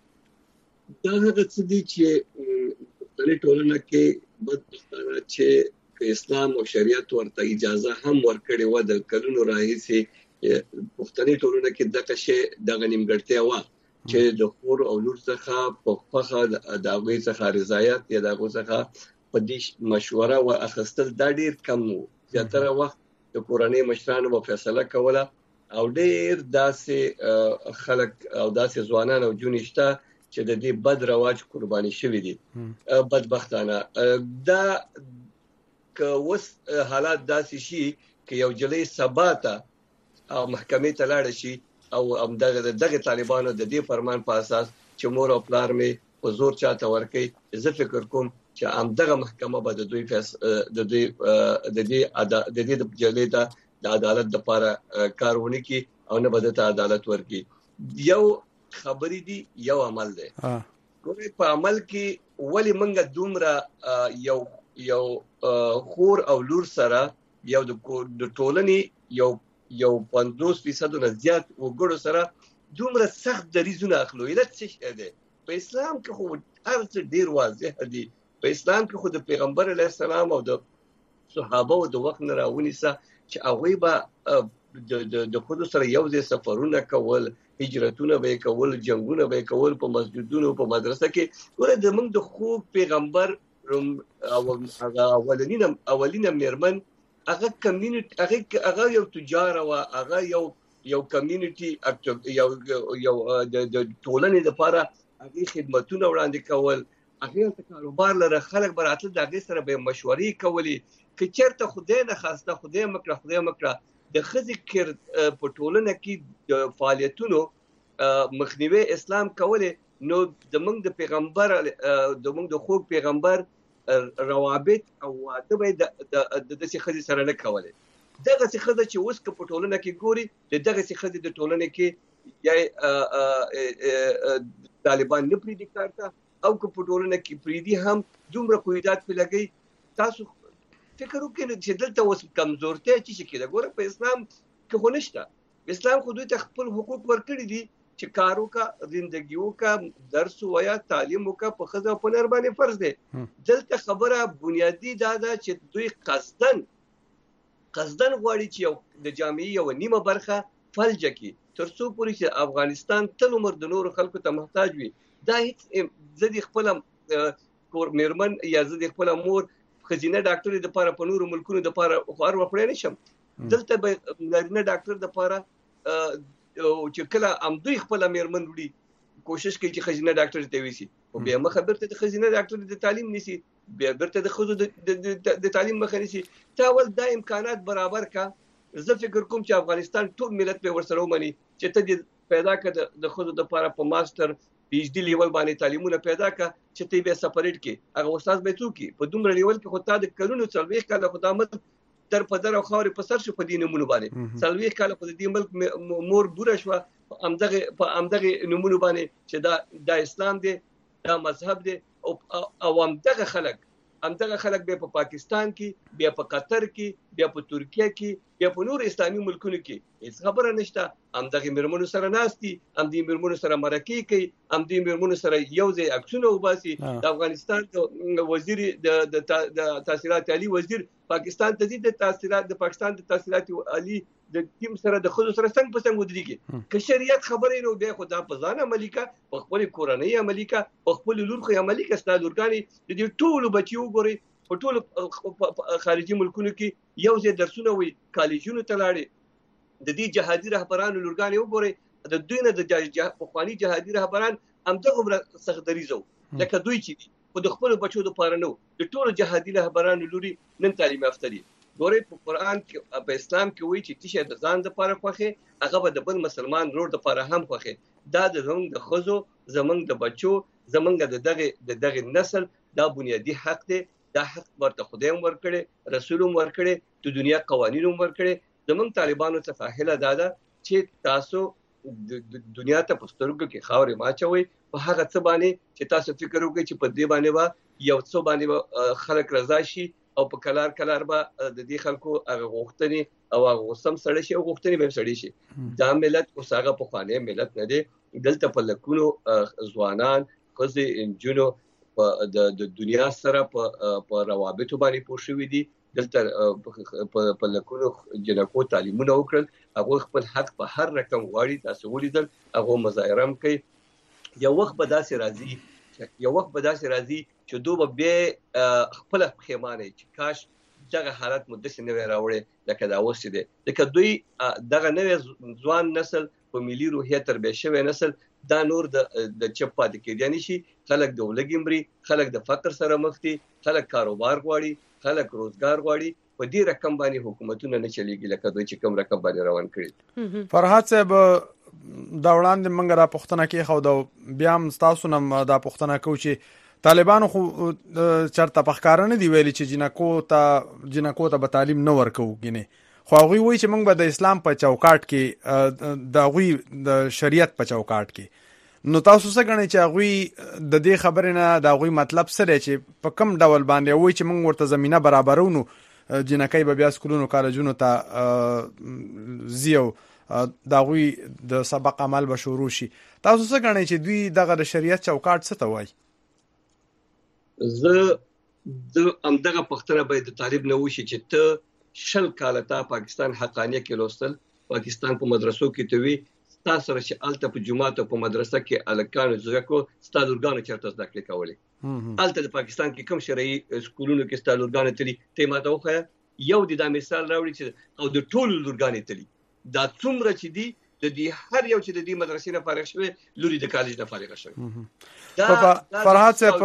دا هغه څه دي چې په ټولنه کې بدبختانه چې اسلام او شریعت ورته اجازه هم ورکړې و د کلونو راهیسې پښتني ټولنه کې دغه شی د غنیمګړتیا و چې د خور او لور څخه په خوخه د هغه څخه رضایت یا د هغه څخه په دې مشوره او اخستل دا ډیر کم وو. زیاتره وخت د کورنۍ مشرانو په فیصله کوله او ډیر داسې خلک او داسې ځوانان او جونې شته چې د دې بد رواج قرباني شوي دي. بدبختانه دا که وس حالات داسې شي چې یو جلې سباته او محکمې ته لاړ شي او دغه طالبانو د دې فرمان په اساس چې مور او پلار می په زور چاته ورکي، زه فکر کوم چې همدغه محکمه به د دوی د دې د جلې د عدالت لپاره کارونه کوي او نه به د عدالت ورکي. یو خبرې دي یو عمل دی. ګورې په عمل کې ولی منګه دومره یو خور او لور سره یو د ټولنې یو 50% نه زیات وګړو سره دومره سخت دریزونه اخلو. علت څه دی؟ په اسلام کې خو هر څه ډیر واضح دي. په اسلام کې خو د پیغمبر علیه السلام او د صحابه او د وخت نه راونیسه چې هغه به د خود سره یو ځای سفرونه کول، هجرتونه به کول، جنگونه به کول په مسجدونو په مدرسه کې. ګوره د موږ د خو پیغمبر او اولینه میرمن هغه کمیونټي هغه یو تجار او هغه یو کمیونټي یو د ټولنې لپاره هغه خدماتونه وړاندې کول، هغه ته کاروبار لره خلک براتل د هغه سره به مشورې کولې چې چیرته خدای نه خواسته خدای مکړه د خزې کړ په ټولنه کې د فعالیتونو مخنیوي اسلام کولې. نو د موږ د پیغمبر د موږ د خو پیغمبر روابط او واده به د دې خزې سره نه کولې. دغه څه خزه چې اوس په ټولنه کې ګوري دغه څه خزه د ټولنه کې یا طالبان نه پریدي کارته او په ټولنه کې پریدي هم دومره قیودات په لګي. تاسو فکر وکړئ چې دلته اوس کمزورتیا چې کېده. ګوره په اسلام کې خو نشته. اسلام خو دوی ته خپل حقوق ورکړي دي چې کارو کا زندگیو کا درس ویا تعلیمو کا په خزه په نر باندې فرض دي. دلته خبره بنیادی دا ده چې دوی قصدن غواړي چې یو د جامعي یو نیمه برخه فلج کی ترڅو پوری چې افغانستان تل عمر د نور خلکو ته محتاج وي. دا هیڅ زدي خپل کور میرمن یا زدي خپل مور خزینه ډاکټر د لپاره په نور ملکونو د لپاره خور وکړي نشم. دلته به نارینه ډاکټر د لپاره چې کله هم دوی خپل میرمن وړي کوشش کوي چې خزینه ډاکټر ته ویسي او بیا مخبرته د خزینه ډاکټر د تعلیم نيسي، بیا برته د خزو د تعلیم مخ نيسي. تاول دا امکانات برابر کا. زه فکر کوم چې افغانستان ټول ملت په ورسره ومني چې ته پیدا کړه د خزو د لپاره په ماستر پی ایچ ډی لیول باندې تعلیمونه پیدا کړه چې ته به سپریټ کې هغه استاد به څوکي په دومره لیول کې خو تا د کلونو څلويخ کاله خدامت در په در او خاورې په سر شو په دې نمونه باندې څلويخ کاله په دې ملک مور بوره شو په امدغه نمونه باندې چې دا اسلام دی، دا مذهب دی او امدغه خلک به په پاکستان کې، بیا په قطر کې، بیا په ترکیه کې، بیا په نور اسلامي ملکونو کې هیڅ خبره نشته. امدغه میرمنو سره ناستي، امدغه میرمنو سره مرکې کوي، امدغه میرمنو سره یو ځای عکسونه وباسي. د افغانستان د وزیر د تحصیلات عالی وزیر پاکستان ته د پاکستان د تحصیلات عالی د ټیم سره د خود سره څنګه په څنګه ودرېږي که شریعت خبرې نو بیا خدا په ځان عملی کا په خپل کورنۍ عملی کا په خپل لور خو عملی کا ستاسو لورګانی د ټولو بچیو ګوري په ټولو خارجي ملکونو کې یو ځای درسونه وي کالجونو ته لاړې د دې جهادي رهبرانو لورګانی وګوري د دوی نه د پخوانی جهادي رهبران همدغه سخت دریزو لکه دوی چې په د خپل بچو د پاره نو د ټولو جهادي رهبرانو لوري نن تعلیم یافته دي ګوري په قران کې په اسلام کې وایي چې تشه د ځان د پاره خوخه هغه به د بل مسلمان رور د پاره هم خوخه دا د زمونږ د خزو زمونږ د بچو زمونږ د دغه نسل دا بنیادی حق دی دا حق ورته خدای هم ورکړي رسول هم ورکړي د دنیا قوانین هم ورکړي زمونږ طالبانو څخه فاهله دادا چې تاسو د دنیا ته پسترګو کې خاورې ماچوي په هغه څه باندې چې تاسو فکر وکړئ چې په دې باندې با یو څه باندې خلک رضا شي او په کلار به د دې خلکو هغه غوښتنې او هغه سم سړی شي او غوښتنې به سړی شي دا ملت اوس هغه په خوانه ملت نه دی دلته په لکونو ځوانان خزې انجونو د دنیا سره په روابطو باندې پوښوي دي دلته په لکونو جنکو تعلیمونه وکړل هغه خپل حق په هر رقم غواړي تاسو ولیدل هغه مظاهره کوي یو وخت به داسې راځي چې دوی به خپل خیمانه چې کاش دغه حالت مدته نه راوړي لکه دا اوس دي لکه دوی دغه نوې ځوان نسل په ملي روحیه تربیه شوی نسل دا نور د چپ پاتې کېدانی شي خلک د ولګمري خلک د فقر سره مخ دي خلک کاروبار غواړي خلک روزګار غواړي په دې رقم باندې حکومتونه نه چلیږي لکه دوی چې کوم رقم باندې روان کړي فرحات صاحب دا وړاندې موږ را پښتنه کې خو دا بیا هم تاسو نم دا پښتنه کو چې طالبانو خو چرته پخکارنه دی ویلي چې جنکو ته به تعلیم نه ورکو غینه خو هغه وایي چې موږ به د اسلام په چوکاټ کې د غوي د شریعت په چوکاټ کې نو تاسو څه غنئ چې هغه د دې خبرې نه د غوي مطلب سره چې په کم ډول باندې وایي چې موږ ورته زمينه برابرونو جنکای به بیا سکولونو کالجونو ته زیو دا غوي د سبق عمل به شروع شي تاسو څه غنئ چې دوی دغه د شریعت چوکاټ څه ته وایي د امدغه پښتنه به د طالب نه وشي چې ته شل کاله تا پاکستان حقانیه کې لوستل پاکستان په مدرسو کې ته وی تاسو سره چې الته په جمعه ته په مدرسه کې الکانو زکو ستالورګانو چرته زده کړې کولې الته د پاکستان کې کم شرعي سکولونو کې ستالورګانو تلي ته ماته وخه یو د مثال راوړي چې او د ټولو لورګانو تلي دا څومره چې دی د دې هر یو چې د دې مدرسې نه فارغ شوی لوري د کالج نه فارغ شوی دا فرحات صاحب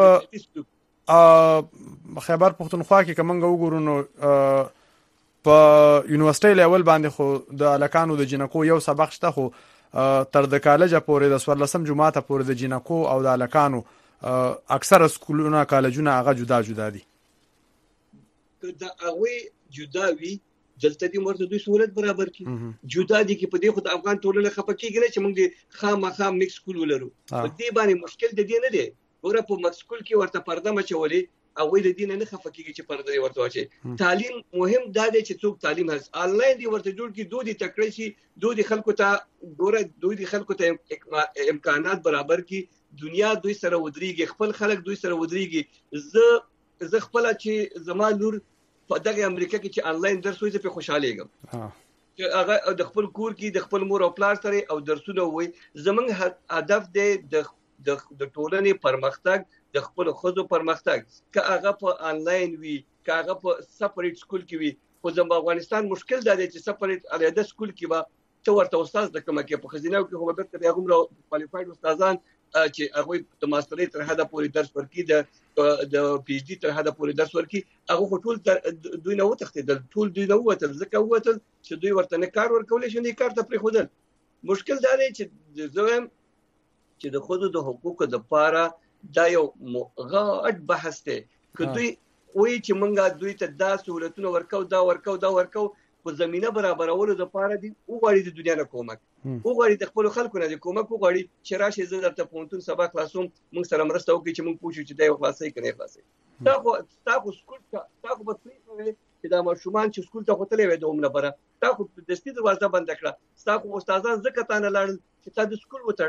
خیبر پختونخوا کې کومنګ وګورو نو په یونیورسيټي لیول باندې خو د الکانو د جنکو یو سبق شته خو تر د کالج پورې د 14 جمعه پورې د جنکو او د الکانو اکثر سکولونه کالجونه هغه جدا دي دا هغه جدا وی دلته دې مرته دوی سہولت برابر کی جدا دي کې په دې خو د افغان ټولنه خپکیږي نه چې موږ دې خامخا میکس سکول ولرو په دې باندې مشکل د دې نه دی ګوره په میکس سکول کې ورته پرده مچولې هغه د دې نه خپکیږي چې پرده ورته واچي تعلیم مهم دا دی چې څوک تعلیم هڅ آنلاین دی ورته جوړ کی دوی تکړه شي دوی خلکو ته ګوره دوی خلکو ته امکانات برابر کی دنیا دوی سره ودرېږي خپل خلک دوی سره ودرېږي زه خپل چې زما لور په دغه امریکا کې چې آنلاین درس وایي په خوشاله یم چې هغه د خپل کور کې د خپل مور او پلار سره او درسونه وایي زمونږ هدف دی د ټولنې پرمختګ د خپل خزو پرمختګ که هغه په آنلاین وي که هغه په سپریټ سکول کې وي خو زموږ افغانستان مشکل دی چې سپریټ علیحده سکول کې به ته ورته استاد د کومه کې په خزینه کې خو به ته هغه کوالیفاید استادان چې هغه د ماسترۍ تر حده پورې درس ورکړي د پی ایچ ډی تر حده پورې درس ورکړي هغه ټول دوی نه وتښتېدل ټول دوی نه وتل ځکه وتل چې دوی ورته نه کار ورکولې شي نه کار ته پرې خودل مشکل دا دی چې زویم چې د خود د حقوقو د پاره دا یو غاټ بحث دی که دوی وایي چې مونږه دوی ته دا سہولتونه ورکو په زمينه برابرولو د پاره دي او غواړي د دنیا نه کومک او غواړي د خپل خلکو نه کومک او غواړي چې راشي زه درته پونتون سبق خلاصوم موږ سره مرسته وکړي چې موږ پوښتنه چې دا خلاصي کنه خلاصي تاسو سکول تاسو په پریږدئ چې دا ماشومان چې سکول ته وتلې وي د عمر لپاره تاسو د دستي دروازه بند کړه تاسو استادان زکه تانه لاړ چې تاسو سکول وتړه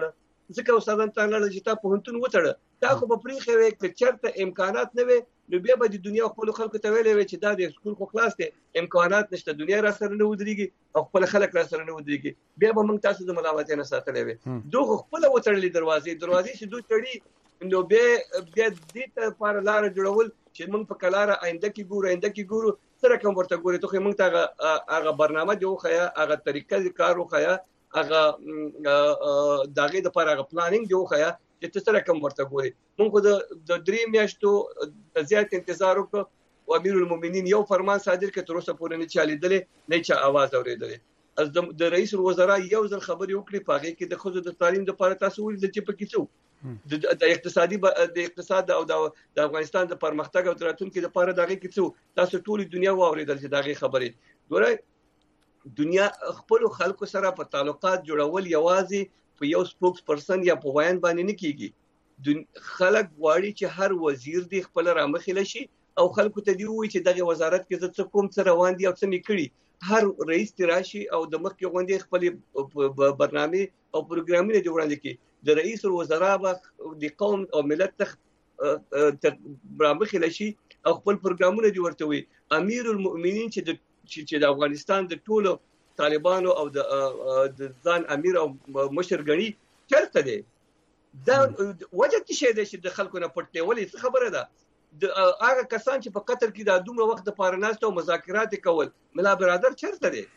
ځکه استادان ته لړل چې تا په هنتون وټړه دا خو په پریخه وي چې چرته امکانات نه وي نو بیا به د دنیا خپل خلکو ته ویلې چې دا د سکول خو خلاص دي امکانات نشته دنیا را سره نه ودرېږي او خپل خلک را سره نه ودرېږي بیا به موږ تاسو د ملامت نه ساتلې وي دوه خپل وټړلې دروازې چې دوی تړي نو بیا دې ته پر لار جوړول چې موږ په کلاره آینده کې ګورو سره کوم ورته ګوري ته موږ ته هغه برنامه جوړ خیا هغه طریقې کار وخیا هغه دغه د پر هغه پلانینګ جوړ خیا چې ته سره کوم ورته ګوري موږ د 3 میاشتو زیات انتظار وکړو او امیر المؤمنین یو فرمان صادر کړ تر اوسه پورې نه چالیدلې نه چا आवाज اوریدلې از د رئیس الوزرا یو ځل خبري وکړي پاګه کې د خود د تعلیم لپاره تاسو ولې د چې پکې څو د اقتصاد او د افغانستان د پرمختګ او راتلونکو لپاره دغه کې څو تاسو ټول دنیا واوریدل چې دغه خبرې ګوره دنیا خپل خلکو سره په تعلقات جوړول یوازې په یو سپوکس پرسن یا په وایي باندې نه کیږي خلک غواړي چې هر وزیر دی خپل رامخله شي او خلکو ته دی وایي چې دغه وزارت کې څه کوم څه روان دي او څه میکړي هر رئیس تراشي او د مخکې غونډې خپل برنامه او پروګرامونه جوړاندې کی د رئیس الوزرا د قوم او ملت ته رامخله شي او خپل پروګرامونه جوړوي امیر المؤمنین چې د افغانستان د ټولو طالبانو او د ځان امیر او مشر غني چرته دي دا وجه څه دی چې د خلکو نه پټه ولې خبره ده د هغه کسان چې په قطر کې د دومره وخت د پارناست او مذاکرات کول ملا برادر چرته دي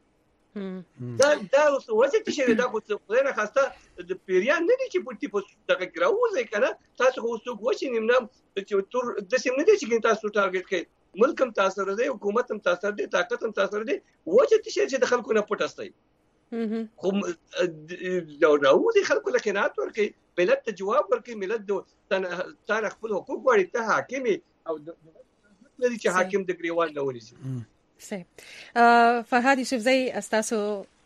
دا وجه څه دی دا خو څه نه خاصه د پیریان نه دي چې پټي په دغه کراوځي کنه تاسو خو څوک وښی نیم چې تر د سیمه دي چې تاسو ټارګټ کوي ملکم تاثر دی حکومتم تاثر دی طاقتم تاثر دی وجه چې د خلکو نه پټ استای خو راو دي خلکو له قناعت ورکي ملت ته جواب ورکي ملت د خپل حقوق غواړي ته حاکمي او د چې حاکم د ګریوان نه ونیسي صحیح فرهاد یوسفزئی استاسو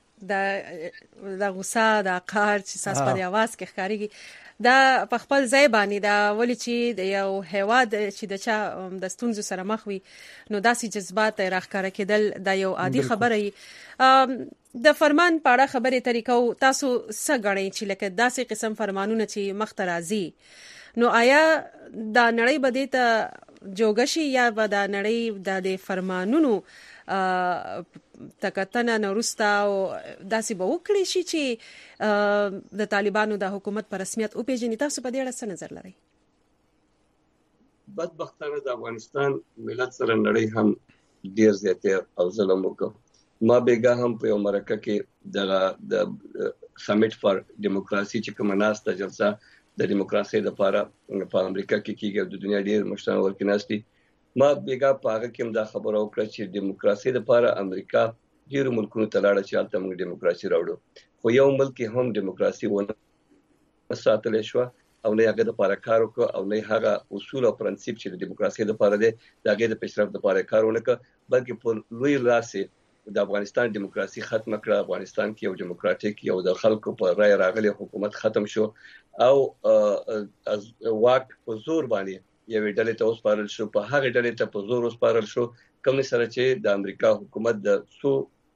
د غوسه د قهر چې ساس په आवाज کې ښکاریږي دا په خپل ځای باندې دا ولې چې د یو هیواد چې د چا د ستونزو سره مخ وي نو داسې جذبات راښکاره کېدل دا یو عادي خبره ای د فرمان په اړه خبرې طریقو تاسو څه غړئ چې لکه داسې قسم فرمانونه چې مخ ته راځي نو آیا دا نړۍ بده ته جوګشي یا به دا نړۍ د فرمانونو تکتنه نورستا او داسې به وکړي شي چې د طالبانو د حکومت په رسمیت او پیژنې تاسو په دې اړه څه نظر لرئ بدبختانه د افغانستان ملت سره نړۍ هم ډیر زیاته او ظلم وکړ ما بیګا هم په امریکا کې د سمیټ فار دیموکراسي چې کومه ناسته جلسه د دیموکراسي لپاره په امریکا کې کیږي د دنیا ډیر مشران ورکې ناشتي ما بیګا په هغه کې دا خبره وکړه چې دیموکراسي لپاره امریکا ډیر ملکونو ته لاړه چې حالت موږ دیموکراسي راوړو خو یو ملک هم دیموکراسي ونه ساتل شو او نه هغه لپاره کار وکړ او نه هغه اصول او پرنسپ چې د دیموکراسي لپاره دي دغه د پیشرفت لپاره کار ونه کړ بلکې په لوی لاسه د افغانستان دیموکراسي ختم کړه افغانستان کې یو دیموکراتیک یو د خلکو په رائے راغلي حکومت ختم شو او از واک په زور باندې یو ډلې ته وسپارل شو په هغه ډلې ته په زور وسپارل شو کوم سره چې د امریکا حکومت د سو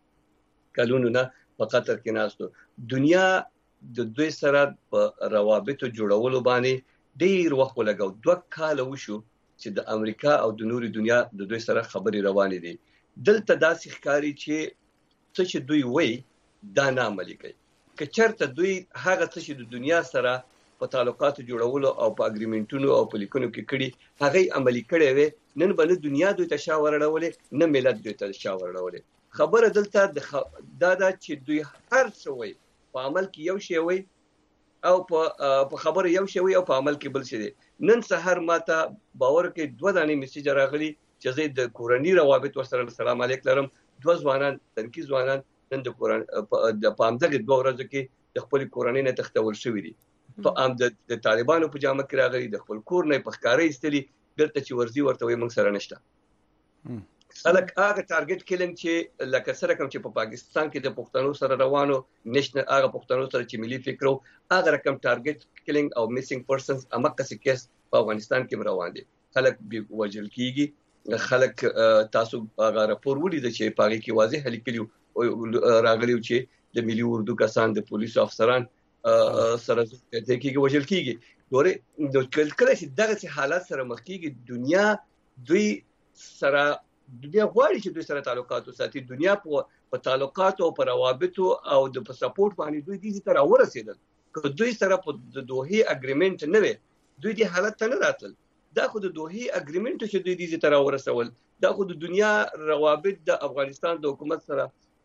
کلونو نه په قطر کې ناستو دنیا د دوی سره په روابطو جوړولو باندې ډیر وخت ولګاو 2 کال وشو چې د امریکا او د نوري دنیا د دوی سره خبري روانې دي دلته داسې ښکاری چې څه چې دوی وایي دا نه عملي کوي که چېرته دوی هغه څه چې د دنیا سره په تعلقاتو جوړولو او په اګریمنټونو او په لیکونو کې کړي هغه عملي کړي وي نن باندې دنیا دوی ته شاور راولې نه ملت دوی ته شاور راولې خبره دلته دا چې دوی هر څه وایي په عمل کې یو شی وایي او په خبره یو شی وایي او په عمل کې بل شی دی نن سحر ماته باور کې 2 دانې میسج راغلي چې زه د کورنۍ روابط ورسره سلام علیکم لرم 2 ځوانان تنکي ځوانان نن د کورن د پامدغه 2 ورځې کې د خپل کورنۍ نه تختول شوې دي په ام د طالبانو په جامه کې راغلي د خپل کور نه په ښکارې استلي دلته چې ورزي ورته وي موږ سره نشته خلک هغه ټارګټ کلینګ چې لکه سره کوم چې په پاکستان کې د پښتنو سره روانو نشنل هغه پښتنو سره چې ملي فکرو هغه رقم ټارګټ کلینګ او میسینګ پرسنز امکه سي کیس په افغانستان کې روان دي خلک وجل کیږي خلک تاسو هغه راپور ولید چې پاګه کې واضح لیکلو راغلیو چې د ملي اردو کسان د پولیسو افسران سره د کېږي وجل کېږي ګوره د کله چې دغه حالات سره مخ کېږي دنیا دوی سره غواړي چې دوی سره تعلقات وساتي دنیا په تعلقات او په روابط او د سپورټ باندې دوی دې تر ورسېدل که دوی سره په د دوحي اګریمنت نه وي دوی دې حالت ته نه راتل دا خو د دوحي اګریمنت چې دوی دې تر ورسول دا خو د دنیا روابط د افغانستان د حکومت سره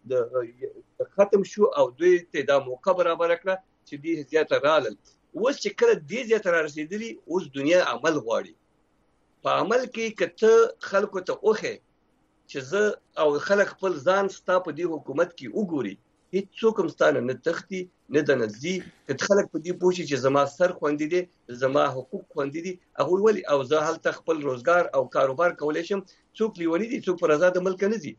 د ختم شو او دوی ته دا موقع برابر کړه چې دې زیاته رالل اوس چې کله دې زیاته رسیدلی اوس دنیا عمل غواړي په عمل کې کته خلکو ته اوخه چې زه او خلک خپل ځان ستا په دې حکومت کې وګوري هیڅ څوک هم ستانه نه تختی نه د نزدي کته خلک په دې پوښي چې زما سر خوندې دي زما حقوق خوندې دي هغه ولی او زه هلته خپل روزګار او کاروبار کولای شم څوک لیونی دي څوک پر آزاد ملک نه دي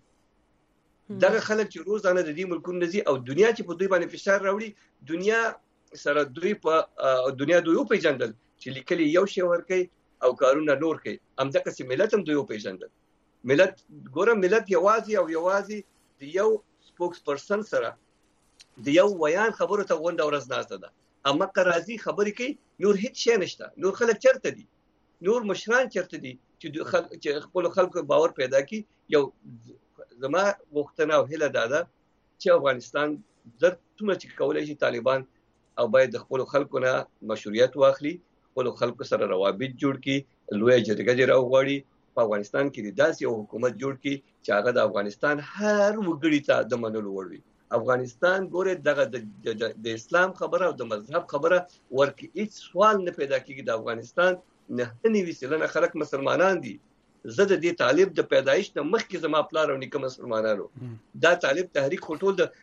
دغه خلک چې روزانه د دې ملکونو نزي او دنیا چې په دوی باندې فشار راوړي دنیا سره دوی په دنیا دوی په جندل چې لیکلي یو شی ورکي او کارونه نور کوي همدغه چې ملت هم دوی په جندل ملت ګوره ملت یوازي د یو سپوکس پرسن سره د یو ویان خبرو ته غونډه ورځ ناسته ده اما قرازي خبرې کوي نور هیڅ شي نشته نور خلک چرته دي نور مشران چرته دي چې خپل خلکو باور پیدا کړي یو زما وختونه او هله داده چې افغانستان درته چې کولای شي طالبان او باید د خپل خلکو نه مشروعیت واخلي خپل خلکو سره روابط جوړ کړي لوی جرګه دې راوغړي په افغانستان کې داسې یو حکومت جوړ کړي چې هغه د افغانستان هر وګړي ته د منلو وړ وي افغانستان ګوره دغه د اسلام خبره او د مذهب خبره ورکه هیڅ سوال نه پیدا کیږي د افغانستان نه نیوي سلنه خلک مسلمانان دي زه د دې طالب د پیدایش نه مخکې زما پلار او نیکه مسلمانانو دا طالب تحریک خټول د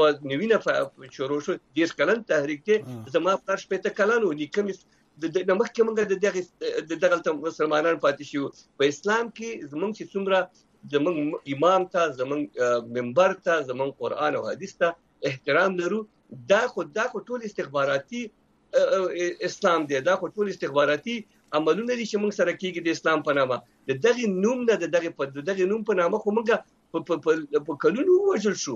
1990 شروع شو د کلن تحریک ته زما پلار شپته کلن او نیکه د مخکې موږ دغه مسلمانان پاتې شو په اسلام کې زمونږ چې څومره زمونږ امام ته زمونږ منبر ته زمونږ قران او حدیث ته احترام لرو دا خو ټول استخباراتي اسلام دی دا خو ټول استخباراتي عملونه دي چې موږ سره کېږي د اسلام په نامه د دغه نوم نه د دغه نوم په نامه خو موږ په کلونو وژل شو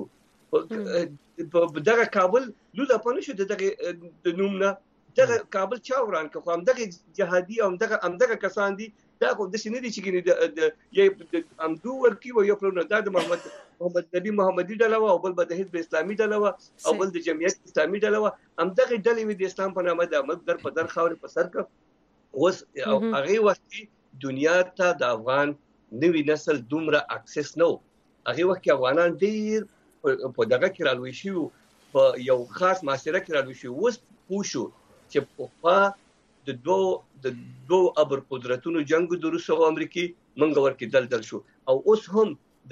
په دغه کابل لوله پنه شو د نوم نه دغه کابل چا وران که خو هم دغه جهادي او دغه کسان دي دا خو د سینې دي چې د امدو ورکی او یو پرونه د محمد نبی محمدي ډله او بل د حزب اسلامي ډله او بل د جمعیت اسلامي ډله هم دغه ډلې د اسلام په نامه د مقدر په در خاورې په سر کې اوس او هغه وخت دنیا ته د افغان نوی نسل دومره اکسس نو هغه وخت افغانان ډیر په دغه کې رالوي شو په یو خاص معاشره کې رالوي شو اوس پوښو چې په د دوه ابر قدرتونو جنگ د روس او امریکای منګ ورکی دلدل شو او اوس هم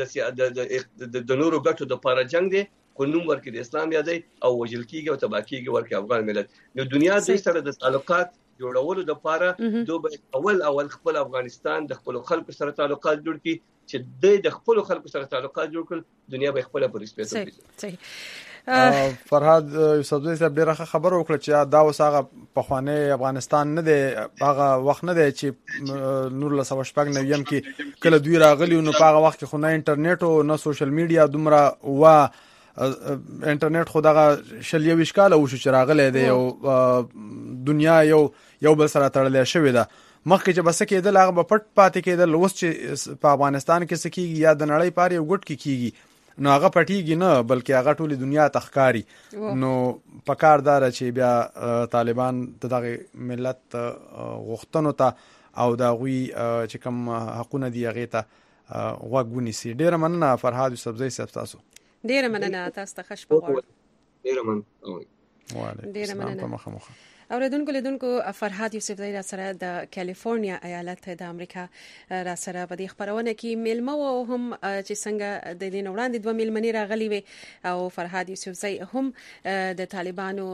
د نورو ګټو د پاره جنگ دی خو نوم ورکی د اسلام یادای او وجل کیږي او تبا کیږي ورکی افغان ملت نو دنیا د سره د تعلقات جوړولو د پاره دوه اول خپل افغانستان د خپل خلکو سره تعلقات جوړ کړي چې د خپل خلکو سره تعلقات جوړ کړي دنیا به خپل پر سپیس صحیح فرهاد یوسفزئی صاحب ډیره خبر وکړه چې دا وساغه په خوانه افغانستان نه دی هغه وخت نه دی چې نور له سوشپګ نویم کې کله دوی راغلی نو په هغه وخت کې خو نه انټرنیټ او نه سوشل میډیا دومره وا انټرنیټ خو دغه شلیوي شکاله او چې راغلی دی او دنیا یو بل سره تړلې شوې ده مخکې چې بس کېدل هغه په پټ پاتې کېدل اوس چې په افغانستان کې سکیږي یا د نړۍ پاره یو ګټ کې کیږي نو هغه پټیږي نه بلکې هغه ټول دنیا تخکاری نو پکاردار چې بیا طالبان دغه ملت غوښتنو ته او دا غوي چې کوم حقونه دی هغه ته غوږونی سي ډیر مننه فرهاد یوسفزئی صاحب تاسو ډیر مننه تاسو ته خوش پغور ډیر مننه وعلیکم السلام اوریدونکو لیدونکو فرهاد یوسفزئی را سره د کالیفورنیا ایالت د امریکا را سره په دې خبرونه کې میلمه او هم چې څنګه د دې وړاندې دوه میلمنې راغلي وي او فرهاد یوسفزئی هم د طالبانو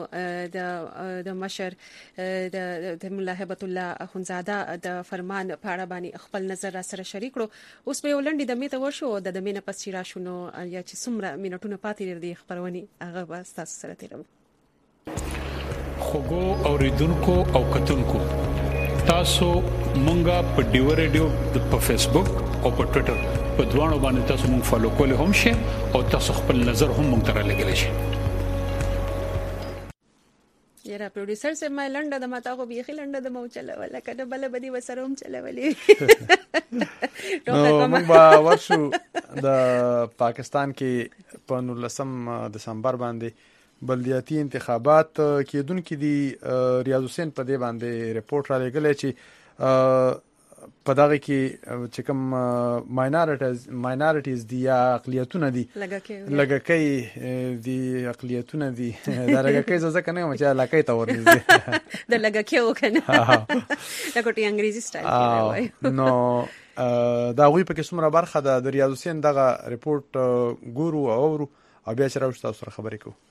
د مشر د مولا هیبت الله اخونزاده د فرمان په اړه باندې خپل نظر را سره شریک کړو اوس په ولندې د میته وشو د مینه پس چې را شونو یا چې څومره مینټونه پاتې دي خبرونه هغه تاسو سره تیرم خوګو اوریدونکو او کتونکو تاسو مونږه په ډیو ریډیو په فیسبوک او په ټوئیټر په دوانو باندې تاسو مونږ فالو کولای هم شئ او تاسو خپل نظر هم مونږ ته رالیږئ شئ یاره پروډوسر سه ما لنډه د ماته خو بيخي لنډه د مو چلول کنه بل بدی وسروم چلولې نو موږ به ورشو د پاکستان کې په 19 دسمبر باندې بلدیاتي انتخابات کېدونکې دي. ریاض حسین په دې باندې ریپورت را لګلې چې په دغه کې چې کوم ماینورټیز دي یا اقلیتونه دي لږکۍ دي اقلیتونه دي دا لږکۍ ځکه نه چې لږکۍ ته ورنږدې د لږکۍ وکنه دا کوټي انګریزي سټایل کوي نو دا غوي په کومه برخه د ریاض حسین دغه ریپورت ګورو او بیا چې راوښتو سره خبرې کوو.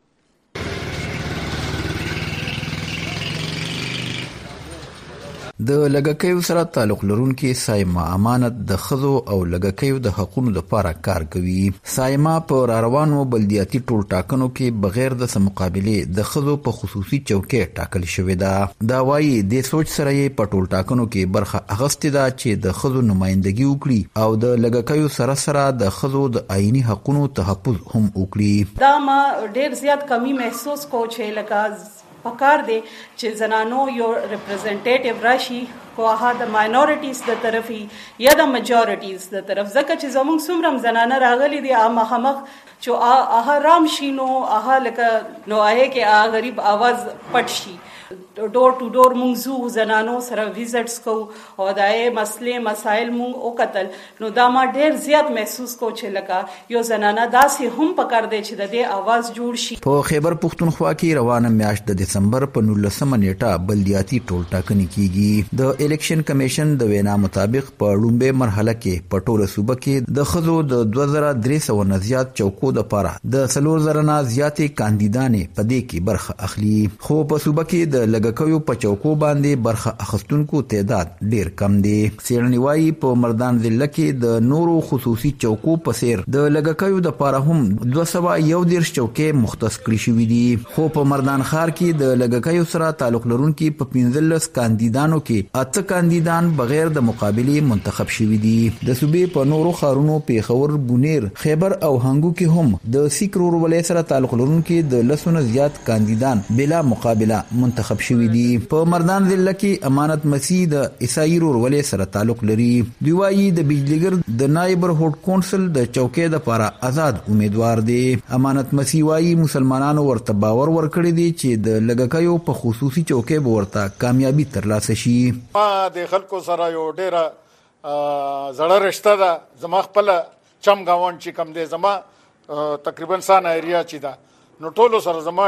د لګکیو سره تعلق لرونکي سایما امانت د خزو او لګکیو د حقوقو لپاره کار کوي. سایما په روانو بلدیاتي ټول ټاکنو کې بغیر د مقابله د خزو په خصوصي چوکۍ ټاکل شوې ده. دا وايي د سوچ سره یې په ټول ټاکنو کې برخه اغستې ده چې د خزو نمائندګي وکړي او د لګکیو سره د خزو د آئینی حقوقو تحفظ هم وکړي. دا ما ډیر زیات کمی محسوس کو چې لکه پکار دی چې زنانو یو ریپرزنټیټیو راشي خو هغه د ماینورټیز د طرفي یا د میجورټیز د طرف ځکه چې زموږ څومره زنانه راغلي دي هغه مخ چې هغه رام شینو هغه لکه نو هغه کې غریب आवाज پټ شي. ډور ټو ډور مونږ زو زنانو سره ویزټس کو او دای مسلې مسائل مونږ او قتل نو دا ما ډیر زیات محسوس کو چې لکه یو زنانه داسې هم پکړ دی چې د دې आवाज جوړ شي. په خیبر پختونخوا کې روانه میاشت د دسمبر په 19 نیټه بلدیاتي ټول ټاکنې کیږي. د الیکشن کمیشن د وینا مطابق په لومبه مرحله کې په ټوله صوبه کې د خزو د 2300 نه زیات چوکو د پاره د 4000 نه زیاتې کاندیدانې په دې کې برخه اخلي. خو په صوبه کې د لګکیو په چوکو باندې برخه اخستونکو تعداد ډیر کم دی. څېړنې وايي په مردان ضلع کې د نورو خصوصي چوکو په څیر د لګکیو د پاره هم 211 چوکې مختص کړي شوې دي. خو په مردان ښار کې د لګکیو سره تعلق لرونکي په 15 کاندیدانو کې 8 کاندیدان بغیر د مقابله منتخب شوي دي. د صوبې په نورو ښارونو پیښور، بونیر، خیبر او هنګو کې هم د سیکرور ولې سره تعلق لرونکي د لسونه زیات کاندیدان بلا مقابله منتخب شوي دي. په مردان ضلع کې امانت مسیح د عیسائی ورولې سره تعلق لري. دوی وايي د بجلیګر د نایبرهوډ کونسل د چوکۍ د لپاره آزاد امیدوار دی. امانت مسیح وايي مسلمانانو ورته باور ورکړی دی چې د لګکیو په خصوصي چوکۍ به ورته کامیابی ترلاسه شي. ما د خلکو سره یو ډیره زړه رشته ده. زما خپل چم گاوند چې کم دی زما تقریبا سان ایریا چې ده نو ټولو سره زما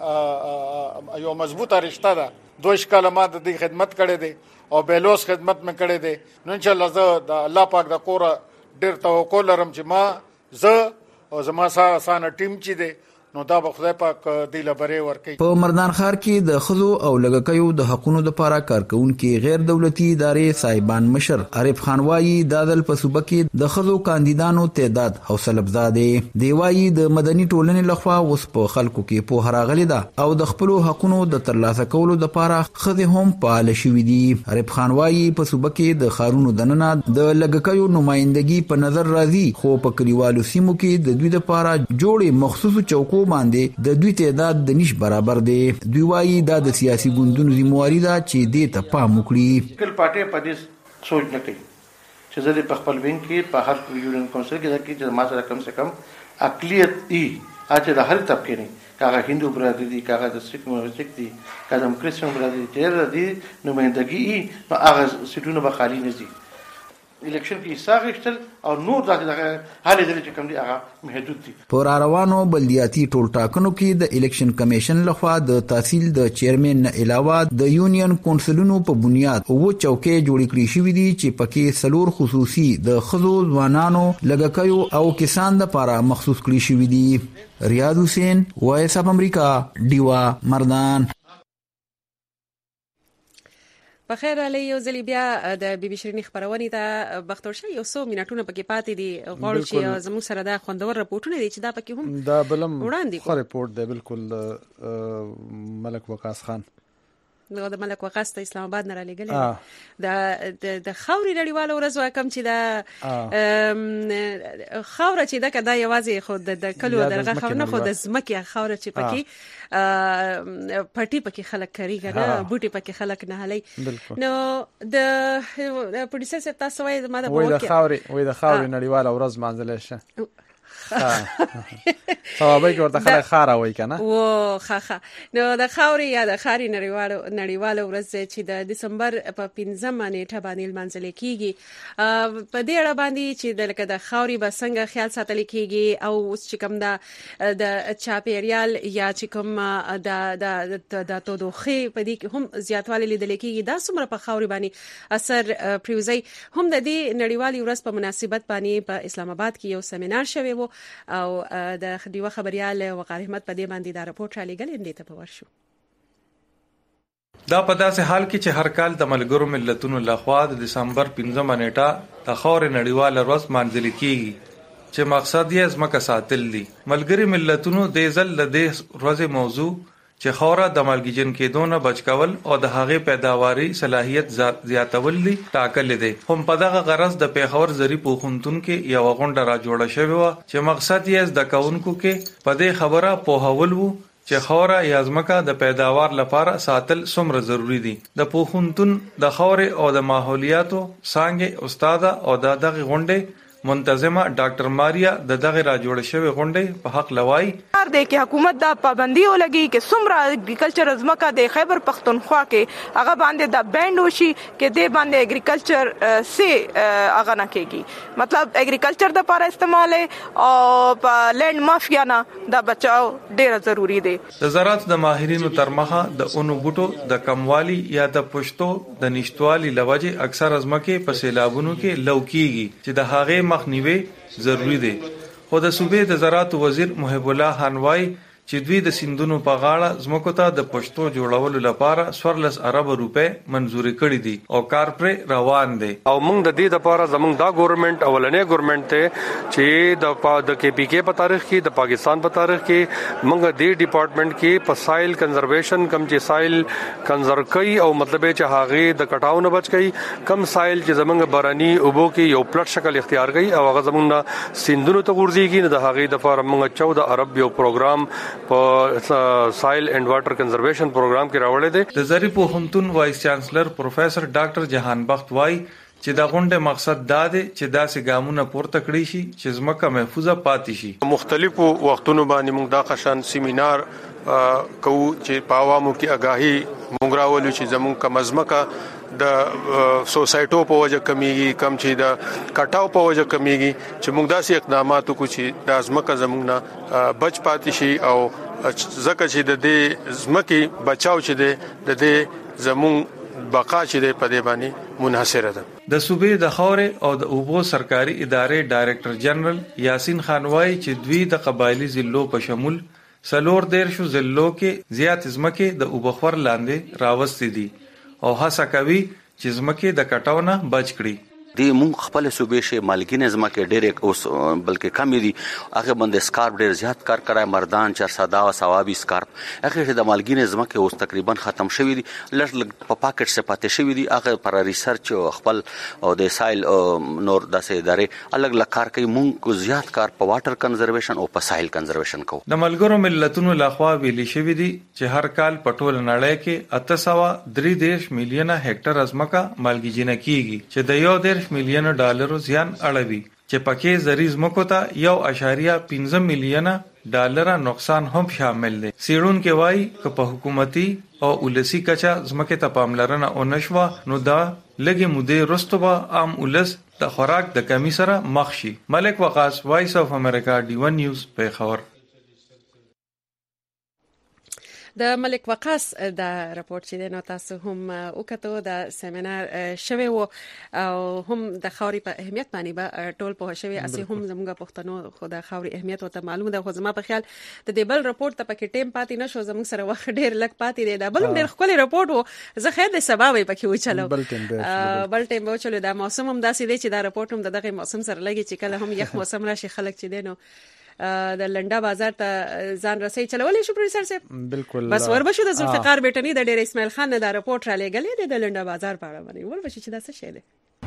ډیره یو مضبوطه رشته ده. 2 کاله ما د دې خدمت کړې ده او بیلوس خدمت مې کړې ده. نو ان شاء الله زه د الله پاک د کور ډیر توکل لرم چې ما زه او زما سره ټیم چې ده نو دا به خدای پاک دی لبرې ورکي. په مردان ښار کې د خزو او لګکیو د حقوقو لپاره کارکونکو غیر دولتي ادارې صاحبان مشر عارف خان وايي د دل په صوبه کې د خزو کاندیدانو تعداد حوصله افزاده دی. وايي د مدني ټولنې لخوا اوس په خلکو کې په هراغلي ده او د خپل حقوقو د ترلاسه کولو لپاره خزه هم فعال شوي دي. عارف خان وايي په صوبه کې د خارونو دننه د لګکیو نمائندګي په نظر راځي خو په کلیوالو سیمو کې د دوی لپاره جوړې مخصوص چوکو باندې د دوی تعداد د نش برابر دی. دوی وايي دا د سیاسي ګوندونو ذمہواری ده چې دې ته پام وکړي. کل پارټي په دې سوچ نه کوي چې زه په خپل وین کې په هر یونین کونسل کې چې ما سره کم سے کم اقلیت دي اته د هر طبقه نه کاغه هندو برادری دي کاغه د سیک مورچک دي کاغه کرسچن برادری چې دي نمائندګي نو هغه سټونه به خالی نه دي. الیکشن کې ساغشتل او نور دغه حالې د کوم دي هغه محدود دي. پر روانو بلدیاتي ټول ټاکنو کې د الیکشن کمیشن لخوا د تحصیل د چیرمن نه علاوه د یونین کونسلونو په بنیاد او چوکۍ جوړې کړې شوې دي چې پکې سلور خصوصي د خزو ځوانانو لګکیو او کسان د لپاره مخصوص کړې شوې دي. ریاض حسین وایس اف امریکا ډیوا مردان. بخیر علی یو ځلی بیا د بي بي شيرين خبرونه ته بختور شي یو څو منټونه پکې پاتې دي غواړم چې زموږ سره دا خوندور راپورټونه دي چې دا پکې هم دا بلم وړاندې خو راپورټ دی بالکل ملک وقاص خان نو د ملک وقاص ته اسلام آباد نه را لګل د خاوري نړیواله ورځ واکم چې دا خاور چې دا کدا یوازې خود د کلو درغه خو نه خود زمکه خاور چې پکې پټي پکې خلک کوي کنه بوټي پکې خلک نه هلي نو د پروډوسر صاحب تاسو وایي ما د خاوري نړیواله ورځ مانځل شه ثوابای کې ورته خلک خاره وای کنه و خخه نو د خاوري یا د خاري نړیواله ورځ چې د دسمبر په 15 نیټه باندې منځل کیږي په دې اړه باندې چې د لکه د خاوري بسنګ خیال ساتل کیږي او اوس چې کوم د چاپیریال یا چې کوم د تودوخه په دې کې هم زیاتوالی لیدل کیږي دا څومره په خاوري باندې اثر پریوزي هم د دې نړیوالي ورځ په مناسبت باندې په اسلام آباد کې یو سیمینار شوی و او د خدیوه خبريال وقار احمد په دې باندې دا راپورټ را لګل اندې ته پورشو دا په داسې حال کې چې هر کال د ملګرو ملتونو لخوا د دسمبر 15 نیټه د خاوري نړیواله ورځ مانځل کیږي چې مقصد یې ځمکه ساتل دي ملګری ملتونو د ځل د ورځې موضوع چې خاوره د مالګیجن کېدو نه بچ کول او د هغې پیداواري صلاحیت زیاتول دي ټاکل دي هم په دغه غرض د پیښور زری پوښتون کې یو غونډه را جوړه شوې و چې مقصد یې د کاونکو کې په دې خبره پوهول وو چې خاوره یا ځمکه د پیداوار لپاره ساتل څومره ضروری دي د پوښتون د خاورې او د ماحولیاتو څنګه استاد او دغه غونډه منتظمه ډاکټر ماریا دغه را جوړ شوی غونډه په حق لوای کار دی چې حکومت دا پابندي ولګي چې څومره اګریکلچر ازمکه د خیبر پختونخوا کې هغه باندې د بند وشي کې د باندې اګریکلچر سي هغه نه کېږي مطلب اګریکلچر د لپاره استعمال او په لند مافیا نه د بچاو ډیره ضروری دی د زراعت د ماهرینو ترمخه د اونو بوټو د کموالي یا د پښتو د نشټوالي لوجه اکثر ازمکه په سیلابونو کې لوکیږي چې د هغه مخنیوي ضروری دی خو د صوبې د زراعت وزیر محب الله خانوای چې دوی د سیندونو په غاړه زمکو ته د پښتو جوړولو لپاره 14 ارب روپے منزوري کړې دي او کار پر روان دي او موږ د دې لپاره زموږ دا ګورنمنت اولنې ګورنمنت ته چې د کې پی کې په تاریخ کې د پاکستان په تاریخ کې موږ د ډپارټمنټ کې په سایل کنزرویشن کم چې سایل کنزر کوي او مطلب چې هغه د کټاو نه بچ کوي کم سایل چې زموږ باراني اوبو کې یو پلټ شکل اختیار کوي او هغه زموږ سیندونو ته ورځيږي د هغه د لپاره موږ 14 ارب یو پروګرام په سایل اینڈ واټر کنزرویشن پروګرام کې راوړل دي د زری پوهنتون وایس چانسلر پروفیسور ډاکټر جهان بخت وای چې دا غونډه مقصد دا دی چې داسې ګامونه پورته کړی شي چې زمکه محفوظه پاتې شي مختلفو وختونو باندې موږ دا قشن سیمینار کو چې په عوامو کې آگاهي موږ راولو چې زموږ کمزمکه د سوسایټو په وجه کمیږي کم چې د کټاو په وجه کمیږي چې موږ داسې اقدامات وکړو چې د ازمکه زموږ نه بچ پاتې شي او ځکه چې د دې زمکه بچاو چې د دې زموږ بقا چې په دې باندې منحصره ده د صوبې د خاورې او د اوبو سرکاري ادارې ډایریکټر جنرال یاسین خانوای چې دوی د قبایلی ضلعو په شمول سلور دیرشو ضلعو کې زیات زمکه د اوبخور لاندې راوستي دي او هڅه کوي چې زمکه د کټاونه بچ کړي د مونږ خپل صوبې شه مالګینې زمکه ډېر اوس بلکې کم دي هغه باندې سکارپ ډېر زیات کار کړای مردان 400 او ثوابي سکارپ هغه د مالګینې زمکه اوس تقریبا ختم شوی دي لږ په پاکټ څخه پاتې شوی دي هغه پر ریسرچ خپل او د سایل نور داسې ادارې الګ الګ کار کوي مونږ زیات کار په واټر کنزرویشن او په سایل کنزرویشن کوو د ملګرو ملتونو لخوا ویلي شوی دي چې هر کال په ټول نړۍ کې 833 میلیونه هکټر ازمکه مالګیجنه کیږي چې د 1 میلیون ډالرو زیان اړوي چې پکې زری زمکو ته 1.15 میلیونه ډالر نقصان هم شامل دي سیړون کې وایي چې په حکومتي او ولسی کچا زمکه ته پاملرنه او نشوا نو دا لګي مودې رستوبه عام ولس د خوراک د کمی سره مخ شي ملک وقاص وایس اف امریکا ډي1 نیوز پیښور د ملک وقاص د راپورټ چې نو تاسو هم وکړو د سیمینار شوی او هم د خاوري په اهمیت باندې به ټول په شوی اسی هم زموږ پښتنو خو د خاوري اهمیت او ته معلومه ده خو زما په خیال د دې بل راپورټ ته پکې ټیم پاتې نشو زموږ سره وخت ډیر لږ پاتې دی دا بل ډیر خولي راپورټ وو زه خیر د سبا وي پکې وچلو بل ټیم وچلو دا موسم هم داسې دی چې دا راپورټ هم دغه موسم سره لګي چې کله هم یخ موسم راشي خلک چې دینو د لنډا بازار ته ځان رسي چلولې شو پروفیسور صاحب بالکل بس وربشو د ذوالفقار بیٹنی د ډیر اسماعیل خان نه دا رپورت را لګلې د لنډا بازار په اړه باندې وربشو چې دا څه شی دی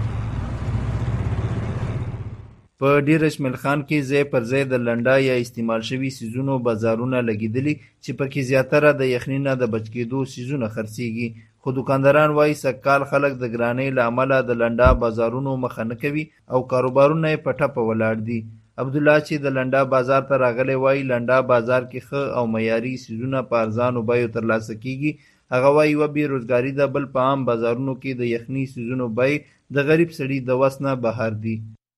په ډیر اسماعیل خان کې ځای پر ځای د لنډا یا استعمال شوي سیزونو بازارونه لګیدلي چې پکې زیاتره د یخنۍ نه د بچ کېدو سیزونه خرڅیږي خو دکانداران وایي سږکال خلک د ګرانۍ له امله د لنډا بازارونو مخه نه کوي او کاروبارونه یې په ټپه ولاړ دي عبدالله چې د لنډا بازار ته راغلی وایي لنډا بازار کې ښه او معیاري سیزونه په ارزانو بیو ترلاسه کیږي هغه وایي یوه بېروزګاري ده بل په عام بازارونو کې د یخنۍ سیزونو بیې د غریب سړي د وس نه بهر دي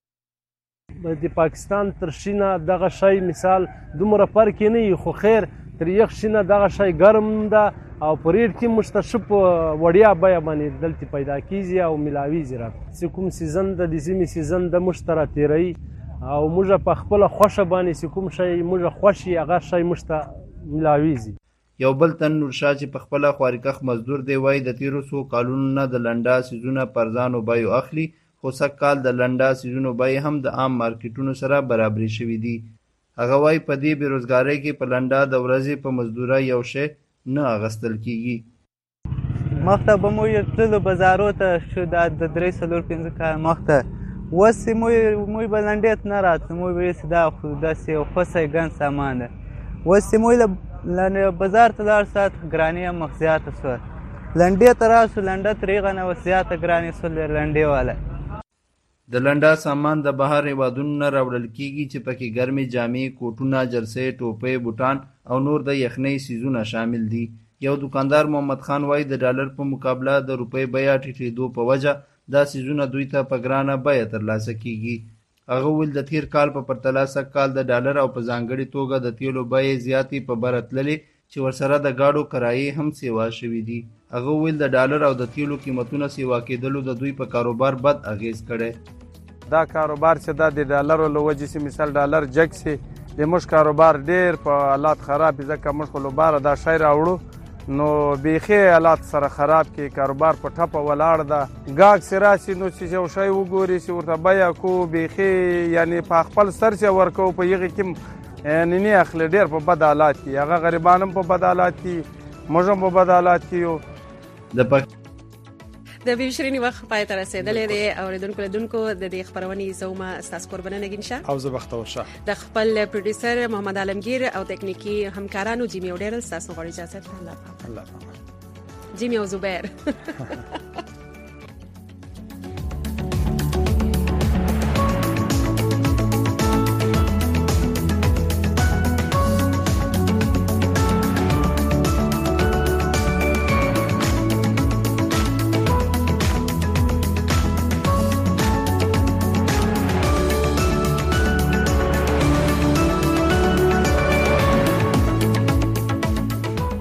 د پاکستان تر شینه دغه شی مثال دومره فرق نه وي خو خیر تر یخ شینه دغه شی ګرم ده او په ریټ کې مشتشب وړیا بیه باندې دلته پیدا کیږي او ملاویږي را چې کوم سیزن د لزمي سیزن د مشتره تیری او موږ په خپل خوښه باندې چې کوم شی موږ خوشي هغه شی مشته ملاویږي یو بل تن نورشاه چې په خپل خوارکخ مزدور دی وایي د تیرو څو کالونو نه د لنډا سیزونه پر ځانو بیو اخلي خو سږکال د لنډا سیزونو بیې هم د عام مارکیټونو سره برابرې شوي دي هغه وایي په دې بېروزګارۍ کې په لنډا د ورځې په مزدوره یو شی نه اخیستل کیږي مخته به مو تللو بازارو ته شو دا د 3-4-5 کال مخته اوس موی به لنډې ته نه راتلو موی به یې دا خو داسې یو خوسی ګڼ سامان ده اوس چې موی بازار ته لاړ ساعت ګراني هم مخ زیاته شوه لنډې ته راسو لنډه تر هغه نه اوس زیاته ګرانې شولې لنډې والا د لنډا سامان د بهر هیوادونو نه راوړل کیږي چې پکې ګرمې جامې کوټونه جرسۍ ټوپۍ بوټان او نور د یخنۍ سیزونه شامل دي یو دکاندار محمد خان وایي د ډالر په مقابله د روپۍ بیه ټیټېدو په وجه دا سیزونه دوی ته په ګرانه بیه ترلاسه کیږي هغه ویل د تیر کال په پرتله سږکال د ډالر او په ځانګړې توګه د تیلو بیې زیاتې په بره تللې چې ورسره د ګاډو کرایې هم سیوا شوي دي هغه ویل د ډالر او د تیلو قیمتونه سیوا کېدلو د دوی په کاروبار بد اغیز کړی دا کاروبار چې دا د ډالرو له وجې چې مثال ډالر جګ سي د موږ کاروبار ډیر په حالات خراب ځکه موږ خو لوباره دا شی راوړو نو بیخي حالات سره خراب کې کاروبار په ټپه ولاړ ده ګاګ سي راسي نو چې یو شی وګوري چې ورته بیه کو بیخي یعنی په خپل سر چې ورکو په هغې کې نه اخلي ډیر په بد حالات کې هغه غریبان هم په بد حالات کې موږ هم په بد حالات کې یو د بیشرینی وخت پای ته رسیدلې دی اوریدونکو د دې خبرونې زوما استاد قربانه نگین شه او زه بختور شه د خپل پروډوسر محمد عالمگیر او تکنیکی همکارانو جیمی وډیرل تاسو غوړي اجازه الله جیمی او زبیر